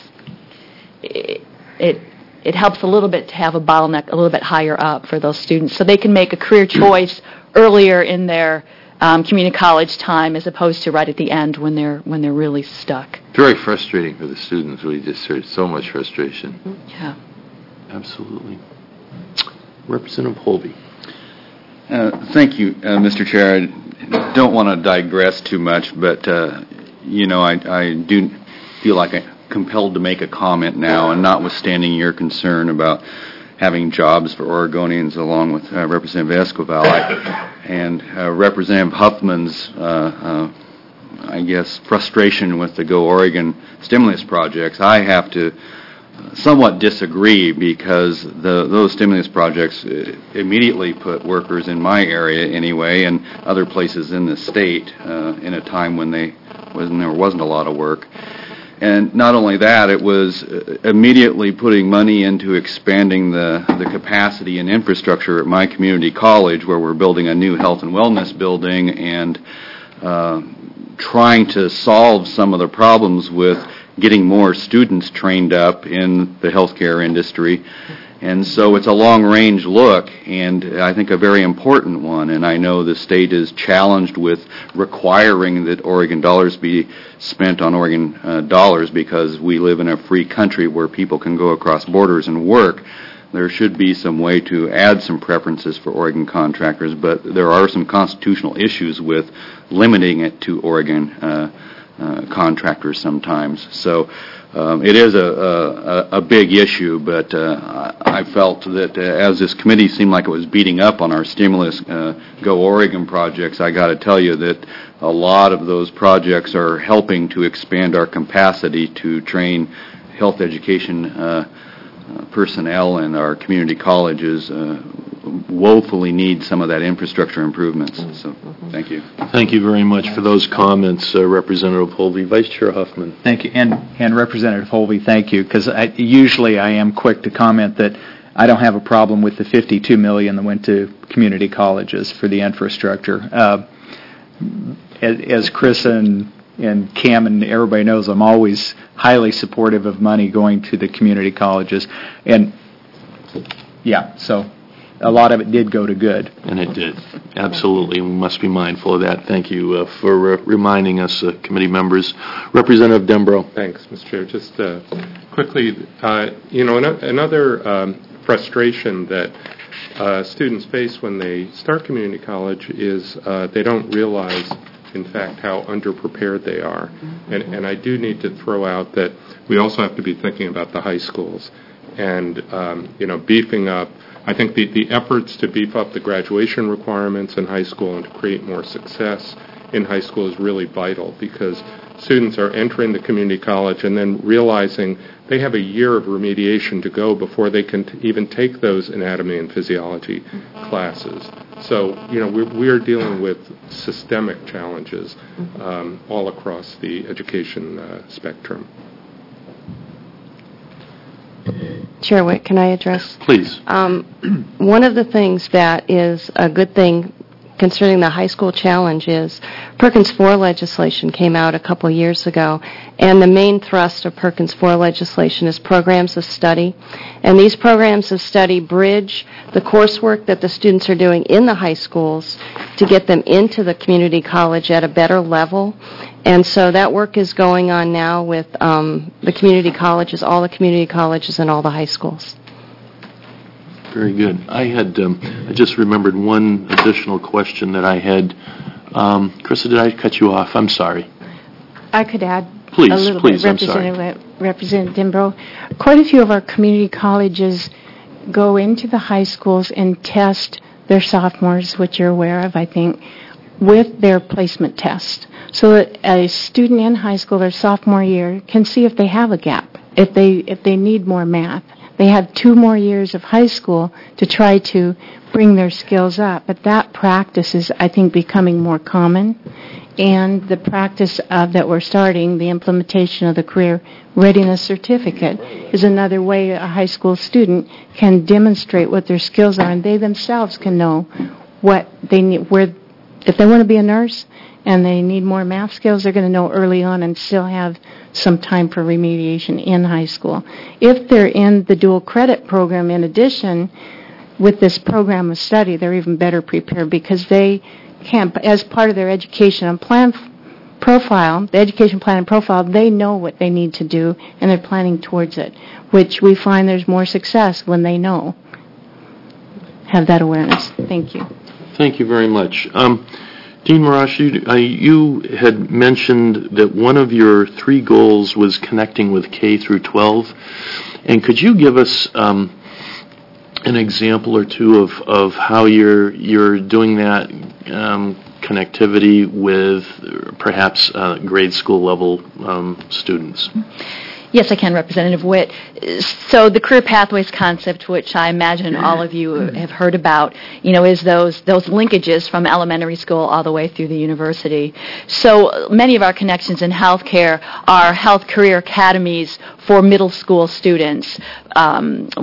it helps a little bit to have a bottleneck a little bit higher up for those students, so they can make a career choice earlier in their community college time, as opposed to right at the end when they're really stuck. Very frustrating for the students. We just heard so much frustration. Yeah, absolutely. Representative Holvey. Thank you, Mr. Chair. I don't want to digress too much, but I do feel like I'm compelled to make a comment now, and notwithstanding your concern about having jobs for Oregonians, along with Representative Esquivel and Representative Huffman's, frustration with the Go Oregon stimulus projects, I have to somewhat disagree, because those stimulus projects immediately put workers in my area anyway, and other places in the state in a time when there wasn't a lot of work. And not only that, it was immediately putting money into expanding the capacity and infrastructure at my community college, where we're building a new health and wellness building, and trying to solve some of the problems with getting more students trained up in the healthcare industry. And so it's a long-range look, and I think a very important one. And I know the state is challenged with requiring that Oregon dollars be spent on Oregon dollars because we live in a free country where people can go across borders and work. There should be some way to add some preferences for Oregon contractors, but there are some constitutional issues with limiting it to Oregon contractors sometimes. So it is a big issue, but I felt that as this committee seemed like it was beating up on our stimulus Go Oregon projects, I got to tell you that a lot of those projects are helping to expand our capacity to train health education personnel, and our community colleges woefully need some of that infrastructure improvements. So, thank you. Thank you very much for those comments, Representative Holvey. Vice Chair Huffman. Thank you. And Representative Holvey, thank you, because usually I am quick to comment that I don't have a problem with the $52 million that went to community colleges for the infrastructure. As Chris and Cam and everybody knows, I'm always highly supportive of money going to the community colleges. And, yeah, so a lot of it did go to good. And it did. Absolutely. We must be mindful of that. Thank you for reminding us, committee members. Representative Dembro. Thanks, Mr. Chair. Just quickly, another frustration that students face when they start community college is they don't realize, in fact, how underprepared they are. And I do need to throw out that we also have to be thinking about the high schools and, beefing up. I think the efforts to beef up the graduation requirements in high school and to create more success in high school is really vital, because students are entering the community college and then realizing they have a year of remediation to go before they can even take those anatomy and physiology classes. So, we are dealing with systemic challenges all across the education spectrum. Chair Witt, can I address? Please. One of the things that is a good thing concerning the high school challenge is Perkins 4 legislation came out a couple years ago, and the main thrust of Perkins 4 legislation is programs of study. And these programs of study bridge the coursework that the students are doing in the high schools to get them into the community college at a better level. And so that work is going on now with the community colleges, all the community colleges and all the high schools. Very good. I just remembered one additional question that I had. Krista, did I cut you off? I'm sorry. I could add please, a little please, bit, I'm sorry. Representative Dembro. Quite a few of our community colleges go into the high schools and test their sophomores, which you're aware of, I think, with their placement test. So that a student in high school their sophomore year can see if they have a gap, if they need more math. They have 2 more years of high school to try to bring their skills up. But that practice is, I think, becoming more common. And the practice that we're starting, the implementation of the Career Readiness Certificate, is another way a high school student can demonstrate what their skills are, and they themselves can know what they need. If they want to be a nurse and they need more math skills, they're going to know early on and still have some time for remediation in high school. If they're in the dual credit program, in addition, with this program of study, they're even better prepared because they can, as part of their education plan profile, the education plan and profile, they know what they need to do and they're planning towards it, which we find there's more success when they know, have that awareness. Thank you. Thank you very much. Dean Marash, you had mentioned that one of your 3 goals was connecting with K through 12. And could you give us an example or two of how you're doing that connectivity with perhaps grade school level students? Yes, I can, Representative Witt. So the career pathways concept, which I imagine all of you have heard about, is those linkages from elementary school all the way through the university. So many of our connections in healthcare are health career academies for middle school students.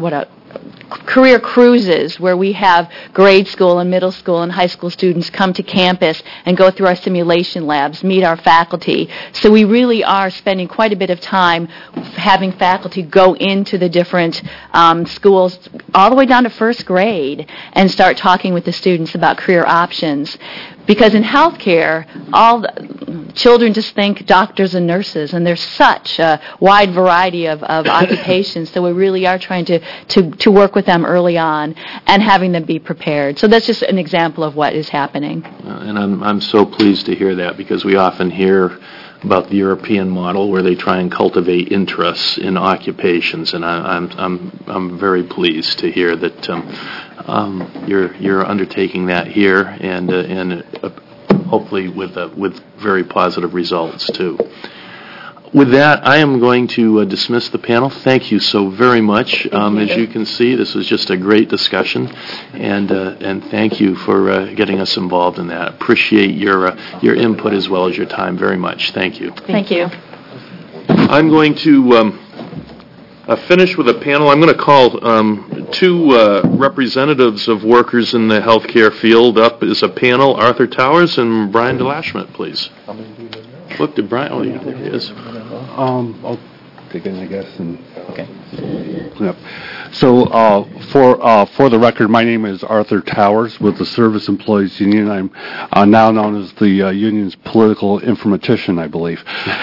career cruises where we have grade school and middle school and high school students come to campus and go through our simulation labs, meet our faculty. So we really are spending quite a bit of time having faculty go into the different schools all the way down to first grade and start talking with the students about career options. Because in healthcare, all the children just think doctors and nurses, and there's such a wide variety of occupations, so we really are trying to work with them early on and having them be prepared. So that's just an example of what is happening. And I'm so pleased to hear that, because we often hear about the European model where they try and cultivate interests in occupations, and I'm very pleased to hear that you're undertaking that here, and hopefully with very positive results too. With that, I am going to dismiss the panel. Thank you so very much. As you can see, this was just a great discussion, and thank you for getting us involved in that. Appreciate your input as well as your time very much. Thank you. Thank you. I'm going to finish with a panel. I'm going to call two representatives of workers in the healthcare field up as a panel, Arthur Towers and Brian DeLashmutt, please. Look, did Brian? Oh, yeah, there he is. I'll take it, I guess. Okay. Yep. So, for the record, my name is Arthur Towers with the Service Employees Union. I'm now known as the union's political informatician, I believe.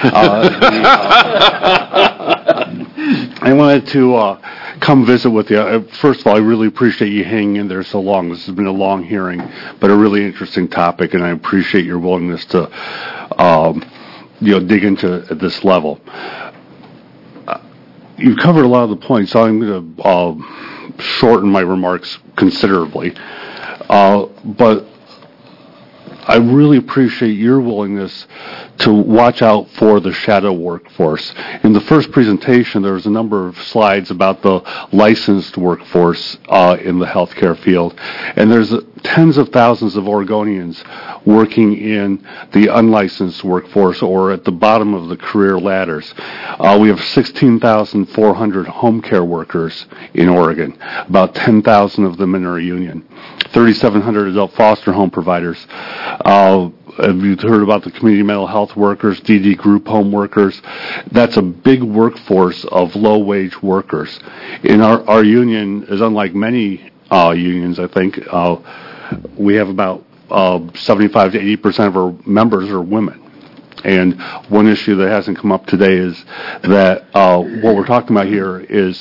I wanted to come visit with you. First of all, I really appreciate you hanging in there so long. This has been a long hearing, but a really interesting topic, and I appreciate your willingness to dig into at this level. You've covered a lot of the points, so I'm going to shorten my remarks considerably. But I really appreciate your willingness to watch out for the shadow workforce. In the first presentation, there was a number of slides about the licensed workforce in the healthcare field, and there's tens of thousands of Oregonians working in the unlicensed workforce or at the bottom of the career ladders. We have 16,400 home care workers in Oregon, about 10,000 of them in our union, 3,700 adult foster home providers. Have you heard about the community mental health workers, DD group home workers? That's a big workforce of low-wage workers. In our union is unlike many unions, I think. We have about 75 to 80% of our members are women. And one issue that hasn't come up today is that what we're talking about here is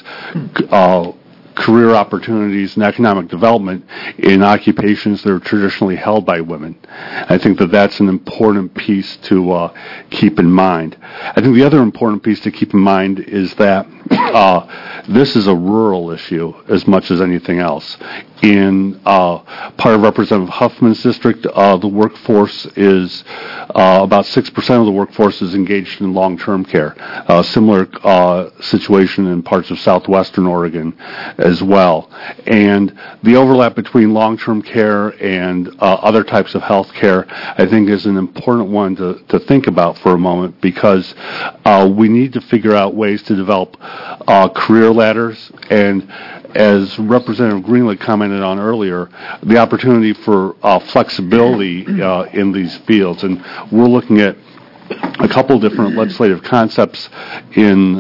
career opportunities and economic development in occupations that are traditionally held by women. I think that that's an important piece to keep in mind. I think the other important piece to keep in mind is that this is a rural issue as much as anything else. In part of Representative Huffman's district, the workforce is about 6% of the workforce is engaged in long-term care. Similar situation in parts of southwestern Oregon as well. And the overlap between long-term care and other types of health care, I think, is an important one to think about for a moment, because we need to figure out ways to develop career ladders, and as Representative Greenlee commented on earlier, the opportunity for flexibility in these fields. And we're looking at a couple different legislative concepts in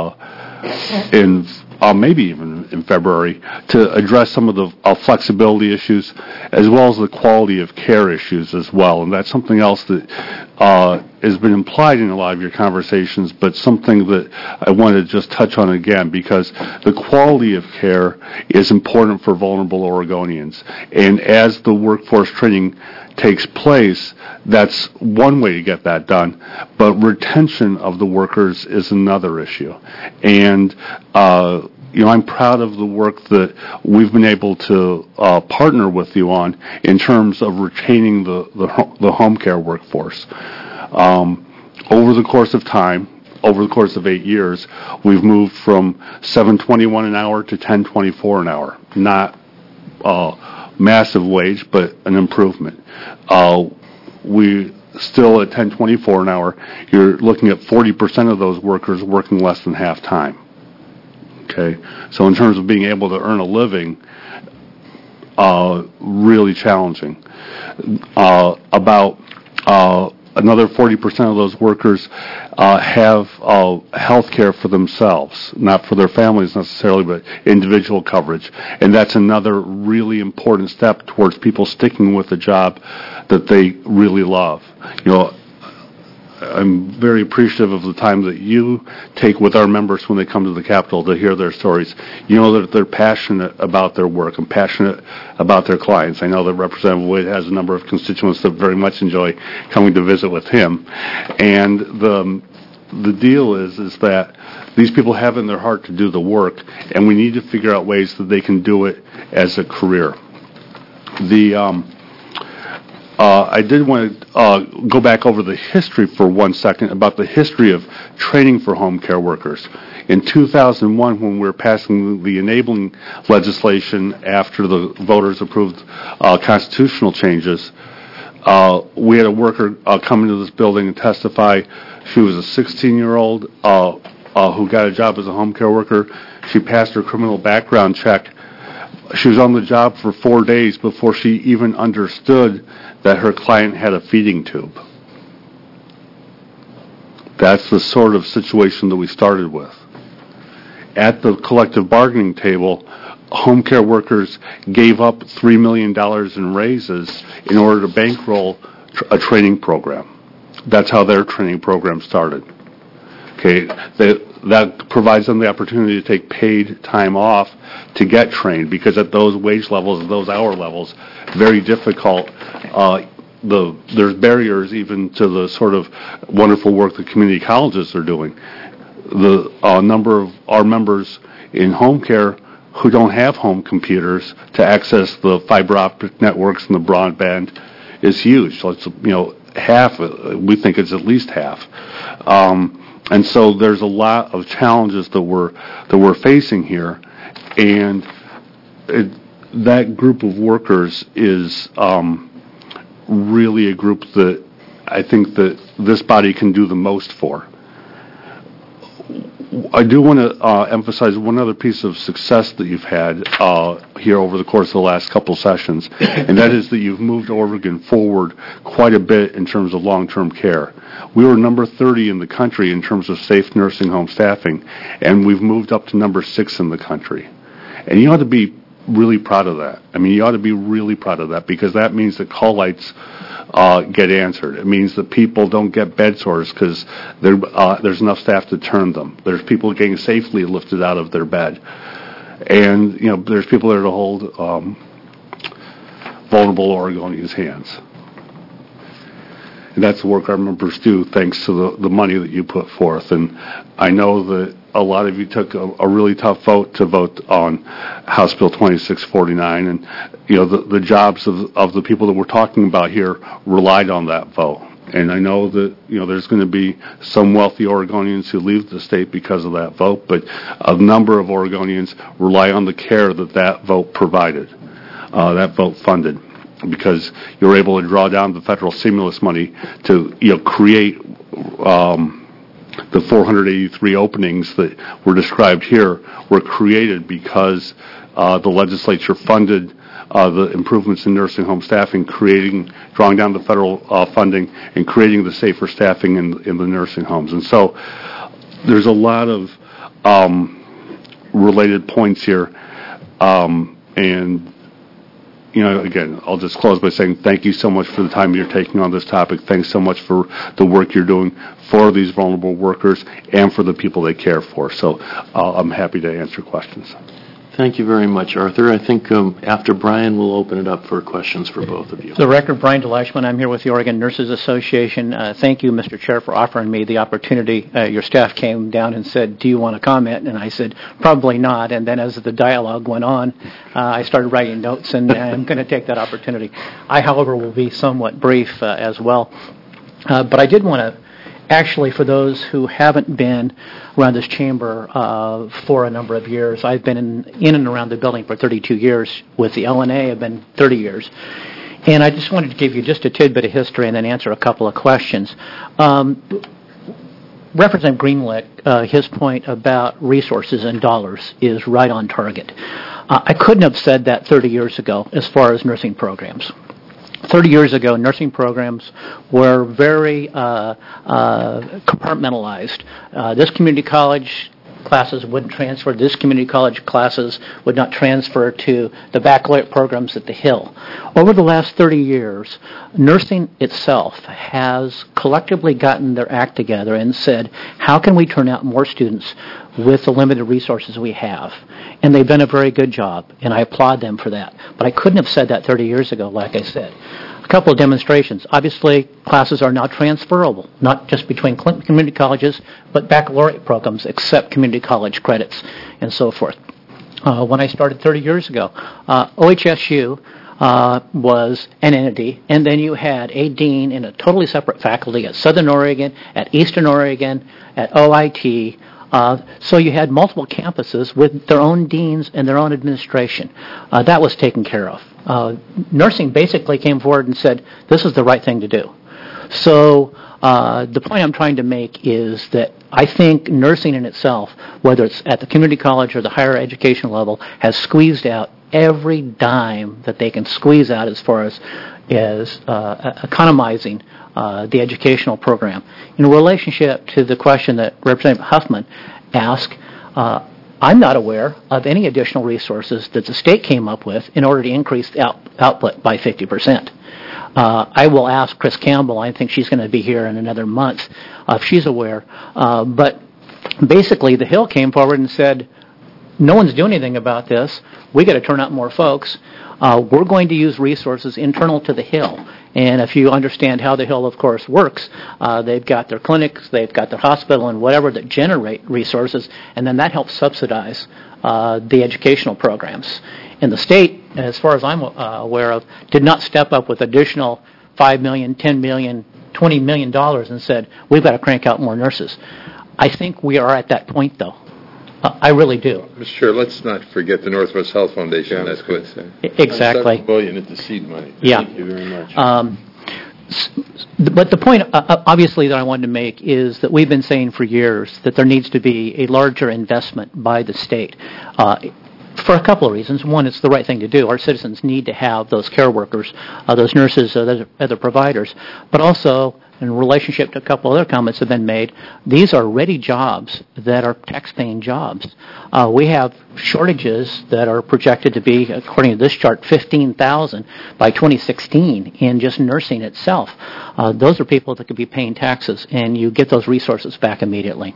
maybe even in February, to address some of the flexibility issues as well as the quality of care issues as well. And that's something else that has been implied in a lot of your conversations, but something that I wanted to just touch on again, because the quality of care is important for vulnerable Oregonians. And as the workforce training takes place, that's one way to get that done, but retention of the workers is another issue. And I'm proud of the work that we've been able to partner with you on in terms of retaining the home care workforce. Over the course of time, over the course of 8 years, we've moved from $7.21 an hour to $10.24 an hour. Not massive wage, but an improvement. We still at $10.24 an hour, you're looking at 40% of those workers working less than half time. Okay, so in terms of being able to earn a living, really challenging. About another 40% of those workers have health care for themselves, not for their families necessarily, but individual coverage. And that's another really important step towards people sticking with a job that they really love. You know, I'm very appreciative of the time that you take with our members when they come to the Capitol to hear their stories. You know that they're passionate about their work and passionate about their clients. I know that Representative Wade has a number of constituents that very much enjoy coming to visit with him. And the deal is that these people have in their heart to do the work, and we need to figure out ways that they can do it as a career. I did want to go back over the history for 1 second about the history of training for home care workers. In 2001, when we were passing the enabling legislation after the voters approved constitutional changes, we had a worker come into this building and testify. She was a 16-year-old who got a job as a home care worker. She passed her criminal background check. She was on the job for 4 days before she even understood that her client had a feeding tube. That's the sort of situation that we started with. At the collective bargaining table, home care workers gave up $3 million in raises in order to bankroll a training program. That's how their training program started. Okay, that provides them the opportunity to take paid time off to get trained, because at those wage levels, those hour levels, very difficult. There's barriers even to the sort of wonderful work that community colleges are doing. The number of our members in home care who don't have home computers to access the fiber optic networks and the broadband is huge. So it's, half. We think it's at least half. And so there's a lot of challenges that we're facing here, and that group of workers is really a group that I think that this body can do the most for. I do want to emphasize one other piece of success that you've had here over the course of the last couple sessions, and that is that you've moved Oregon forward quite a bit in terms of long-term care. We were number 30 in the country in terms of safe nursing home staffing, and we've moved up to number 6 in the country. And you ought to be really proud of that. I mean, you ought to be really proud of that, because that means that call lights get answered. It means that people don't get bed sores because there's enough staff to turn them. There's people getting safely lifted out of their bed. And, there's people there to hold vulnerable Oregonians' hands. And that's the work our members do, thanks to the money that you put forth. And I know that a lot of you took a really tough vote to vote on House Bill 2649, and the jobs of the people that we're talking about here relied on that vote. And I know that there's going to be some wealthy Oregonians who leave the state because of that vote, but a number of Oregonians rely on the care that vote provided, that vote funded, because you're able to draw down the federal stimulus money to create the 483 openings that were described here were created because the legislature funded the improvements in nursing home staffing, drawing down the federal funding and creating the safer staffing in the nursing homes. And so there's a lot of related points here. And again, I'll just close by saying thank you so much for the time you're taking on this topic. Thanks so much for the work you're doing for these vulnerable workers and for the people they care for. So I'm happy to answer questions. Thank you very much, Arthur. I think after Brian, we'll open it up for questions for both of you. For the record, Brian DeLashman. I'm here with the Oregon Nurses Association. Thank you, Mr. Chair, for offering me the opportunity. Your staff came down and said, do you want to comment? And I said, probably not. And then as the dialogue went on, I started writing notes, and I'm going to take that opportunity. I, however, will be somewhat brief as well. But I did want to actually, for those who haven't been around this chamber for a number of years, I've been in and around the building for 32 years. With the LNA, I've been 30 years. And I just wanted to give you just a tidbit of history and then answer a couple of questions. Representative Greenlick, his point about resources and dollars is right on target. I couldn't have said that 30 years ago as far as nursing programs. 30 years ago, nursing programs were very compartmentalized. This community college classes wouldn't transfer. This community college classes would not transfer to the baccalaureate programs at the Hill. Over the last 30 years, nursing itself has collectively gotten their act together and said, how can we turn out more students with the limited resources we have? And they've done a very good job, and I applaud them for that. But I couldn't have said that 30 years ago, like I said. A couple of demonstrations. Obviously, classes are now transferable, not just between community colleges, but baccalaureate programs accept community college credits and so forth. When I started 30 years ago, OHSU was an entity, and then you had a dean and a totally separate faculty at Southern Oregon, at Eastern Oregon, at OIT. So you had multiple campuses with their own deans and their own administration. That was taken care of. Nursing basically came forward and said, this is the right thing to do. So the point I'm trying to make is that I think nursing in itself, whether it's at the community college or the higher education level, has squeezed out every dime that they can squeeze out as far as economizing the educational program. In relationship to the question that Representative Huffman asked, I'm not aware of any additional resources that the state came up with in order to increase the output by 50%. I will ask Chris Campbell. I think she's going to be here in another month if she's aware. But basically, the Hill came forward and said, no one's doing anything about this. We got to turn out more folks. We're going to use resources internal to the Hill. And if you understand how the Hill, of course, works, they've got their clinics, they've got their hospital, and whatever that generate resources, and then that helps subsidize the educational programs. And the state, as far as I'm aware of, did not step up with additional $5 million, $10 million, $20 million and said, we've got to crank out more nurses. I think we are at that point, though. I really do. Mr. Chair, let's not forget the Northwest Health Foundation. That's good. Exactly. $7 billion into seed money. Yeah. Thank you very much. But the point, obviously, that I wanted to make is that we've been saying for years that there needs to be a larger investment by the state. For a couple of reasons. One, it's the right thing to do. Our citizens need to have those care workers, those nurses, other providers. But also, in relationship to a couple other comments that have been made, these are ready jobs that are tax-paying jobs. We have shortages that are projected to be, according to this chart, 15,000 by 2016 in just nursing itself. Those are people that could be paying taxes, and you get those resources back immediately.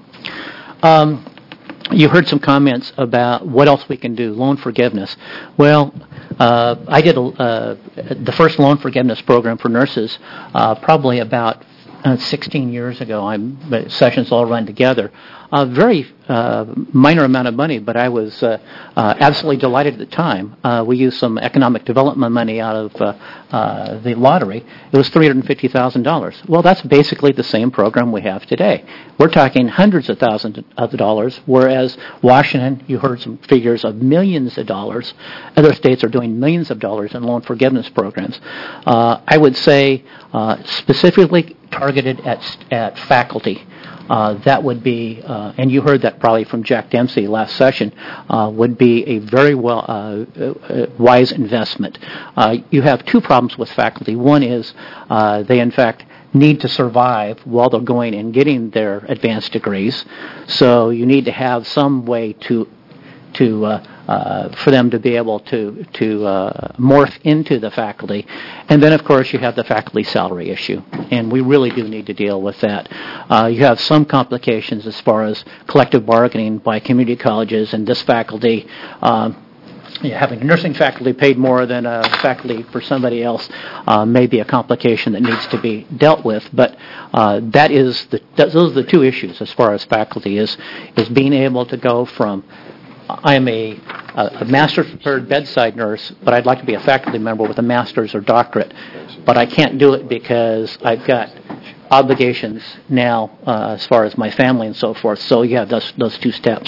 You heard some comments about what else we can do, loan forgiveness. Well, I did the first loan forgiveness program for nurses probably about 16 years ago. Sessions all run together. A very minor amount of money, but I was absolutely delighted at the time. We used some economic development money out of the lottery. It was $350,000. Well, that's basically the same program we have today. We're talking hundreds of thousands of dollars, whereas Washington, you heard some figures of millions of dollars. Other states are doing millions of dollars in loan forgiveness programs. I would say specifically targeted at faculty. That would be, and you heard that probably from Jack Dempsey last session, would be a very wise investment. You have two problems with faculty. One is they, in fact, need to survive while they're going and getting their advanced degrees. So you need to have some way to for them to be able to morph into the faculty. And then, of course, you have the faculty salary issue, and we really do need to deal with that. You have some complications as far as collective bargaining by community colleges, and this faculty, having a nursing faculty paid more than a faculty for somebody else may be a complication that needs to be dealt with. But those are the two issues as far as faculty is being able to go from I am a master's prepared bedside nurse, but I'd like to be a faculty member with a master's or doctorate. But I can't do it because I've got obligations now as far as my family and so forth. So you have those two steps.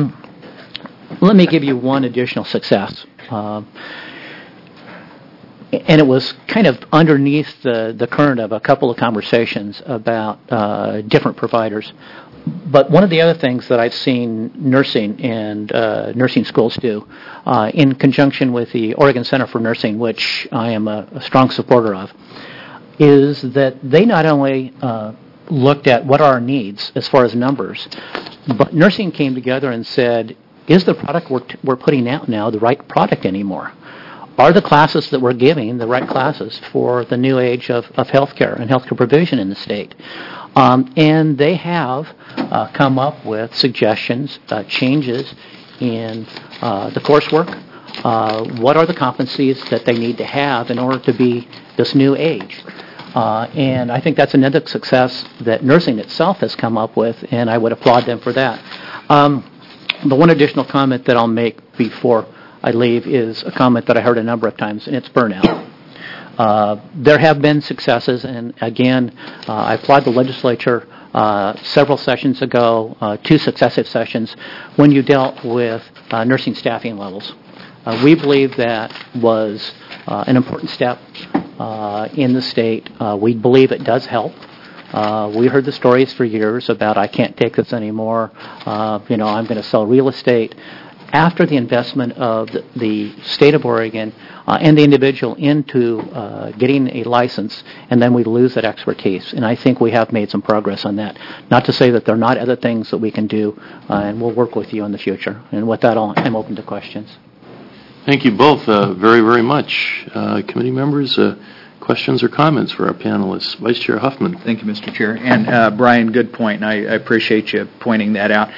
Let me give you one additional success. and it was kind of underneath the current of a couple of conversations about different providers. But one of the other things that I've seen nursing and nursing schools do, in conjunction with the Oregon Center for Nursing, which I am a strong supporter of, is that they not only looked at what are our needs as far as numbers, but nursing came together and said, is the product we're putting out now the right product anymore? Are the classes that we're giving the right classes for the new age of healthcare and healthcare provision in the state? And they have come up with suggestions, changes in the coursework. What are the competencies that they need to have in order to be this new age? And I think that's another success that nursing itself has come up with, and I would applaud them for that. The one additional comment that I'll make before I leave is a comment that I heard a number of times, and it's burnout. There have been successes, and again, I applaud the legislature several sessions ago, 2 successive sessions, when you dealt with nursing staffing levels. We believe that was an important step in the state. We believe it does help. We heard the stories for years about, I can't take this anymore, I'm going to sell real estate. After the investment of the state of Oregon and the individual into getting a license, and then we lose that expertise. And I think we have made some progress on that. Not to say that there are not other things that we can do, and we'll work with you in the future. And with that, I'm open to questions. Thank you both very, very much. Committee members, questions or comments for our panelists? Vice Chair Huffman. Thank you, Mr. Chair. And Brian, good point, and I appreciate you pointing that out.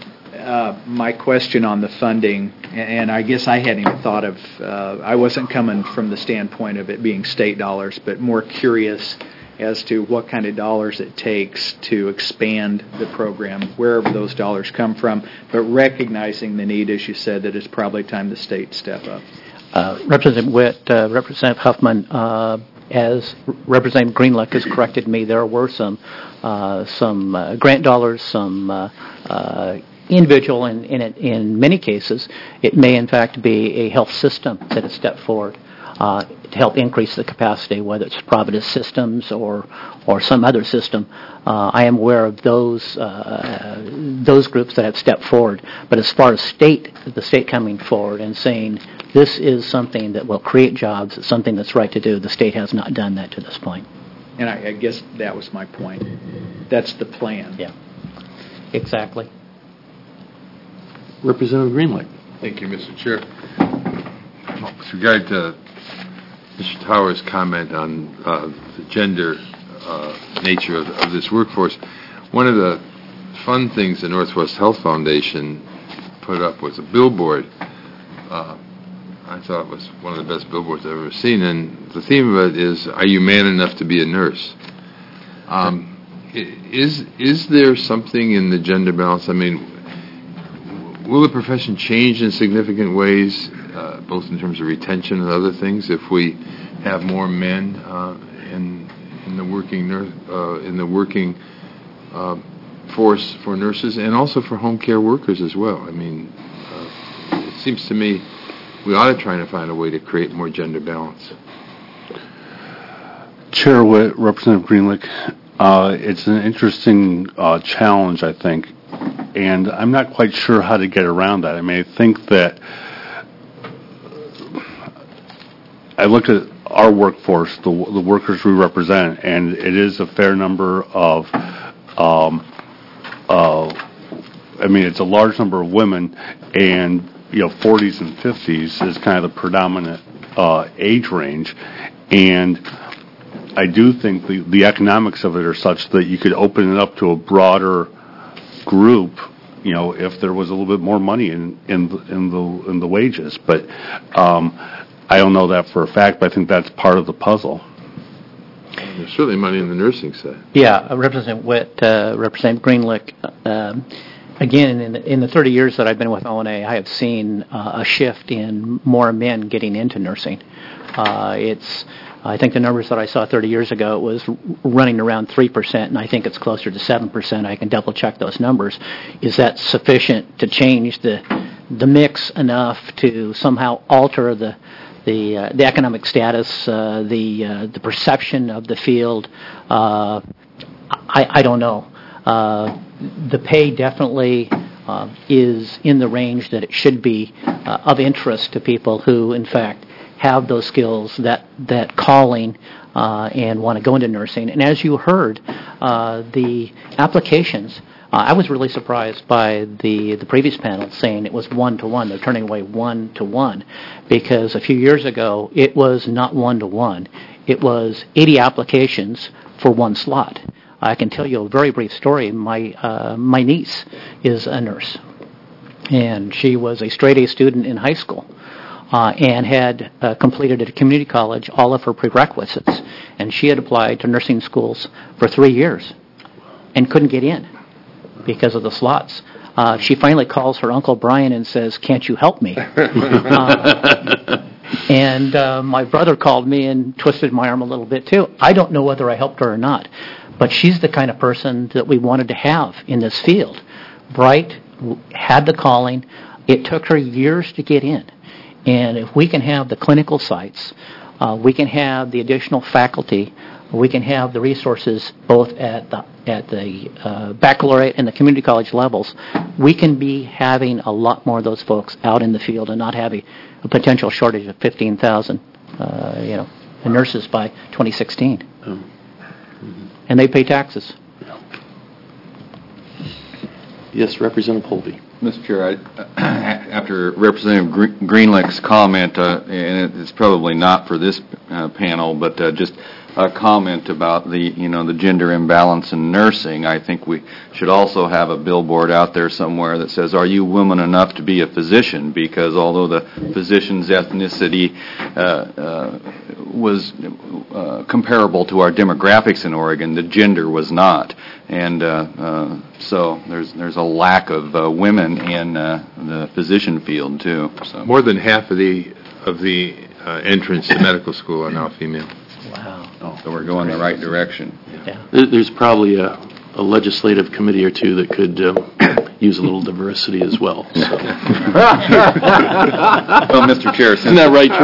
My question on the funding, and I guess I hadn't even thought of, I wasn't coming from the standpoint of it being state dollars, but more curious as to what kind of dollars it takes to expand the program, wherever those dollars come from, but recognizing the need, as you said, that it's probably time the state step up. Representative Witt, Representative Huffman, as Representative Greenlick has corrected me, there were some grant dollars, some individual, and in many cases, it may in fact be a health system that has stepped forward to help increase the capacity, whether it's Providence Systems or some other system. I am aware of those groups that have stepped forward. But as far as the state coming forward and saying this is something that will create jobs, it's something that's right to do, the state has not done that to this point. And I guess that was my point. That's the plan. Yeah, exactly. Representative Greenlight. Thank you, Mr. Chair. With regard to Mr. Towers' comment on the gender nature of this workforce, one of the fun things the Northwest Health Foundation put up was a billboard. I thought it was one of the best billboards I've ever seen, and the theme of it is, are you man enough to be a nurse? Is there something in the gender balance? I mean, will the profession change in significant ways, both in terms of retention and other things, if we have more men in the working force for nurses and also for home care workers as well? I mean, it seems to me we ought to try to find a way to create more gender balance. Chair Witt, Representative Greenlick, it's an interesting challenge, I think. And I'm not quite sure how to get around that. I mean, I think that I look at our workforce, the workers we represent, and it is a fair number of, it's a large number of women, and 40s and 50s is kind of the predominant age range, and I do think the economics of it are such that you could open it up to a broader group, if there was a little bit more money in the wages. But I don't know that for a fact, but I think that's part of the puzzle. There's certainly money in the nursing side. Yeah, Representative Witt, Representative Greenlick. Again, in the 30 years that I've been with ONA, I have seen a shift in more men getting into nursing. I think the numbers that I saw 30 years ago was running around 3%, and I think it's closer to 7%. I can double check those numbers. Is that sufficient to change the mix enough to somehow alter the the economic status, the perception of the field. I don't know. The pay definitely is in the range that it should be of interest to people who, in fact, have those skills, that calling, and want to go into nursing. And as you heard, the applications, I was really surprised by the previous panel saying it was 1-to-1. They're turning away 1-to-1 because a few years ago it was not 1-to-1. It was 80 applications for one slot. I can tell you a very brief story. My niece is a nurse, and she was a straight-A student in high school. And had completed at a community college all of her prerequisites. And she had applied to nursing schools for 3 years and couldn't get in because of the slots. She finally calls her Uncle Brian and says, "Can't you help me?" And my brother called me and twisted my arm a little bit too. I don't know whether I helped her or not, but she's the kind of person that we wanted to have in this field. Bright, had the calling. It took her years to get in. And if we can have the clinical sites, we can have the additional faculty, we can have the resources both at the baccalaureate and the community college levels, we can be having a lot more of those folks out in the field and not having a potential shortage of 15,000 nurses by 2016. And they pay taxes. Yes, Representative Holby. Mr. Chair, after Representative Greenlick's comment, and it's probably not for this panel, but just a comment about the gender imbalance in nursing, I think we should also have a billboard out there somewhere that says, "Are you woman enough to be a physician?" Because although the physician's ethnicity was comparable to our demographics in Oregon, the gender was not. And so there's a lack of women in the physician field too. So. More than half of the entrants to medical school are now female. Wow. So we're going the right direction. Yeah. There's probably a legislative committee or two that could use a little diversity as well. So. Well, Mr. Chair, isn't that right,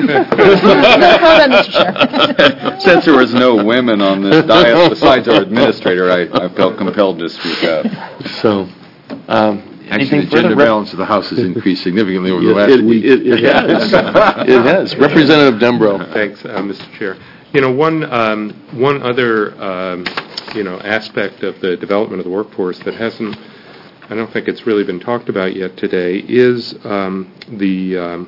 Teresa? Since there was no women on this dais besides our administrator, I felt compelled to speak up. So, actually, the gender balance of the House has increased significantly over the last week. It has. It has. Representative Dembro. Thanks, Mr. Chair. One other aspect of the development of the workforce that hasn't, I don't think it's really been talked about yet today, is the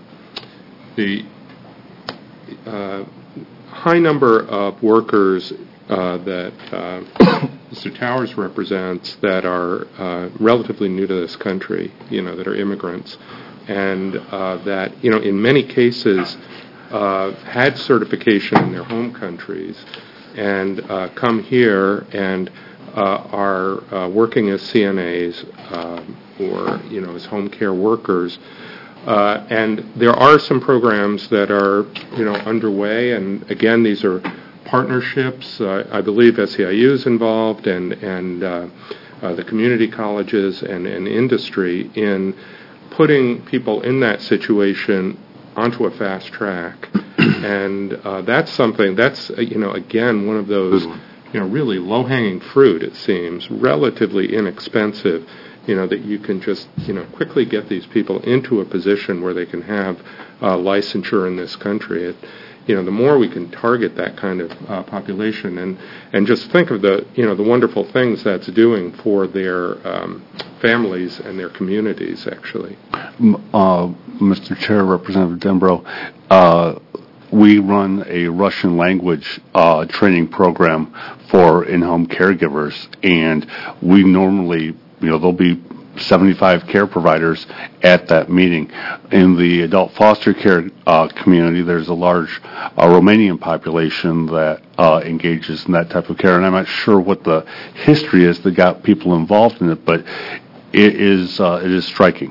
high number of workers that Mr. Towers represents that are relatively new to this country, that are immigrants, and that, in many cases had certification in their home countries and come here and are working as CNAs or, as home care workers. And there are some programs that are, underway, and again, these are partnerships. I believe SEIU is involved, and the community colleges and industry in putting people in that situation onto a fast track. And that's something, again, one of those, really low-hanging fruit, it seems, relatively inexpensive, that you can just, quickly get these people into a position where they can have licensure in this country. The more we can target that kind of population and just think of the wonderful things that's doing for their families and their communities, actually. Mr. Chair, Representative Dembro, we run a Russian language training program for in-home caregivers, and we normally, there'll be 75 care providers at that meeting. In the adult foster care community, there's a large Romanian population that engages in that type of care, and I'm not sure what the history is that got people involved in it, but it is striking.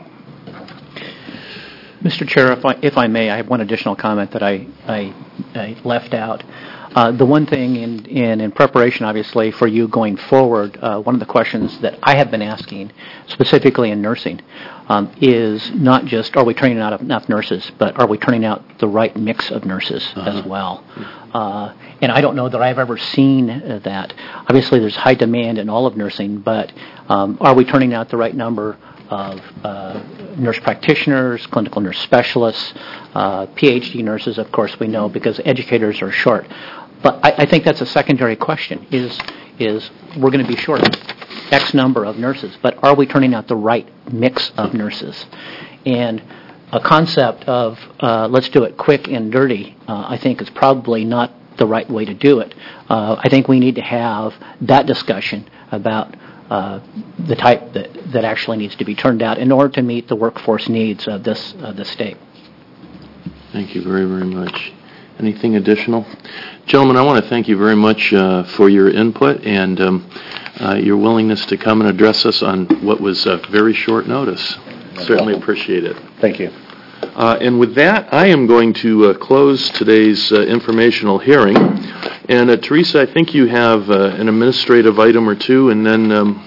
Mr. Chair, if I may, I have one additional comment that I left out. The one thing in preparation, obviously, for you going forward, one of the questions that I have been asking, specifically in nursing, is not just are we turning out enough nurses, but are we turning out the right mix of nurses as well? And I don't know that I've ever seen that. Obviously, there's high demand in all of nursing, but are we turning out the right number of nurse practitioners, clinical nurse specialists, PhD nurses, of course we know, because educators are short. But I think that's a secondary question, is we're going to be short X number of nurses, but are we turning out the right mix of nurses? And a concept of let's do it quick and dirty, I think is probably not the right way to do it. I think we need to have that discussion about the type that actually needs to be turned out in order to meet the workforce needs of this state. Thank you very, very much. Anything additional? Gentlemen, I want to thank you very much for your input and your willingness to come and address us on what was very short notice. Certainly appreciate it. Thank you. And with that, I am going to close today's informational hearing. And Teresa, I think you have an administrative item or two, and then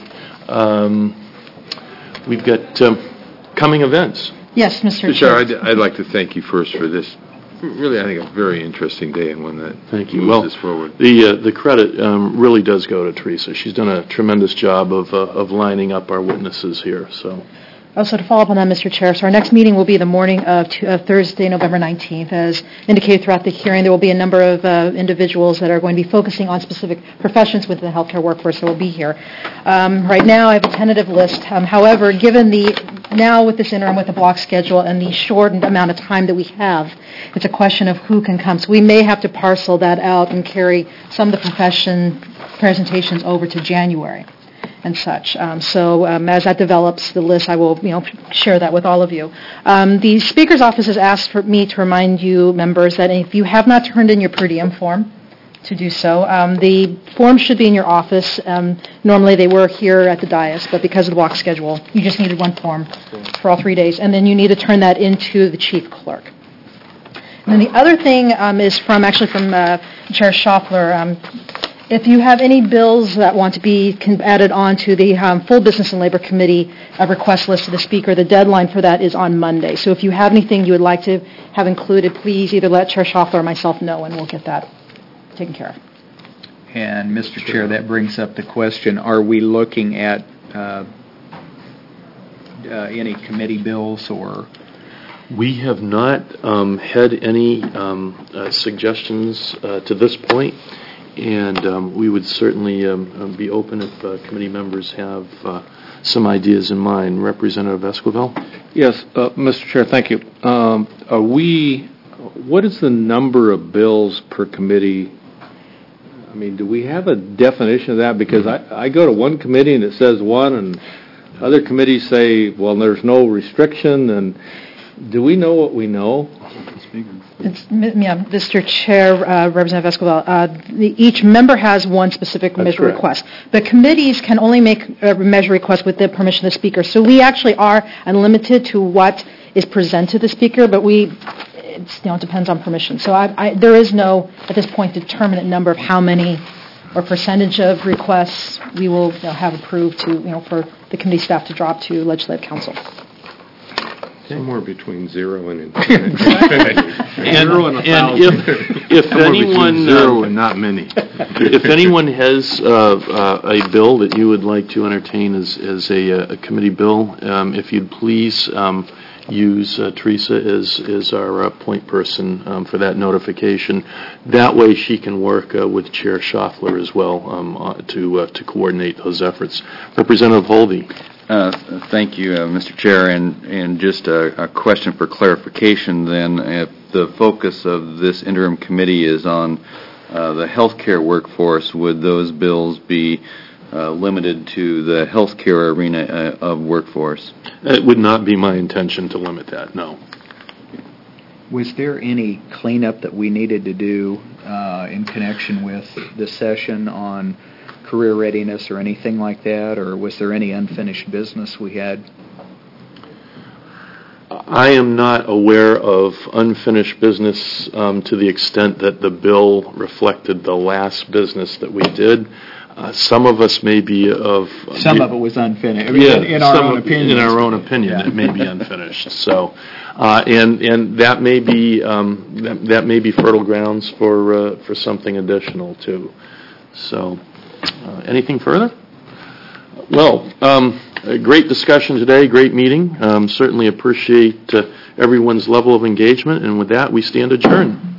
we've got coming events. Yes, Mr. Chair, I'd like to thank you first for this. Really, I think a very interesting day and one that thank you. moves us forward. The credit really does go to Teresa. She's done a tremendous job of lining up our witnesses here. So. Also, to follow up on that, Mr. Chair, so our next meeting will be the morning of Thursday, November 19th. As indicated throughout the hearing, there will be a number of individuals that are going to be focusing on specific professions within the healthcare workforce that will be here. Right now, I have a tentative list. However, given now with this interim, with the block schedule and the shortened amount of time that we have, it's a question of who can come. So we may have to parcel that out and carry some of the profession presentations over to January and such. So as that develops, the list, I will share that with all of you. The Speaker's Office has asked for me to remind you, members, that if you have not turned in your per diem form, to do so. The form should be in your office. Normally they were here at the dais, but because of the block schedule, you just needed one form for all 3 days, and then you need to turn that into the chief clerk. And then the other thing is from Chair Schaffler. If you have any bills that want to be added on to the full Business and Labor Committee request list to the Speaker, the deadline for that is on Monday. So if you have anything you would like to have included, please either let Chair Schaffler or myself know, and we'll get that taken care of. And, Mr. Chair, that brings up the question, are we looking at any committee bills or... We have not had any suggestions to this point. And we would certainly be open if committee members have some ideas in mind. Representative Esquivel? Yes, Mr. Chair, thank you. What is the number of bills per committee? I mean, do we have a definition of that? Because I go to one committee and it says one, and other committees say, well, there's no restriction. And do we know what we know? Mr. Chair, Representative Esquivel, each member has one specific measure request. The committees can only make a measure request with the permission of the Speaker. So we actually are unlimited to what is presented to the Speaker, but it depends on permission. So there is no, at this point, determinate number of how many or percentage of requests we will have approved for the committee staff to drop to Legislative Council. Somewhere between 0 and infinity. Zero and 1,000. If anyone, zero and not many. If anyone has a bill that you would like to entertain as a committee bill, if you'd please use Teresa as our point person for that notification. That way she can work with Chair Schaffler as well to coordinate those efforts. Representative Holvey. Thank you, Mr. Chair, and just a question for clarification then. If the focus of this interim committee is on the healthcare workforce, would those bills be limited to the healthcare arena of workforce? It would not be my intention to limit that, no. Was there any cleanup that we needed to do in connection with the session on career readiness or anything like that, or was there any unfinished business we had? I am not aware of unfinished business to the extent that the bill reflected the last business that we did. Some of us may be of... Some of it was unfinished. In our own opinion. In our own opinion, it may be unfinished. So, and that may be fertile grounds for something additional too. So, anything further? Well, a great discussion today, great meeting. Certainly appreciate everyone's level of engagement, and with that, we stand adjourned.